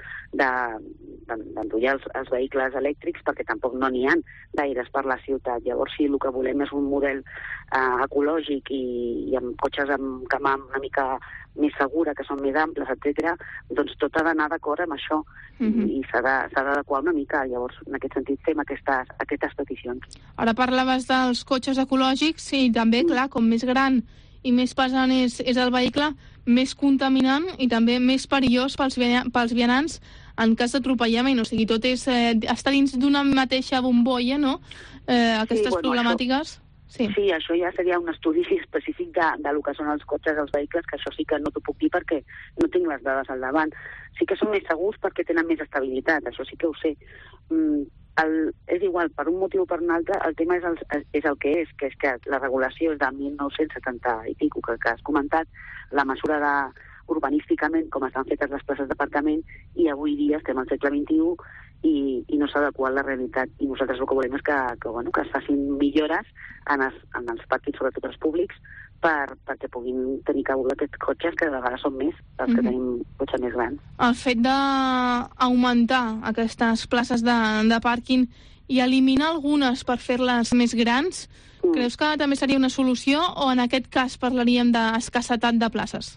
d'endollar els, els vehicles elèctrics, perquè tampoc no n'hi ha gaires per la ciutat. Llavors, sí, el que volem és un model eh, ecològic i, i amb cotxes amb cama una mica més segura, que són més amples, etcètera, doncs tot ha d'anar d'acord amb això uh-huh. i, i s'ha d'adequar una mica. Llavors, en aquest sentit, fem aquestes, aquestes peticions. Ara parlaves dels cotxes ecològics i també, clar, com més gran i més pesant és, és el vehicle, més contaminant i també més perillós pels, pels vianants en cas d'atropellament. O sigui, tot és eh, estar dins d'una mateixa bombolla, no? Eh, aquestes sí, bueno, problemàtiques... Això... Sí. sí, això ja seria un estudi específic de, de lo que són els cotxes, els vehicles, que això sí que no t'ho puc dir perquè no tinc les dades al davant. Sí que són més segurs perquè tenen més estabilitat, això sí que ho sé. Mm, el, és igual, per un motiu o per un altre, el tema és el, és el que és, que és que la regulació és de mil nou-cents setanta i pico, que, que has comentat, la mesura de urbanísticament com estan fetes les places d'aparcament, i avui dia estem al segle vint-i-u i, i no s'ha adequat la realitat. I nosaltres el que volem és que, que, bueno, que es facin millores en els, en els pàrquings, sobretot els públics, per, perquè puguin tenir cabuda aquests cotxes, que de vegades són més, els mm-hmm. que tenim cotxes més grans. El fet d'augmentar aquestes places de, de pàrquing i eliminar algunes per fer-les més grans, mm. creus que també seria una solució o en aquest cas parlaríem d'escassetat de places?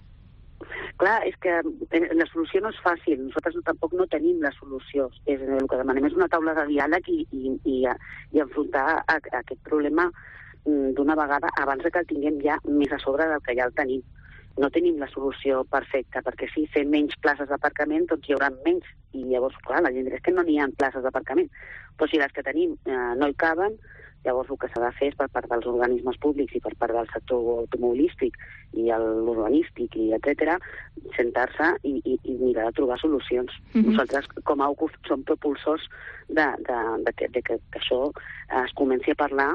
Clar, és que la solució no és fàcil. Nosaltres no, tampoc no tenim la solució. És, el que demanem és una taula de diàleg i, i, i, i enfrontar a, a aquest problema d'una vegada abans que el tinguem ja més a sobre del que ja el tenim. No tenim la solució perfecta, perquè si fem menys places d'aparcament, doncs hi haurà menys. I llavors, clar, la gent és que no n'hi ha places d'aparcament. Però si les que tenim eh, no hi caben, llavors el que s'ha de fer és per part dels organismes públics i per part del sector automobilístic i l'urbanístic i etcètera, sentar-se i, i, i mirar de trobar solucions. Mm-hmm. Nosaltres, com a U C U, som propulsors de, de, de, que, de que, que això es comenci a parlar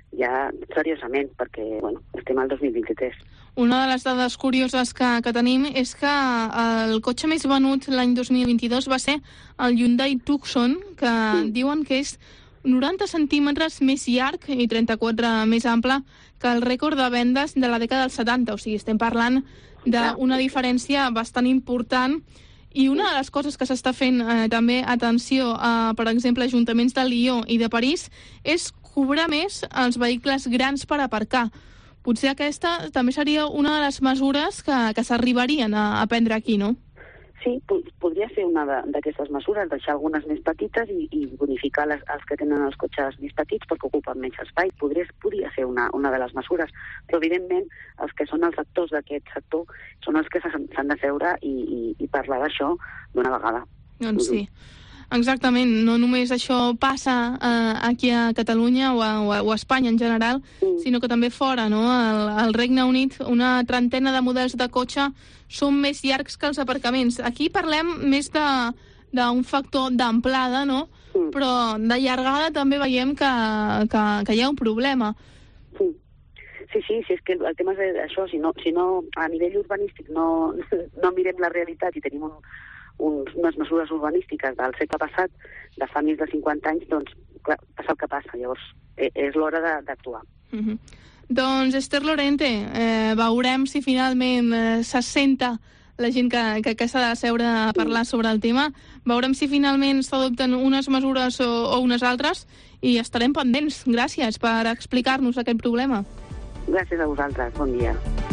ja seriosament, perquè bueno, estem al dos mil vint-i-tres. Una de les dades curioses que, que tenim és que el cotxe més venut l'any dos mil vint-i-dos va ser el Hyundai Tucson, que sí. diuen que és noranta centímetres més llarg i trenta-quatre més ample que el rècord de vendes de la dècada dels setanta. O sigui, estem parlant d'una diferència bastant important. I una de les coses que s'està fent eh, també, atenció, a, per exemple, ajuntaments de Lió i de París, és cobrar més els vehicles grans per aparcar. Potser aquesta també seria una de les mesures que, que s'arribarien a, a prendre aquí, no? Sí, podria ser una d'aquestes mesures, deixar algunes més petites i, i bonificar les, els que tenen els cotxes més petits perquè ocupen menys espai. Podria, podria ser una, una de les mesures, però evidentment els que són els actors d'aquest sector són els que s'han de seure i, i, i parlar d'això d'una vegada. Doncs sí. Exactament, no només això passa eh, aquí a Catalunya o a, o a Espanya en general, mm. sinó que també fora, no? Al, al Regne Unit, una trentena de models de cotxe són més llargs que els aparcaments. Aquí parlem més d'un factor d'amplada, no? mm. però de llargada també veiem que, que, que hi ha un problema. Sí. Sí, sí, sí, és que el tema és això, si no, si no a nivell urbanístic no, no mirem la realitat i tenim un, un, unes mesures urbanístiques del segle passat, de fa més de cinquanta anys, doncs, clar, passa el que passa, llavors eh, és l'hora d'actuar. Mm-hmm. Doncs, Esther Lorente, eh, veurem si finalment eh, s'assenta la gent que, que, que s'ha de seure a parlar sobre el tema, veurem si finalment s'adopten unes mesures o, o unes altres i estarem pendents. Gràcies per explicar-nos aquest problema. Gràcies a vosaltres, bon dia.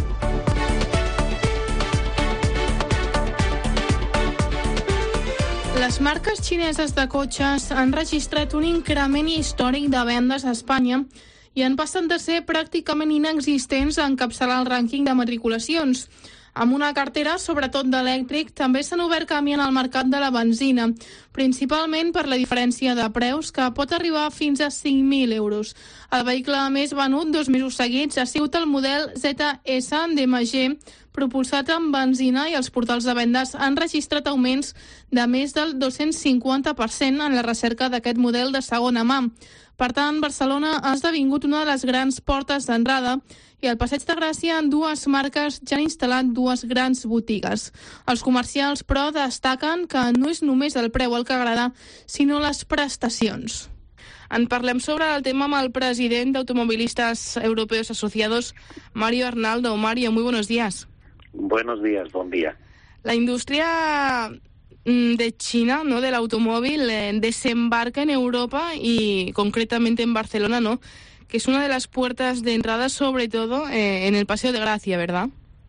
Les marques xineses de cotxes han registrat un increment històric de vendes a Espanya i han passat de ser pràcticament inexistents a encapçalar el rànquing de matriculacions. Amb una cartera, sobretot d'elèctric, també s'han obert camí en el mercat de la benzina, principalment per la diferència de preus, que pot arribar fins a cinc mil euros. El vehicle més venut dos mesos seguits ha sigut el model Z S D M G, propulsat amb benzina, i els portals de vendes han registrat augments de més del dos-cents cinquanta per cent en la recerca d'aquest model de segona mà. Per tant, Barcelona ha esdevingut una de les grans portes d'entrada i al Passeig de Gràcia dues marques ja han instal·lat dues grans botigues. Els comercials, però, destaquen que no és només el preu el que agrada, sinó les prestacions. En parlem sobre el tema amb el president d'Automovilistas Europeos Asociados, Mario Arnaldo. Mario, muy buenos días. Buenos días, buen día. La industria de China, ¿no?, del automóvil, eh, desembarca en Europa y concretamente en Barcelona, ¿no?, que es una de las puertas de entrada, sobre todo eh, en el Paseo de Gracia, ¿verdad?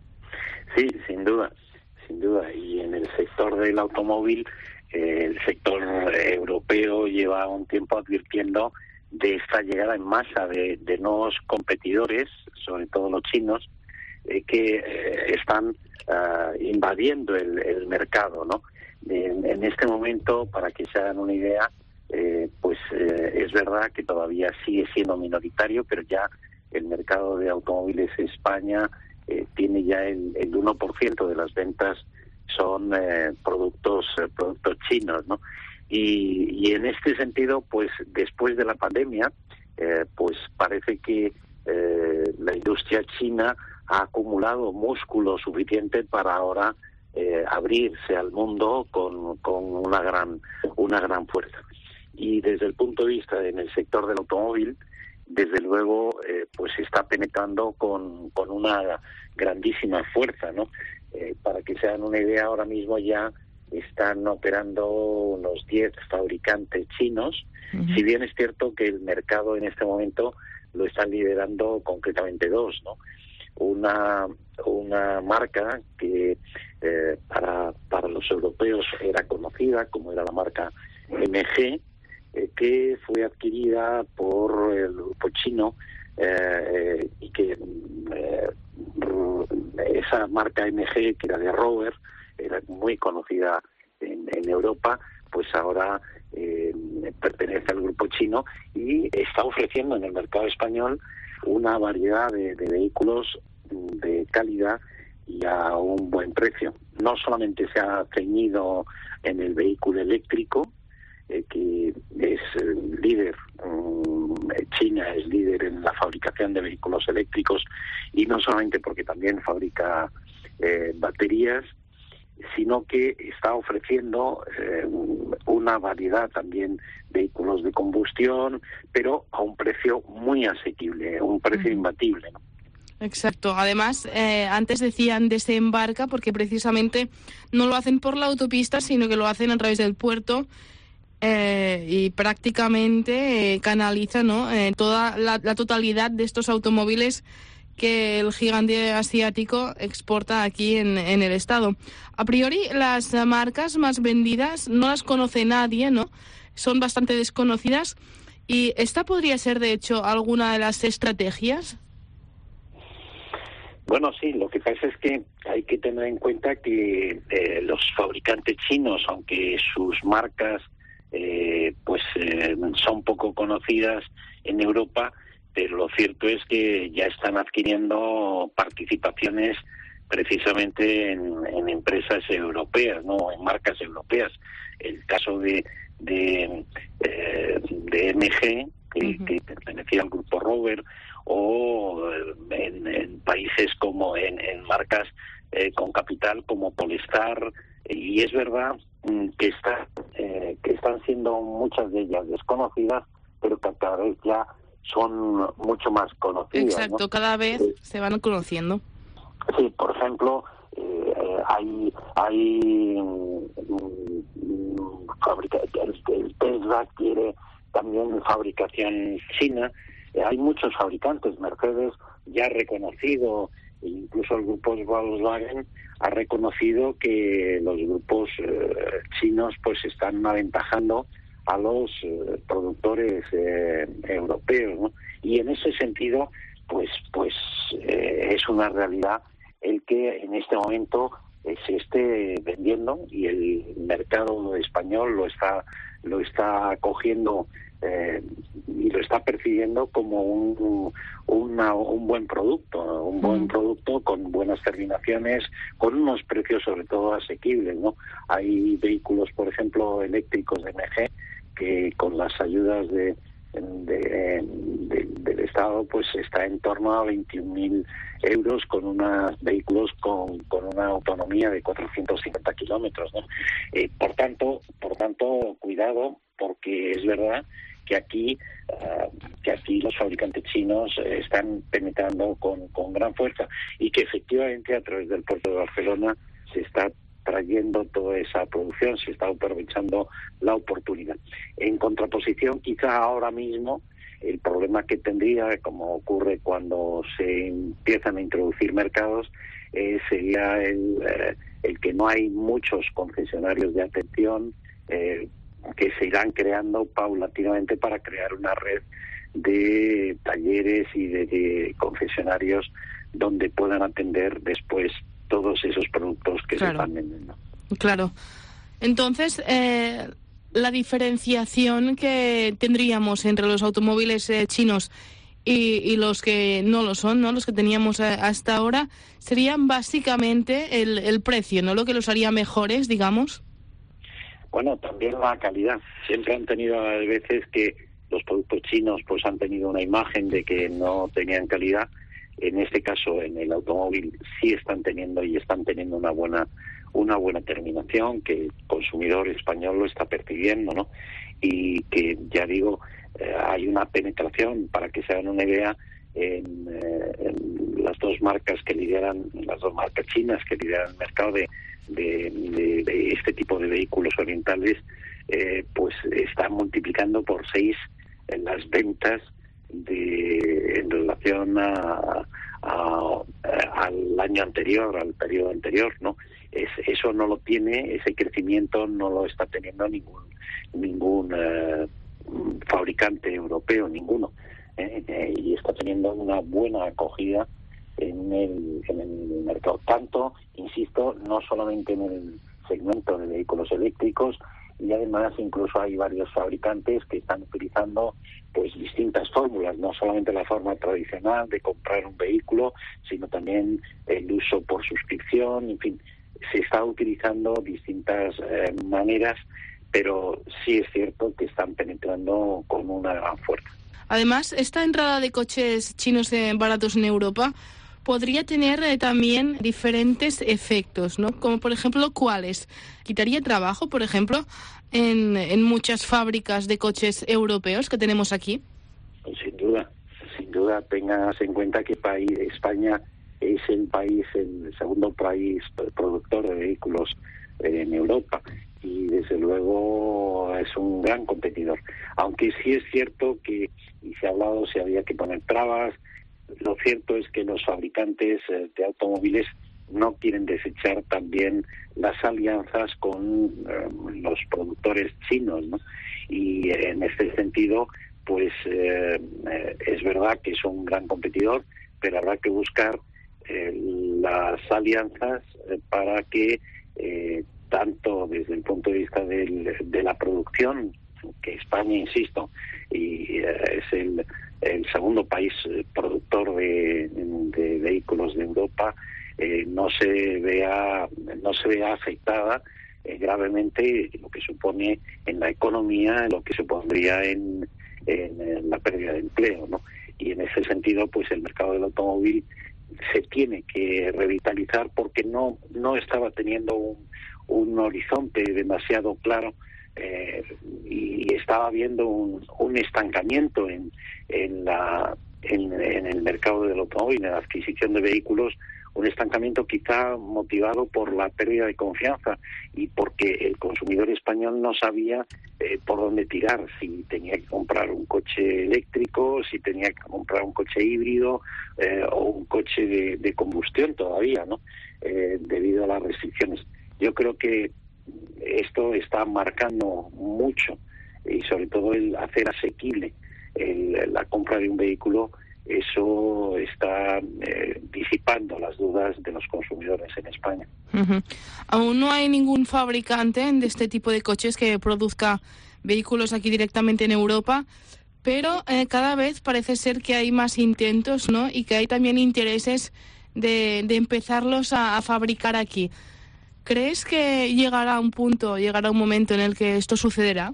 Sí, sin duda, sin duda. Y en el sector del automóvil, eh, el sector europeo lleva un tiempo advirtiendo de esta llegada en masa de, de nuevos competidores, sobre todo los chinos, eh, que eh, están uh, invadiendo el, el mercado, ¿no? En, en este momento, para que se hagan una idea, eh, pues eh, es verdad que todavía sigue siendo minoritario, pero ya el mercado de automóviles en España eh, tiene ya el, el uno por ciento de las ventas son eh, productos eh, productos chinos, ¿no? Y, y en este sentido, pues después de la pandemia, eh, pues parece que eh, la industria china ha acumulado músculo suficiente para ahora eh, abrirse al mundo con, con una gran una gran fuerza. Y desde el punto de vista en el sector del automóvil, desde luego, eh, pues se está penetrando con, con una grandísima fuerza, ¿no? Eh, para que se hagan una idea, ahora mismo ya están operando unos diez fabricantes chinos, uh-huh. Si bien es cierto que el mercado en este momento lo están liderando concretamente dos, ¿no? Una, una marca que eh, para, para los europeos era conocida, como era la marca M G, eh, que fue adquirida por el grupo chino eh, y que eh, esa marca M G, que era de Rover, era muy conocida en, en Europa, pues ahora eh, pertenece al grupo chino y está ofreciendo en el mercado español una variedad de, de vehículos de calidad y a un buen precio. No solamente se ha ceñido en el vehículo eléctrico, eh, que es el líder, um, China es líder en la fabricación de vehículos eléctricos, y no solamente porque también fabrica eh, baterías, sino que está ofreciendo eh, una variedad también de vehículos de combustión, pero a un precio muy asequible, un precio uh-huh. imbatible, ¿no? Exacto. Además, eh, antes decían desembarca porque precisamente no lo hacen por la autopista, sino que lo hacen a través del puerto eh, y prácticamente eh, canaliza, ¿no?, eh, toda la, la totalidad de estos automóviles que el gigante asiático exporta aquí en, en el estado. A priori, las marcas más vendidas no las conoce nadie, ¿no? Son bastante desconocidas. ¿Y esta podría ser, de hecho, alguna de las estrategias? Bueno, sí, lo que pasa es que hay que tener en cuenta que eh, los fabricantes chinos, aunque sus marcas eh, pues eh, son poco conocidas en Europa, pero lo cierto es que ya están adquiriendo participaciones precisamente en, en empresas europeas, no, en marcas europeas. El caso de, de, eh, de M G, que, uh-huh. que pertenecía al grupo Rover, o en, en países como en, en marcas eh, con capital como Polestar, y es verdad mm, que, está, eh, que están siendo muchas de ellas desconocidas, pero que cada vez ya son mucho más conocidas. Exacto, ¿no? Cada vez eh, se van conociendo. Sí, por ejemplo, eh, hay hay fabrica, el, el Tesla quiere también fabricación china. Eh, hay muchos fabricantes. Mercedes ya ha reconocido, incluso el grupo Volkswagen ha reconocido que los grupos eh, chinos pues están aventajando a los eh, productores eh, europeos, ¿no? Y en ese sentido pues pues eh, es una realidad el que en este momento eh, se esté vendiendo, y el mercado español lo está lo está acogiendo eh, y lo está percibiendo como un una, un buen producto, un buen mm. producto con buenas terminaciones, con unos precios sobre todo asequibles, ¿no? Hay vehículos, por ejemplo, eléctricos de M G que con las ayudas de De, de, del Estado pues está en torno a veintiún mil euros con unos vehículos con, con una autonomía de cuatrocientos cincuenta kilómetros, ¿no? Eh, por tanto, por tanto, cuidado, porque es verdad que aquí uh, que aquí los fabricantes chinos eh, están penetrando con, con gran fuerza, y que efectivamente a través del puerto de Barcelona se está trayendo toda esa producción, se está aprovechando la oportunidad. En contraposición, quizá ahora mismo, el problema que tendría, como ocurre cuando se empiezan a introducir mercados, eh, sería el, eh, el que no hay muchos concesionarios de atención eh, que se irán creando paulatinamente para crear una red de talleres y de, de concesionarios donde puedan atender después todos esos productos que claro. se están vendiendo. Claro. Entonces, eh, la diferenciación que tendríamos entre los automóviles eh, chinos y, y los que no lo son, ¿no? Los que teníamos eh, hasta ahora, serían básicamente el, el precio, ¿no? Lo que los haría mejores, digamos. Bueno, también la calidad. Siempre han tenido a veces que los productos chinos pues han tenido una imagen de que no tenían calidad. En este caso, en el automóvil sí están teniendo y están teniendo una buena una buena terminación, que el consumidor español lo está percibiendo, ¿no? Y que, ya digo, eh, hay una penetración, para que se hagan una idea, en, eh, en las dos marcas que lideran, las dos marcas chinas que lideran el mercado de, de, de, de este tipo de vehículos orientales, eh, pues están multiplicando por seis en las ventas de en relación a, a, a al año anterior, al periodo anterior, ¿no? Es, eso no lo tiene, ese crecimiento no lo está teniendo ningún ningún eh, fabricante europeo, ninguno, eh, eh, y está teniendo una buena acogida en el, en el mercado. Tanto, insisto, no solamente en el segmento de vehículos eléctricos, y además incluso hay varios fabricantes que están utilizando pues distintas fórmulas, no solamente la forma tradicional de comprar un vehículo, sino también el uso por suscripción, en fin, se está utilizando distintas eh, maneras, pero sí es cierto que están penetrando con una gran fuerza. Además, esta entrada de coches chinos eh, baratos en Europa podría tener eh, también diferentes efectos, ¿no? Como por ejemplo, ¿cuáles? ¿Quitaría trabajo, por ejemplo, en, en muchas fábricas de coches europeos que tenemos aquí? Pues sin duda, sin duda. Tengas en cuenta que país, España es el país, el segundo país productor de vehículos eh, en Europa, y desde luego es un gran competidor. Aunque sí es cierto que, y se ha hablado, si había que poner trabas. Lo cierto es que los fabricantes eh, de automóviles no quieren desechar también las alianzas con eh, los productores chinos, ¿no? Y eh, en este sentido, pues eh, eh, es verdad que es un gran competidor, pero habrá que buscar eh, las alianzas eh, para que eh, tanto desde el punto de vista del, de la producción, que España, insisto, y eh, es el, el segundo país eh, productor de, de vehículos de Europa, eh, no se vea no se vea afectada eh, gravemente lo que supone en la economía, lo que supondría en, en, en la pérdida de empleo, ¿no? Y en ese sentido, pues el mercado del automóvil se tiene que revitalizar porque no no estaba teniendo un, un horizonte demasiado claro eh, y estaba habiendo un, un estancamiento en, en la en, en el mercado del automóvil, en la adquisición de vehículos, un estancamiento quizá motivado por la pérdida de confianza y porque el consumidor español no sabía eh, por dónde tirar, si tenía que comprar un coche eléctrico, si tenía que comprar un coche híbrido eh, o un coche de, de combustión todavía, ¿no? Eh, debido a las restricciones. Yo creo que esto está marcando mucho y sobre todo el hacer asequible el, la compra de un vehículo. Eso está eh, disipando las dudas de los consumidores en España. Uh-huh. Aún no hay ningún fabricante de este tipo de coches que produzca vehículos aquí directamente en Europa, pero eh, cada vez parece ser que hay más intentos, ¿no? Y que hay también intereses de, de empezarlos a, a fabricar aquí. ¿Crees que llegará un punto, llegará un momento en el que esto sucederá?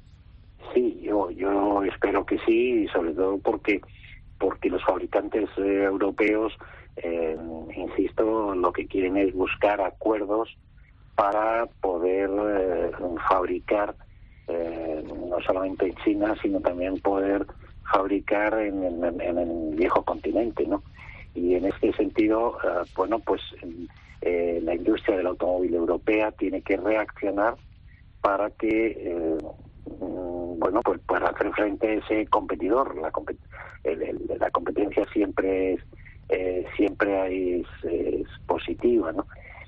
Sí, yo, yo espero que sí, y sobre todo porque porque los fabricantes eh, europeos, eh, insisto, lo que quieren es buscar acuerdos para poder eh, fabricar eh, no solamente en China, sino también poder fabricar en, en, en el viejo continente, ¿no? Y en este sentido, eh, bueno, pues eh, la industria del automóvil europea tiene que reaccionar para que eh, bueno, pues para hacer frente a ese competidor. La, compet el, el, la competencia siempre es eh, siempre es, es positiva, ¿no?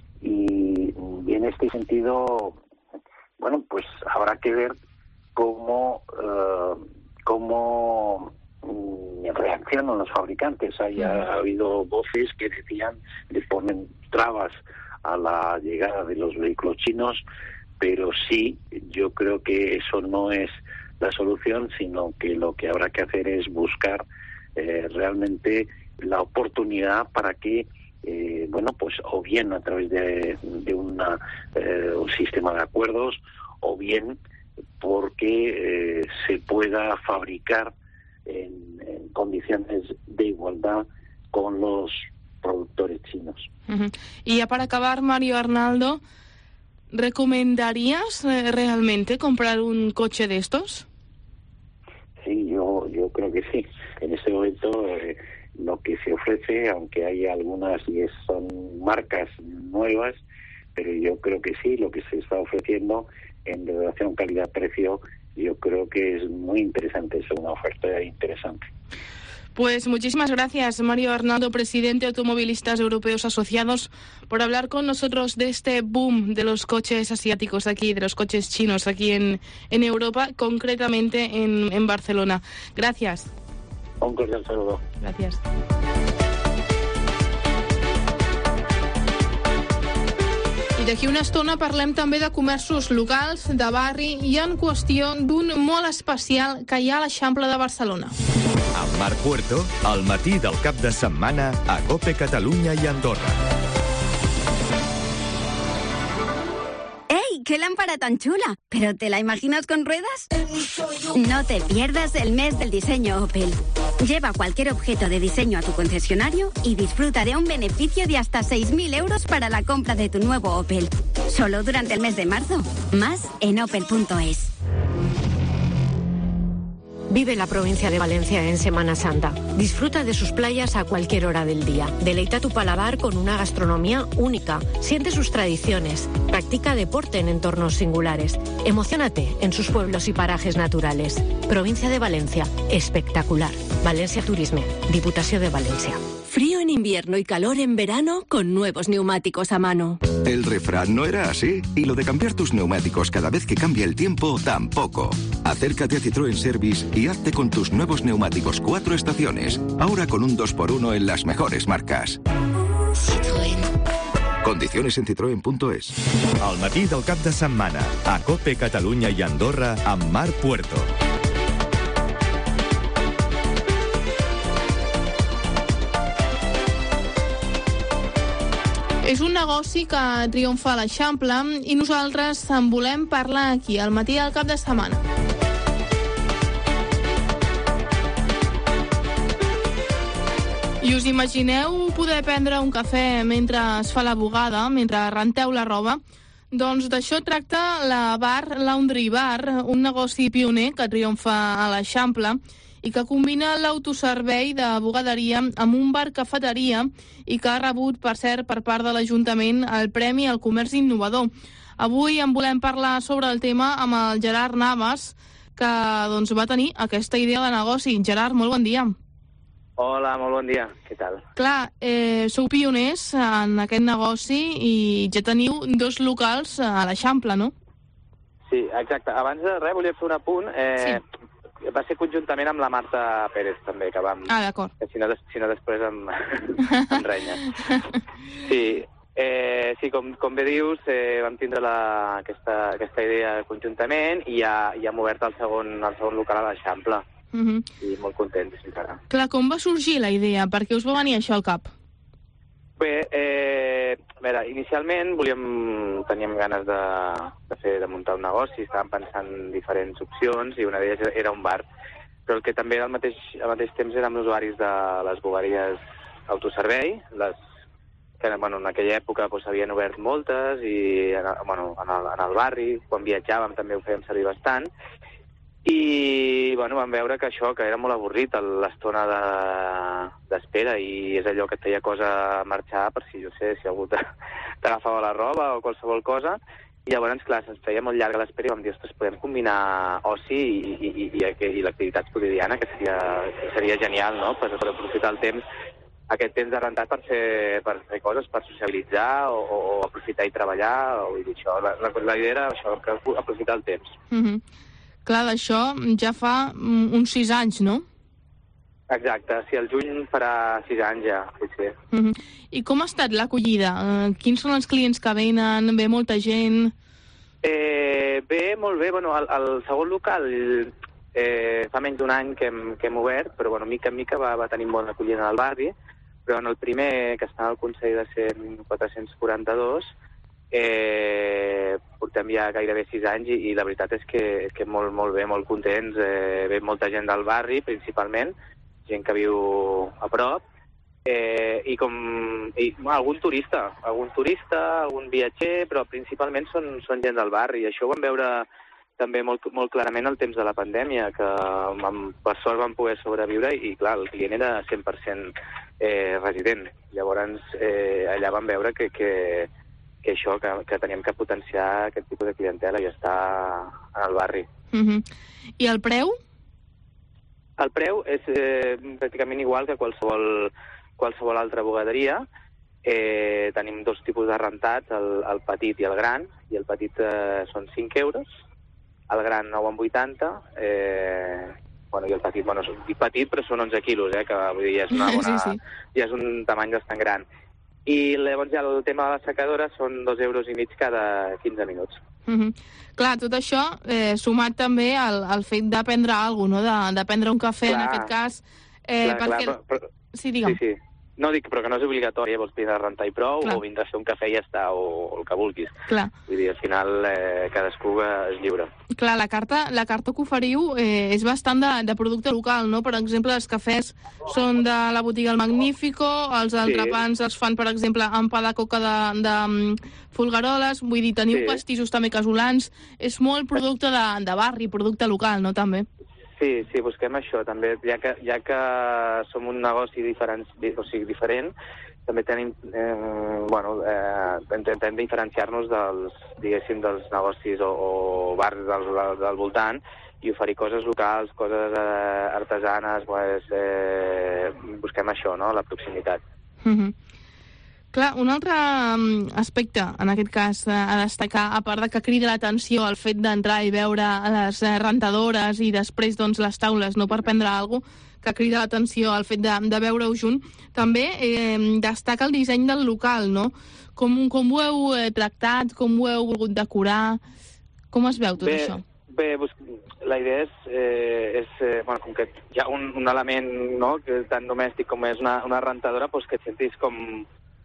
Y, y en este sentido, bueno, pues habrá que ver cómo uh, cómo um, reaccionan los fabricantes. Hay, ha habido voces que decían que ponen trabas a la llegada de los vehículos chinos, pero sí, yo creo que eso no es la solución, sino que lo que habrá que hacer es buscar eh, realmente la oportunidad para que, eh, bueno, pues o bien a través de, de una, eh, un sistema de acuerdos, o bien porque eh, se pueda fabricar en, en condiciones de igualdad con los productores chinos. Uh-huh. Y ya para acabar, Mario Arnaldo, ¿recomendarías eh, realmente comprar un coche de estos? Sí, yo yo creo que sí. En este momento eh, lo que se ofrece, aunque hay algunas y es, son marcas nuevas, pero yo creo que sí, lo que se está ofreciendo en relación calidad-precio, yo creo que es muy interesante, es una oferta interesante. Pues muchísimas gracias, Mario Arnaldo, presidente de Automovilistas Europeos Asociados, por hablar con nosotros de este boom de los coches asiáticos aquí, de los coches chinos aquí en, en Europa, concretamente en, en Barcelona. Gracias. Un cordial saludo. Gracias. I d'aquí una estona parlem també de comerços locals, de barri i en qüestió d'un molt especial que hi ha a l'Eixample de Barcelona. Amb Marc Puerto, al matí del cap de setmana a COPE Catalunya i Andorra. ¡Ey! ¡Qué lámpara tan chula! ¿Pero te la imaginas con ruedas? No te pierdas el mes del diseño Opel. Lleva cualquier objeto de diseño a tu concesionario y disfruta de un beneficio de hasta seis mil euros para la compra de tu nuevo Opel. Solo durante el mes de marzo. Más en opel punto es. Vive la provincia de Valencia en Semana Santa. Disfruta de sus playas a cualquier hora del día. Deleita tu paladar con una gastronomía única. Siente sus tradiciones. Practica deporte en entornos singulares. Emociónate en sus pueblos y parajes naturales. Provincia de Valencia. Espectacular. Valencia Turisme. Diputación de Valencia. Frío en invierno y calor en verano con nuevos neumáticos a mano. El refrán no era así, y lo de cambiar tus neumáticos cada vez que cambia el tiempo tampoco. Acércate a Citroën Service y hazte con tus nuevos neumáticos cuatro estaciones, ahora con un dos por uno en las mejores marcas. Citroën. Condiciones en citroen punto es. Al matí del cap de setmana, a COPE Catalunya i Andorra amb Marc Puerto. És un negoci que triomfa a l'Eixample i nosaltres en volem parlar aquí, al matí del cap de setmana. I us imagineu poder prendre un cafè mentre es fa la bugada, mentre renteu la roba? Doncs d'això tracta la Bar Laundry Bar, un negoci pioner que triomfa a l'Eixample i que combina l'autoservei de bugaderia amb un bar-cafeteria i que ha rebut, per cert, per part de l'Ajuntament el Premi al Comerç Innovador. Avui en volem parlar sobre el tema amb el Gerard Navas, que doncs, va tenir aquesta idea de negoci. Gerard, molt bon dia. Hola, molt bon dia. Què tal? Clar, eh, sou pioners en aquest negoci i ja teniu dos locals a l'Eixample, no? Sí, exacte. Abans de res, volia fer un apunt. Eh, sí. Va ser conjuntament amb la Marta Pérez, també, que vam... Ah, d'acord. Si no, si no després em, em renya. Sí, eh, sí com, com bé dius, eh, vam tindre la, aquesta, aquesta idea conjuntament i ja, ja hem obert el segon, el segon local a l'Eixample. Uh -huh. I molt contents encara. Clar, com va sorgir la idea? Per què us va venir això al cap? Bé, eh, a veure, inicialment volíem, teníem ganes de, de, fer, de muntar un negoci, estàvem pensant en diferents opcions i una d'elles era un bar. Però el que també al mateix, al mateix temps érem usuaris de les bugaries autoservei, les que bueno, en aquella època doncs, havien obert moltes i bueno, en, el, en el barri, quan viatjàvem també ho fèiem servir bastant. I bueno, vam veure que això, que era molt avorrit l'estona d'espera de, i és allò que et feia cosa marxar per si, jo sé, si algú t'agafava la roba o qualsevol cosa. I llavors, clar, se'ns feia molt llarga l'espera i vam dir, ostres, podem combinar oci i, i, i, i, i l'activitat quotidiana, que seria, que seria genial, no?, per, per aprofitar el temps, aquest temps de rentat per fer, per fer coses, per socialitzar o, o aprofitar i treballar, o dir això. La, la, la idea era això, aprofitar el temps. Mhm. Clar, d'això ja fa uns sis anys, no? Exacte, sí, el juny farà sis anys ja, sí, sí. Uh-huh. I com ha estat l'acollida? Uh, quins són els clients que venen? Ve molta gent? Eh, bé, molt bé. Bueno, el, el segon local eh, fa menys d'un any que hem, que hem obert, però bueno, mica en mica va, va tenir bona acollida al barri, però en el primer, que està al Consell de cent quatre-cents quaranta-dos, Eh, portem ja gairebé sis anys i, i la veritat és que, que molt, molt bé, molt contents. Eh, ve molta gent del barri, principalment, gent que viu a prop, eh, i com i, bueno, algun turista, algun turista, algun viatger, però principalment són, són gent del barri, i això ho vam veure també molt, molt clarament al temps de la pandèmia, que amb, per sort vam poder sobreviure i, clar, el client era cent per cent eh, resident. Llavors, eh, allà vam veure que, que que això, que, que teníem que potenciar aquest tipus de clientela i estar en el barri. Uh-huh. I el preu? El preu és eh, pràcticament igual que qualsevol, qualsevol altra bugaderia. Eh, tenim dos tipus de rentats, el, el petit i el gran, i el petit eh, són cinc euros, el gran nou coma vuitanta, eh, bueno, i el petit, bueno, dic petit, però són onze quilos, eh, que vull dir, ja és, una bona, sí, sí. Ja és un tamany bastant gran. I llavors ja el tema de la secadora són dos euros i mig cada quinze minuts. Mm-hmm. Clar, tot això eh, sumat també al, al fet de prendre alguna cosa, no? de, de prendre un cafè, clar, en aquest cas. Eh, clar, perquè... clar, però, però... Sí, digue'm. Sí, sí. No, dic, però que no és obligatori, eh? Vols vindre a rentar i prou, clar, o vindre a fer un cafè i ja està, o, o el que vulguis. Clar. Vull dir, al final eh, cadascú és lliure. Clar, la carta, la carta que oferiu eh, és bastant de, de producte local, no? Per exemple, els cafès són de la botiga El Magnífico, els entrepans sí. els fan, per exemple, amb pa de coca de, de Folgueroles, vull dir, teniu sí. pastissos també casolans, és molt producte de, de barri, producte local, no?, també. Sí, sí, busquem això, també, ja que, ja que som un negoci diferent, o sigui, diferent, també tenim, eh, bueno, eh, intentem diferenciar-nos dels, diguéssim, dels negocis o, o bars del, del, del voltant i oferir coses locals, coses eh, artesanes, pues, eh, busquem això, no?, la proximitat. Mm-hmm. Clar, un altre aspecte, en aquest cas, a destacar, a part de que crida l'atenció el fet d'entrar i veure les rentadores i després doncs, les taules, no per prendre alguna cosa, que crida l'atenció el fet de, de veure-ho junt, també eh, destaca el disseny del local, no? Com, com ho heu eh, tractat, com ho heu volgut decorar, com es veu tot bé, això? Bé, la idea és, eh, és eh, bueno, com que hi ha un, un element, no?, que tan domèstic com és una, una rentadora, doncs que et sentis com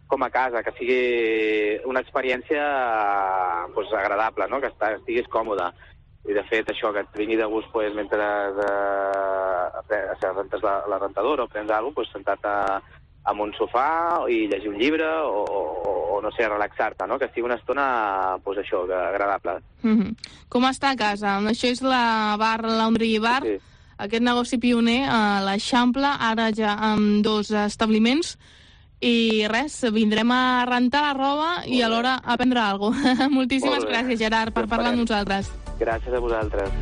com a casa, que sigui una experiència pues, agradable, no? Que estiguis còmode. I, de fet, això, que et vingui de gust pues, mentre de, rentes la, la rentadora o prens alguna cosa, pues, sentat a, en un sofà i llegir un llibre o, o, o no sé, relaxar-te, no? Que sigui una estona, pues, això, agradable. Mm-hmm. Com està a casa? Això és la Bar Laundry Bar, sí. Aquest negoci pioner a l'Eixample, ara ja amb dos establiments. I res, vindrem a rentar la roba i alhora a prendre alguna cosa. Moltíssimes gràcies, Gerard, per parlar amb nosaltres. Gràcies a vosaltres.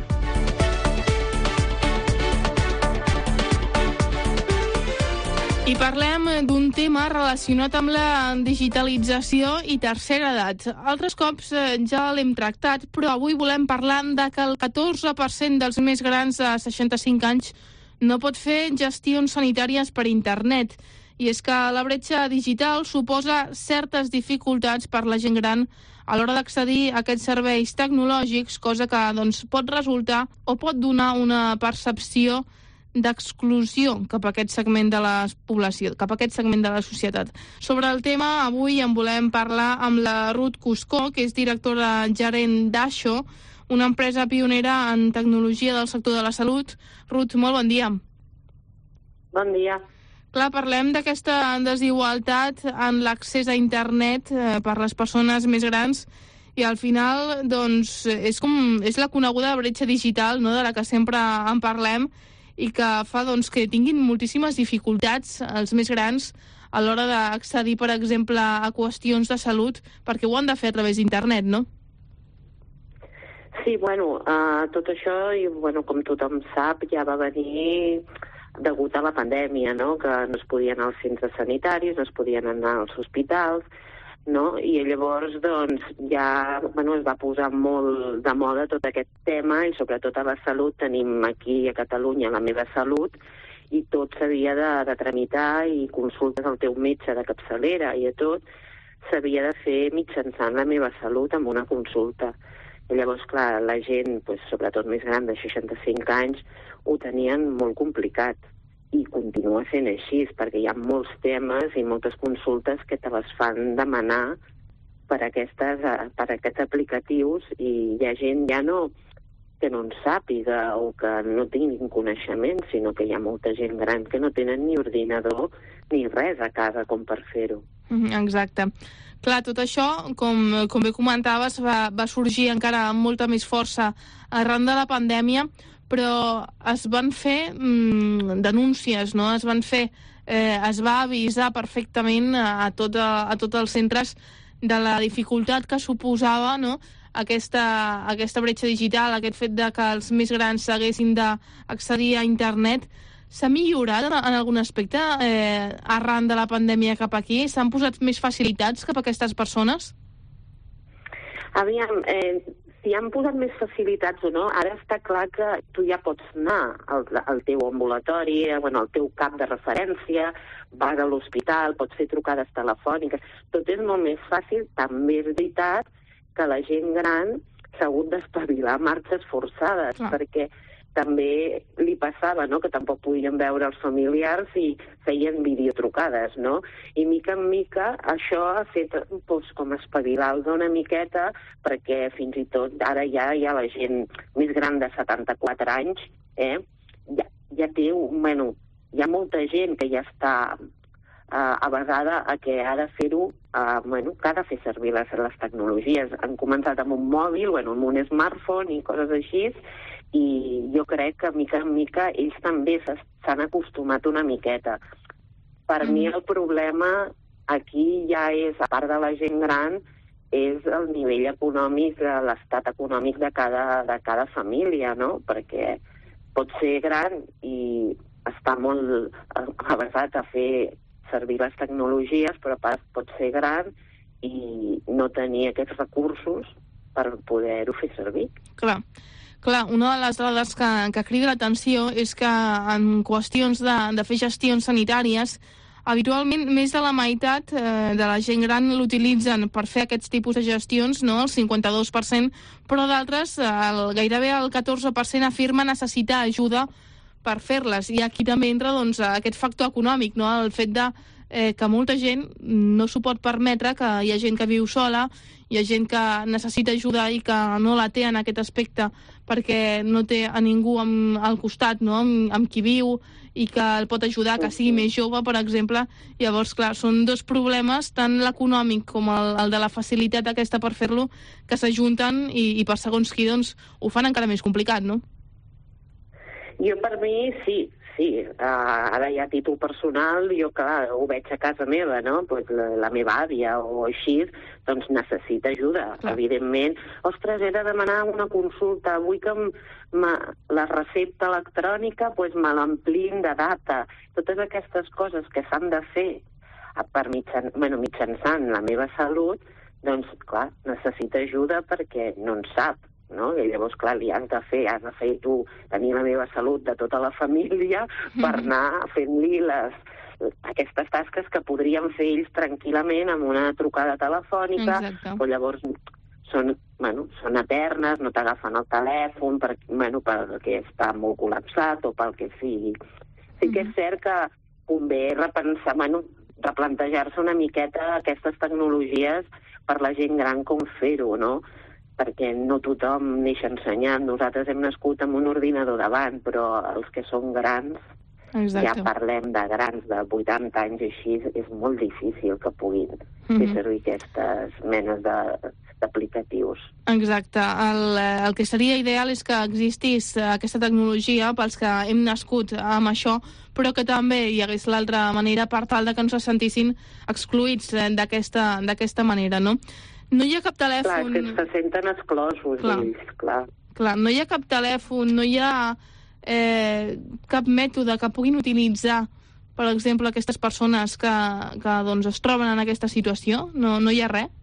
I parlem d'un tema relacionat amb la digitalització i tercera edat. Altres cops ja l'hem tractat, però avui volem parlar de que el catorze per cent dels més grans de seixanta-cinc anys no pot fer gestions sanitàries per internet. I és que la bretxa digital suposa certes dificultats per la gent gran a l'hora d'accedir a aquests serveis tecnològics, cosa que doncs, pot resultar o pot donar una percepció d'exclusió cap a aquest segment de la població, cap a aquest segment de la societat. Sobre el tema, avui en volem parlar amb la Ruth Cuscó, que és directora gerent d'Aixo, una empresa pionera en tecnologia del sector de la salut. Ruth, molt bon dia. Bon dia. Clar, parlem d'aquesta desigualtat en l'accés a internet eh, per les persones més grans i al final doncs, és, com, és la coneguda bretxa digital, no?, de la que sempre en parlem i que fa doncs, que tinguin moltíssimes dificultats els més grans a l'hora d'accedir, per exemple, a qüestions de salut, perquè ho han de fer a través d'internet, no? Sí, bueno, uh, tot això, i, bueno, com tothom sap, ja va venir degut a la pandèmia, no?, que no es podien anar als centres sanitaris, no es podien anar als hospitals, no?, i llavors, doncs, ja bueno, es va posar molt de moda tot aquest tema, i sobretot a la salut tenim aquí a Catalunya la Meva Salut, i tot s'havia de, de tramitar, i consultes al teu metge de capçalera i a tot s'havia de fer mitjançant la Meva Salut amb una consulta. I llavors, clar, la gent, pues, sobretot més gran de seixanta-cinc anys, ho tenien molt complicat. I continua sent així, perquè hi ha molts temes i moltes consultes que te les fan demanar per, aquestes, per aquests aplicatius, i hi ha gent ja no que no en sàpiga o que no tinguin coneixement, sinó que hi ha molta gent gran que no tenen ni ordinador ni res a casa com per fer-ho. Exacte. Clar, tot això, com, com bé comentaves, va, va sorgir encara amb molta més força arran de la pandèmia, però es van fer mmm, denúncies, no? Es van fer, eh, es va avisar perfectament a, tot, a, a tots els centres de la dificultat que suposava, no?, aquesta, aquesta bretxa digital, aquest fet de que els més grans haguessin d'accedir a internet. S'ha millorat en, en algun aspecte eh, arran de la pandèmia cap aquí? S'han posat més facilitats cap a aquestes persones? Aviam, eh, si han posat més facilitats o no, ara està clar que tu ja pots anar al, al teu ambulatori, bueno, al teu cap de referència, vas a l'hospital, pots fer trucades telefòniques, tot és molt més fàcil. També és veritat que la gent gran s'ha hagut d'espavilar marxes forçades, ah. perquè també li passava, no?, que tampoc podien veure els familiars i feien videotrucades, no? I mica en mica això ha fet doncs, com espavilar-los una miqueta, perquè fins i tot ara ja hi ha la gent més gran de setanta-quatre anys, eh? ja, ja té, bueno, hi ha molta gent que ja està uh, avasada a que ha de fer-ho, uh, bueno, que ha de fer servir les, les tecnologies. Han començat amb un mòbil, bueno, amb un smartphone i coses així, i jo crec que mica en mica ells també s'han acostumat una miqueta. Per mm. mi el problema aquí ja és, a part de la gent gran, és el nivell econòmic, l'estat econòmic de cada, de cada família, no? Perquè pot ser gran i està molt avasat a fer servir les tecnologies, però pot ser gran i no tenir aquests recursos per poder-ho fer servir. Clar. Clar, una de les dades que, que crida l'atenció és que en qüestions de, de fer gestions sanitàries, habitualment més de la meitat eh, de la gent gran l'utilitzen per fer aquests tipus de gestions, no?, el cinquanta-dos per cent, però d'altres, el, gairebé el catorze per cent afirma necessitar ajuda per fer-les. I aquí també entra doncs, aquest factor econòmic, no? El fet de eh, que molta gent no s'ho pot permetre, que hi ha gent que viu sola, hi ha gent que necessita ajuda i que no la té en aquest aspecte perquè no té a ningú amb, al costat, no? amb, amb qui viu i que el pot ajudar, que sigui més jove, per exemple. Llavors, clar, són dos problemes, tant l'econòmic com el, el de la facilitat aquesta per fer-lo, que s'ajunten i, i per segons qui doncs, ho fan encara més complicat, no? Jo, per mi, sí, sí. Uh, ara ja a títol personal, jo, clar, ho veig a casa meva, no? Pues la, la meva àvia o així, doncs necessita ajuda, clar. Evidentment. Ostres, he de demanar una consulta. Vull que ma, la recepta electrònica pues, me l'ampliïn de data. Totes aquestes coses que s'han de fer per mitjan, bueno, mitjançant la meva salut, doncs, clar, necessita ajuda perquè no en sap. No? I llavors, clar, li has de fer, has de fer tu, tenir la meva salut de tota la família per anar fent-li les, aquestes tasques que podrien fer ells tranquil·lament amb una trucada telefònica. Exacte. O llavors són, bueno, són eternes, no t'agafen el telèfon per, bueno, perquè està molt col·lapsat o pel que sigui. Sí que és cert que convé repensar, bueno, replantejar-se una miqueta aquestes tecnologies per la gent gran com fer-ho, no? Perquè no tothom neix ensenyant. Nosaltres hem nascut amb un ordinador davant, però els que són grans, exacte, ja parlem de grans de vuitanta anys i així, és molt difícil que puguin mm-hmm. fer servir aquestes menes de, d'aplicatius. Exacte. El, el que seria ideal és que existís aquesta tecnologia pels que hem nascut amb això, però que també hi hagués l'altra manera per tal de que no se sentissin excluïts d'aquesta, d'aquesta manera, no? No hi ha cap telèfon... Clar, que se senten exclosos, clar. Ells, clar. Clar, no hi ha cap telèfon, no hi ha eh, cap mètode que puguin utilitzar, per exemple, aquestes persones que, que doncs, es troben en aquesta situació? No, no hi ha res?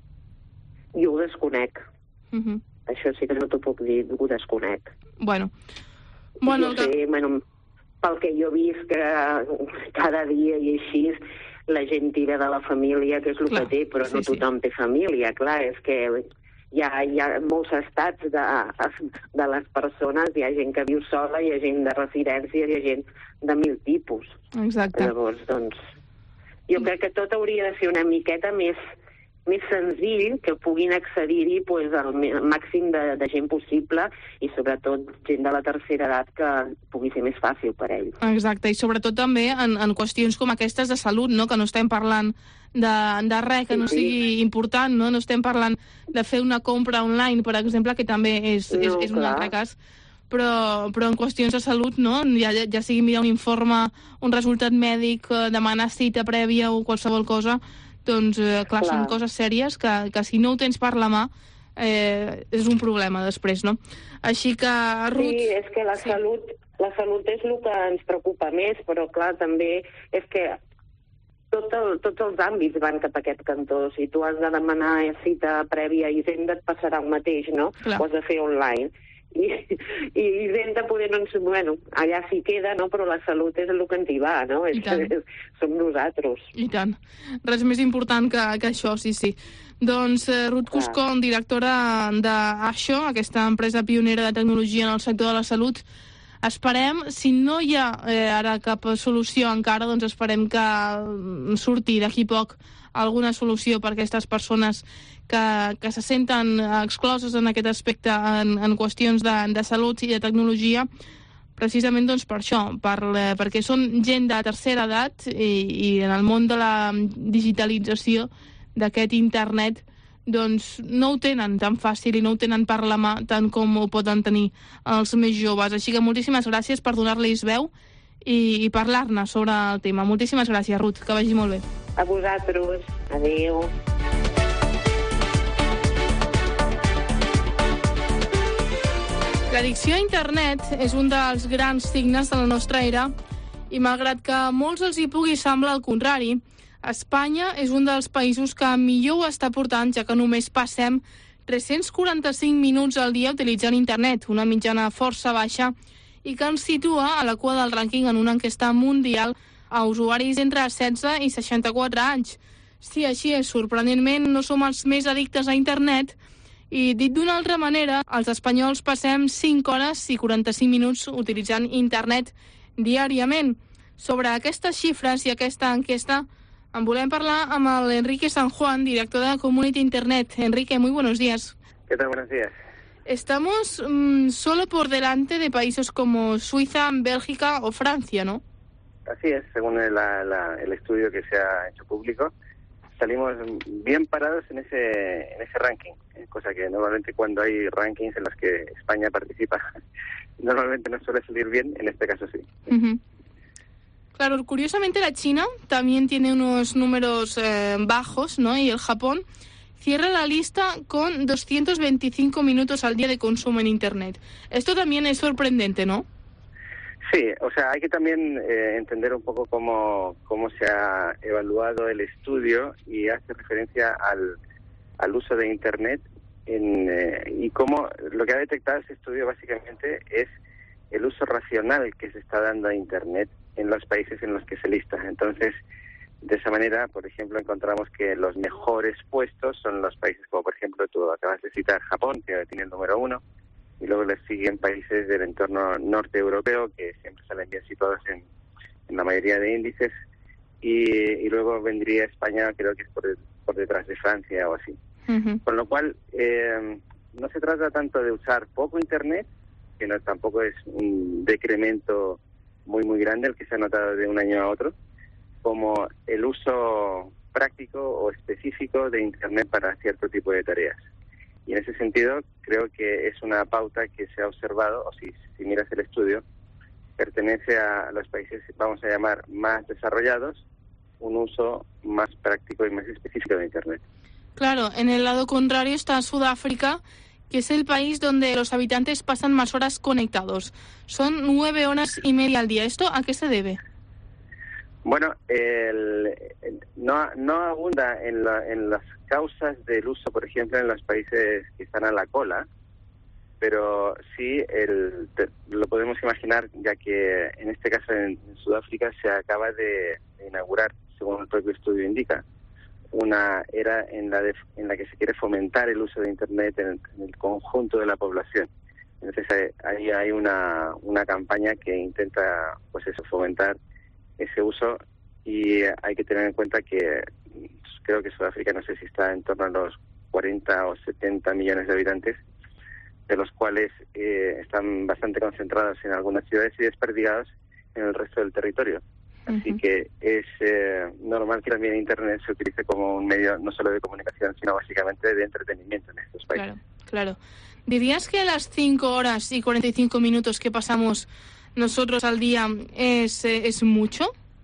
Jo ho desconec. Uh-huh. Això sí que no t'ho puc dir, ho desconec. Bueno. bueno jo sé, que... bueno, pel que jo visc que cada dia i així... la gent tira de la família, que és el clar, que té, però sí, no tothom sí. té família, clar, és que hi ha, hi ha molts estats de, de les persones, hi ha gent que viu sola, hi ha gent de residència, hi ha gent de mil tipus. Exacte. Llavors, doncs, jo crec que tot hauria de ser una miqueta més, més senzill, que puguin accedir-hi pues, al màxim de, de gent possible i sobretot gent de la tercera edat que pugui ser més fàcil per a ells. Exacte, i sobretot també en, en qüestions com aquestes de salut, no? Que no estem parlant de, de res que sí, no sigui sí. important, no? No estem parlant de fer una compra online, per exemple, que també és, no, és, és un altre cas, però, però en qüestions de salut, no? Ja, ja sigui mirar un informe, un resultat mèdic, demanar cita prèvia o qualsevol cosa, doncs, eh, clar, clar, són coses sèries que, que si no ho tens per la mà eh, és un problema després, no? Així que, Ruth... Sí, és que la, sí. salut, la salut és el que ens preocupa més, però, clar, també és que tot el, tots els àmbits van cap a aquest cantó. Si tu has de demanar cita prèvia a Hisenda, et passarà el mateix, no? Clar. Ho has de fer online. I, i Hisenda poder no ens... Bueno, allà sí queda, no? Però la salut és el que ens hi va, no? És, és, som nosaltres. I tant. Res més important que, que això, sí, sí. Doncs eh, Ruth Cuscón, directora d'Aixo, aquesta empresa pionera de tecnologia en el sector de la salut, esperem, si no hi ha eh, ara cap solució encara, doncs esperem que surti d'aquí poc alguna solució per a aquestes persones que, que se senten excloses en aquest aspecte en, en qüestions de, de salut i de tecnologia, precisament doncs, per això, per, eh, perquè són gent de tercera edat i, i en el món de la digitalització d'aquest internet doncs no ho tenen tan fàcil i no ho tenen per la mà tant com ho poden tenir els més joves. Així que moltíssimes gràcies per donar-los veu i, i parlar-ne sobre el tema. Moltíssimes gràcies, Ruth, que vagi molt bé. A vosaltres. Adéu. L'addicció a internet és un dels grans signes de la nostra era i malgrat que a molts els hi pugui semblar el contrari, Espanya és un dels països que millor ho està portant, ja que només passem tres-cents quaranta-cinc minuts al dia utilitzant internet, una mitjana força baixa i que ens situa a la cua del rànquing en una enquesta mundial a usuaris entre setze i seixanta-quatre anys. Sí, així és, sorprenentment no som els més addictes a internet I dit d'una altra manera, els espanyols passem cinc hores i quaranta-cinc minuts utilitzant internet diàriament. Sobre aquestes xifres i aquesta enquesta en volem parlar amb el Enrique San Juan, director de Community Internet. Enrique, muy buenos días. ¿Qué tal? Buenos días. Estamos mmm, solo por delante de países como Suiza, Bélgica o Francia, ¿no? Así es, según la, la, el estudio que se ha hecho público, salimos bien parados en ese en ese ranking, ¿eh? Cosa que normalmente cuando hay rankings en los que España participa, normalmente no suele salir bien, en este caso sí. Uh-huh. Claro, curiosamente la China también tiene unos números eh, bajos, ¿no? Y el Japón cierra la lista con doscientos veinticinco minutos al día de consumo en Internet. Esto también es sorprendente, ¿no? Sí, o sea, hay que también eh, entender un poco cómo, cómo se ha evaluado el estudio y hace referencia al, al uso de Internet en, eh, y cómo lo que ha detectado ese estudio básicamente es el uso racional que se está dando a Internet en los países en los que se lista. Entonces, de esa manera, por ejemplo, encontramos que los mejores puestos son los países como, por ejemplo, tú acabas de citar Japón, que tiene el número uno, y luego les siguen países del entorno norte europeo, que siempre salen bien situados en, en la mayoría de índices, y, y luego vendría España, creo que es por, por detrás de Francia o así. Uh-huh. Con lo cual, eh, no se trata tanto de usar poco Internet, que no tampoco es un decremento muy, muy grande el que se ha notado de un año a otro, como el uso práctico o específico de Internet para cierto tipo de tareas. Y en ese sentido, creo que es una pauta que se ha observado, o si, si miras el estudio, pertenece a los países, vamos a llamar, más desarrollados, un uso más práctico y más específico de Internet. Claro, en el lado contrario está Sudáfrica, que es el país donde los habitantes pasan más horas conectados. Son nueve horas y media al día. ¿Esto a qué se debe? Bueno, el, el, no, no abunda en, la, en las causas del uso, por ejemplo, en los países que están a la cola, pero sí el, te, lo podemos imaginar, ya que en este caso en, en Sudáfrica se acaba de, de inaugurar, según el propio estudio indica, una era en la, de, en la que se quiere fomentar el uso de Internet en el, en el conjunto de la población. Entonces ahí hay una, una campaña que intenta, pues eso, fomentar ese uso, y hay que tener en cuenta que creo que Sudáfrica, no sé si está en torno a los cuarenta o setenta millones de habitantes, de los cuales eh, están bastante concentrados en algunas ciudades y desperdigados en el resto del territorio. Así uh-huh. que es eh, normal que también Internet se utilice como un medio no solo de comunicación, sino básicamente de entretenimiento en estos países. Claro, claro. ¿Dirías que las cinco horas y cuarenta y cinco minutos que pasamos nosotros al día es, es mucho?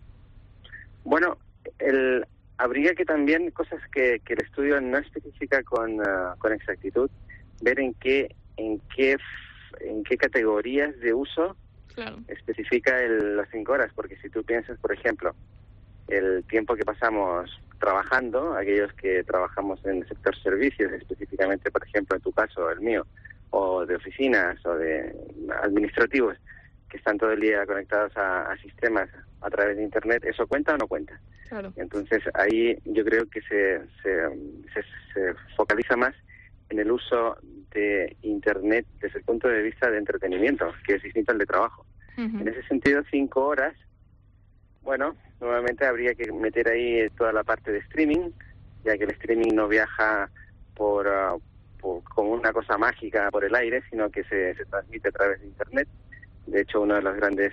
Bueno, el, habría que también, cosas que, que el estudio no especifica con, uh, con exactitud, ver en qué, en qué, en qué categorías de uso claro. especifica el, las cinco horas, porque si tú piensas, por ejemplo, el tiempo que pasamos trabajando, aquellos que trabajamos en el sector servicios, específicamente, por ejemplo, en tu caso, el mío, o de oficinas o de administrativos, que están todo el día conectados a, a sistemas a través de Internet, ¿eso cuenta o no cuenta? Claro. Entonces ahí yo creo que se, se, se, se focaliza más en el uso de Internet desde el punto de vista de entretenimiento, que es distinto al de trabajo. Uh-huh. En ese sentido, cinco horas, bueno, nuevamente habría que meter ahí toda la parte de streaming, ya que el streaming no viaja por, uh, por como una cosa mágica por el aire, sino que se, se transmite a través de Internet. De hecho, uno de los grandes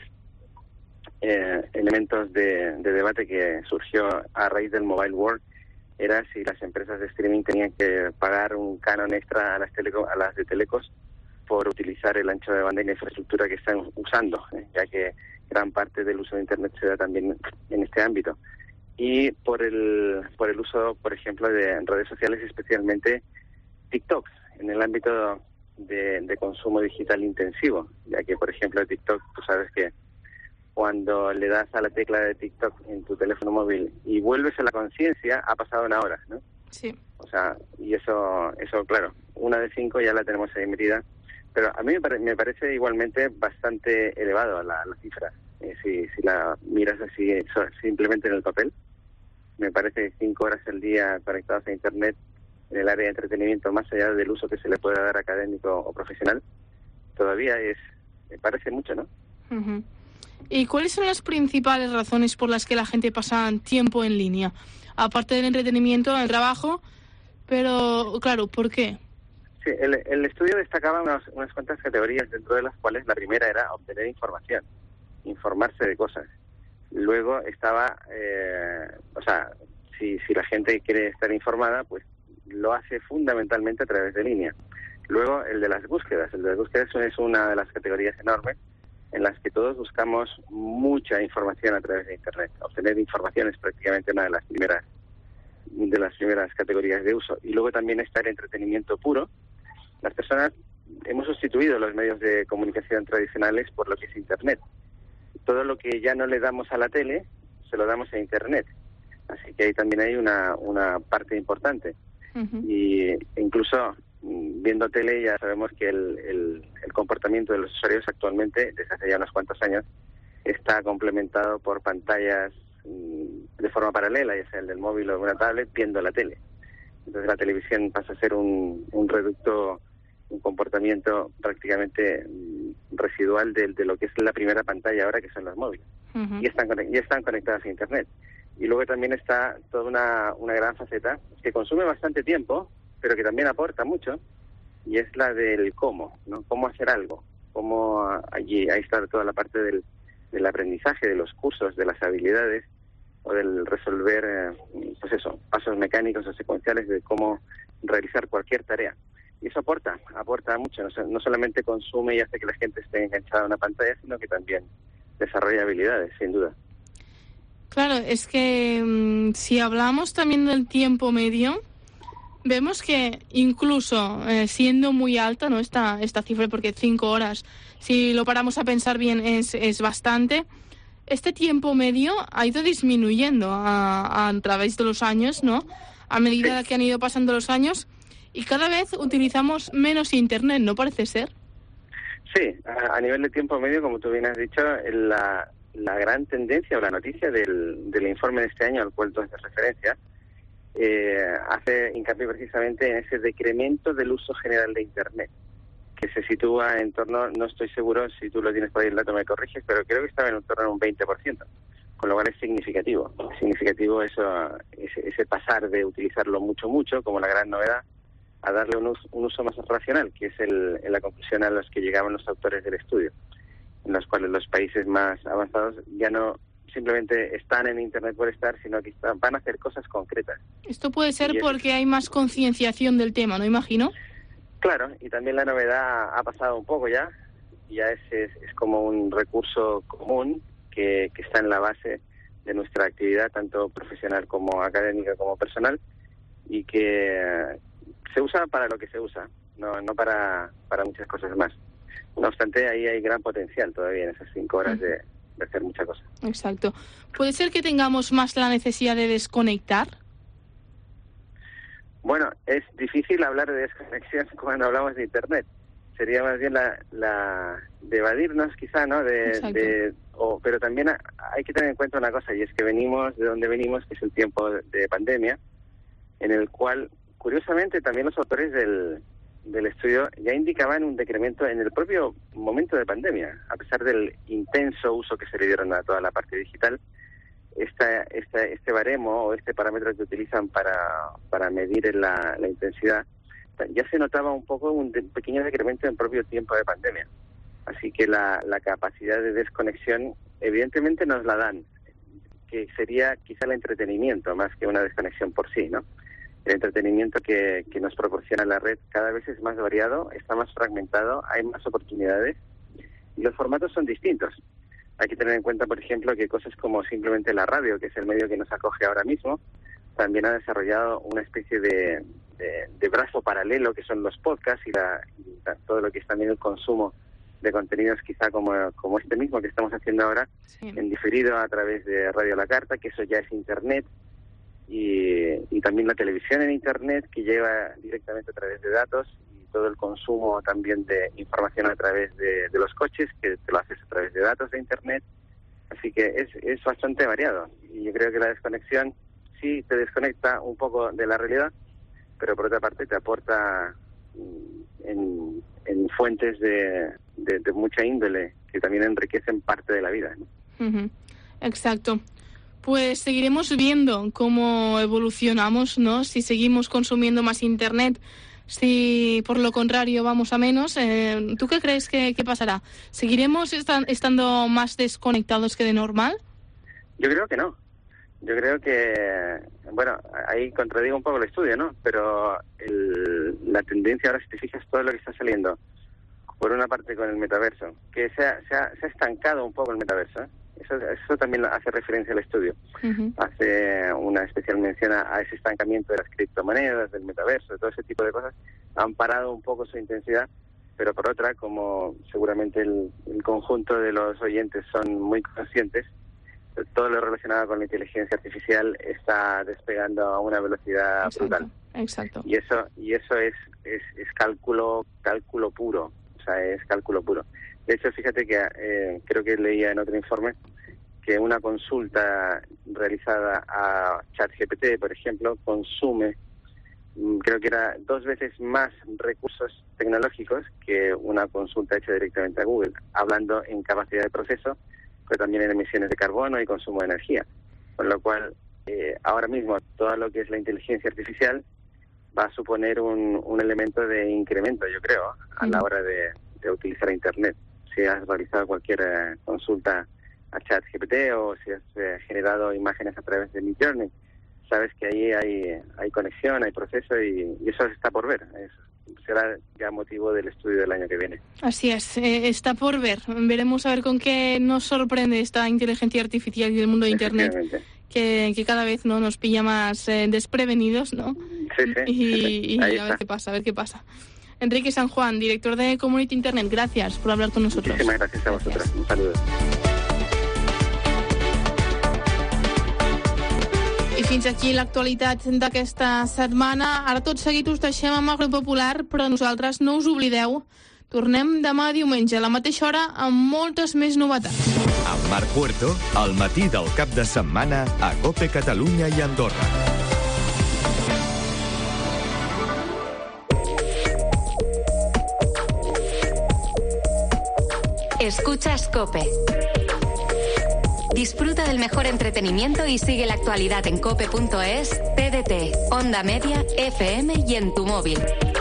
eh, elementos de, de debate que surgió a raíz del Mobile World era si las empresas de streaming tenían que pagar un canon extra a las, teleco, a las de telecos por utilizar el ancho de banda y la infraestructura que están usando, eh, ya que gran parte del uso de Internet se da también en este ámbito. Y por el, por el uso, por ejemplo, de redes sociales, especialmente TikTok, en el ámbito De, de consumo digital intensivo, ya que, por ejemplo, TikTok, tú sabes que cuando le das a la tecla de TikTok en tu teléfono móvil y vuelves a la conciencia, ha pasado una hora, ¿no? Sí. O sea, y eso, eso claro, una de cinco ya la tenemos ahí metida, pero a mí me, pare, me parece igualmente bastante elevado la, la cifra. Eh, si, si la miras así simplemente en el papel, me parece que cinco horas al día conectados a Internet en el área de entretenimiento, más allá del uso que se le pueda dar académico o profesional, todavía es, me parece mucho, ¿no? Uh-huh. ¿Y cuáles son las principales razones por las que la gente pasa tiempo en línea? Aparte del entretenimiento, el trabajo, pero claro, ¿por qué? Sí, el, el estudio destacaba unas, unas cuantas categorías, dentro de las cuales la primera era obtener información, informarse de cosas. Luego estaba, eh, o sea, si, si la gente quiere estar informada, pues lo hace fundamentalmente a través de línea. Luego el de las búsquedas. El de las búsquedas es una de las categorías enormes en las que todos buscamos mucha información a través de Internet. Obtener información es prácticamente una de las primeras de las primeras categorías de uso. Y luego también está el entretenimiento puro. Las personas hemos sustituido los medios de comunicación tradicionales por lo que es Internet. Todo lo que ya no le damos a la tele, se lo damos a Internet. Así que ahí también hay una, una parte importante. Uh-huh. Y incluso viendo tele ya sabemos que el, el, el comportamiento de los usuarios actualmente, desde hace ya unos cuantos años, está complementado por pantallas de forma paralela, ya sea el del móvil o de una tablet, viendo la tele. Entonces la televisión pasa a ser un, un reducto, un comportamiento prácticamente residual de, de lo que es la primera pantalla ahora, que son los móviles. Uh-huh. Y están, y están conectadas a Internet. Y luego también está toda una, una gran faceta que consume bastante tiempo, pero que también aporta mucho, y es la del cómo, ¿no? Cómo hacer algo, cómo allí, ahí está toda la parte del, del aprendizaje, de los cursos, de las habilidades, o del resolver, eh, pues eso, pasos mecánicos o secuenciales de cómo realizar cualquier tarea. Y eso aporta, aporta mucho, no, no solamente consume y hace que la gente esté enganchada a una pantalla, sino que también desarrolla habilidades, sin duda. Claro, es que mmm, si hablamos también del tiempo medio, vemos que incluso eh, siendo muy alta, ¿no?, esta, esta cifra, porque cinco horas, si lo paramos a pensar bien, es, es bastante, este tiempo medio ha ido disminuyendo a, a través de los años, ¿no?, a medida sí. que han ido pasando los años, y cada vez utilizamos menos Internet, ¿no parece ser? Sí, a, a nivel de tiempo medio, como tú bien has dicho, la, la gran tendencia o la noticia del, del informe de este año al cual tú haces referencia, Eh, hace hincapié precisamente en ese decremento del uso general de Internet, que se sitúa en torno, no estoy seguro si tú lo tienes por ahí el dato, me corriges, pero creo que estaba en torno a un veinte por ciento, con lo cual es significativo. Es significativo eso, ese, ese pasar de utilizarlo mucho, mucho, como la gran novedad, a darle un uso, un uso más racional, que es el, en la conclusión a los que llegaban los autores del estudio, en los cuales los países más avanzados ya no simplemente están en Internet por estar, sino que están, van a hacer cosas concretas. Esto puede ser porque hay más concienciación del tema, ¿no imagino? Claro, y también la novedad ha pasado un poco ya, ya es, es, es como un recurso común que, que está en la base de nuestra actividad, tanto profesional como académica como personal, y que se usa para lo que se usa, no, no para, para muchas cosas más. No obstante, ahí hay gran potencial todavía en esas cinco horas de de hacer mucha cosa. Exacto. ¿Puede ser que tengamos más la necesidad de desconectar? Bueno, es difícil hablar de desconexión cuando hablamos de Internet. Sería más bien la, la de evadirnos, quizá, ¿no? De, de, o, pero también hay que tener en cuenta una cosa, y es que venimos de donde venimos, que es el tiempo de, de pandemia, en el cual, curiosamente, también los autores del del estudio ya indicaban un decremento en el propio momento de pandemia, a pesar del intenso uso que se le dieron a toda la parte digital. Esta, esta, este baremo o este parámetro que utilizan para, para medir la, la intensidad, ya se notaba un poco un de, pequeño decremento en el propio tiempo de pandemia. Así que la, la capacidad de desconexión evidentemente nos la dan, que sería quizá el entretenimiento más que una desconexión por sí, ¿no? El entretenimiento que, que nos proporciona la red cada vez es más variado, está más fragmentado, hay más oportunidades y los formatos son distintos. Hay que tener en cuenta, por ejemplo, que cosas como simplemente la radio, que es el medio que nos acoge ahora mismo, también ha desarrollado una especie de, de, de brazo paralelo que son los podcasts y, la, y la, todo lo que es también el consumo de contenidos quizá como, como este mismo que estamos haciendo ahora, sí. en diferido a través de Radio La Carta, que eso ya es Internet. Y, y también la televisión en Internet, que lleva directamente a través de datos, y todo el consumo también de información a través de, de los coches, que te lo haces a través de datos de Internet. Así que es, es bastante variado. Y yo creo que la desconexión sí te desconecta un poco de la realidad, pero por otra parte te aporta en, en fuentes de, de, de mucha índole que también enriquecen parte de la vida, ¿no? Uh-huh. Exacto. Pues seguiremos viendo cómo evolucionamos, ¿no? Si seguimos consumiendo más Internet, si por lo contrario vamos a menos. Eh, ¿Tú qué crees que, que pasará? ¿Seguiremos estan, estando más desconectados que de normal? Yo creo que no. Yo creo que, bueno, ahí contradigo un poco el estudio, ¿no? Pero el, la tendencia ahora, si te fijas, todo lo que está saliendo, por una parte con el metaverso, que se ha, se ha, se ha estancado un poco el metaverso, ¿eh? Eso, eso también hace referencia al estudio. Uh-huh. Hace una especial mención a, a ese estancamiento de las criptomonedas, del metaverso, de todo ese tipo de cosas. Han parado un poco su intensidad, pero por otra, como seguramente el, el conjunto de los oyentes son muy conscientes, todo lo relacionado con la inteligencia artificial está despegando a una velocidad Exacto. brutal. Exacto. Y eso y eso es, es, es cálculo cálculo puro, o sea, es cálculo puro. De hecho, fíjate que eh, creo que leía en otro informe que una consulta realizada a ChatGPT, por ejemplo, consume, creo que era dos veces más recursos tecnológicos que una consulta hecha directamente a Google, hablando en capacidad de proceso, pero también en emisiones de carbono y consumo de energía. Con lo cual, eh, ahora mismo, todo lo que es la inteligencia artificial va a suponer un, un elemento de incremento, yo creo, a la hora de, de utilizar Internet. Si has realizado cualquier eh, consulta a ChatGPT o si has eh, generado imágenes a través de Midjourney, sabes que ahí hay, hay conexión, hay proceso y, y eso está por ver. Eso será ya motivo del estudio del año que viene. Así es, eh, está por ver. Veremos a ver con qué nos sorprende esta inteligencia artificial y el mundo de Internet, que, que cada vez no nos pilla más eh, desprevenidos, ¿no? Sí, sí. Y, sí. y a ver qué pasa, a ver qué pasa. Enrique San Juan, director de Community Internet, gracias por hablar con nosotros. Muchísimas gracias a vosotros. Gracias. Un saludo. I fins aquí l'actualitat d'aquesta setmana. Ara tot seguit us deixem amb Agro Popular, però nosaltres no us oblideu. Tornem demà diumenge a la mateixa hora amb moltes més novetats. Amb Marc Puerto, al matí del cap de setmana a COPE Catalunya i Andorra. Escuchas COPE. Disfruta del mejor entretenimiento y sigue la actualidad en cope punto es, T D T, Onda Media, F M y en tu móvil.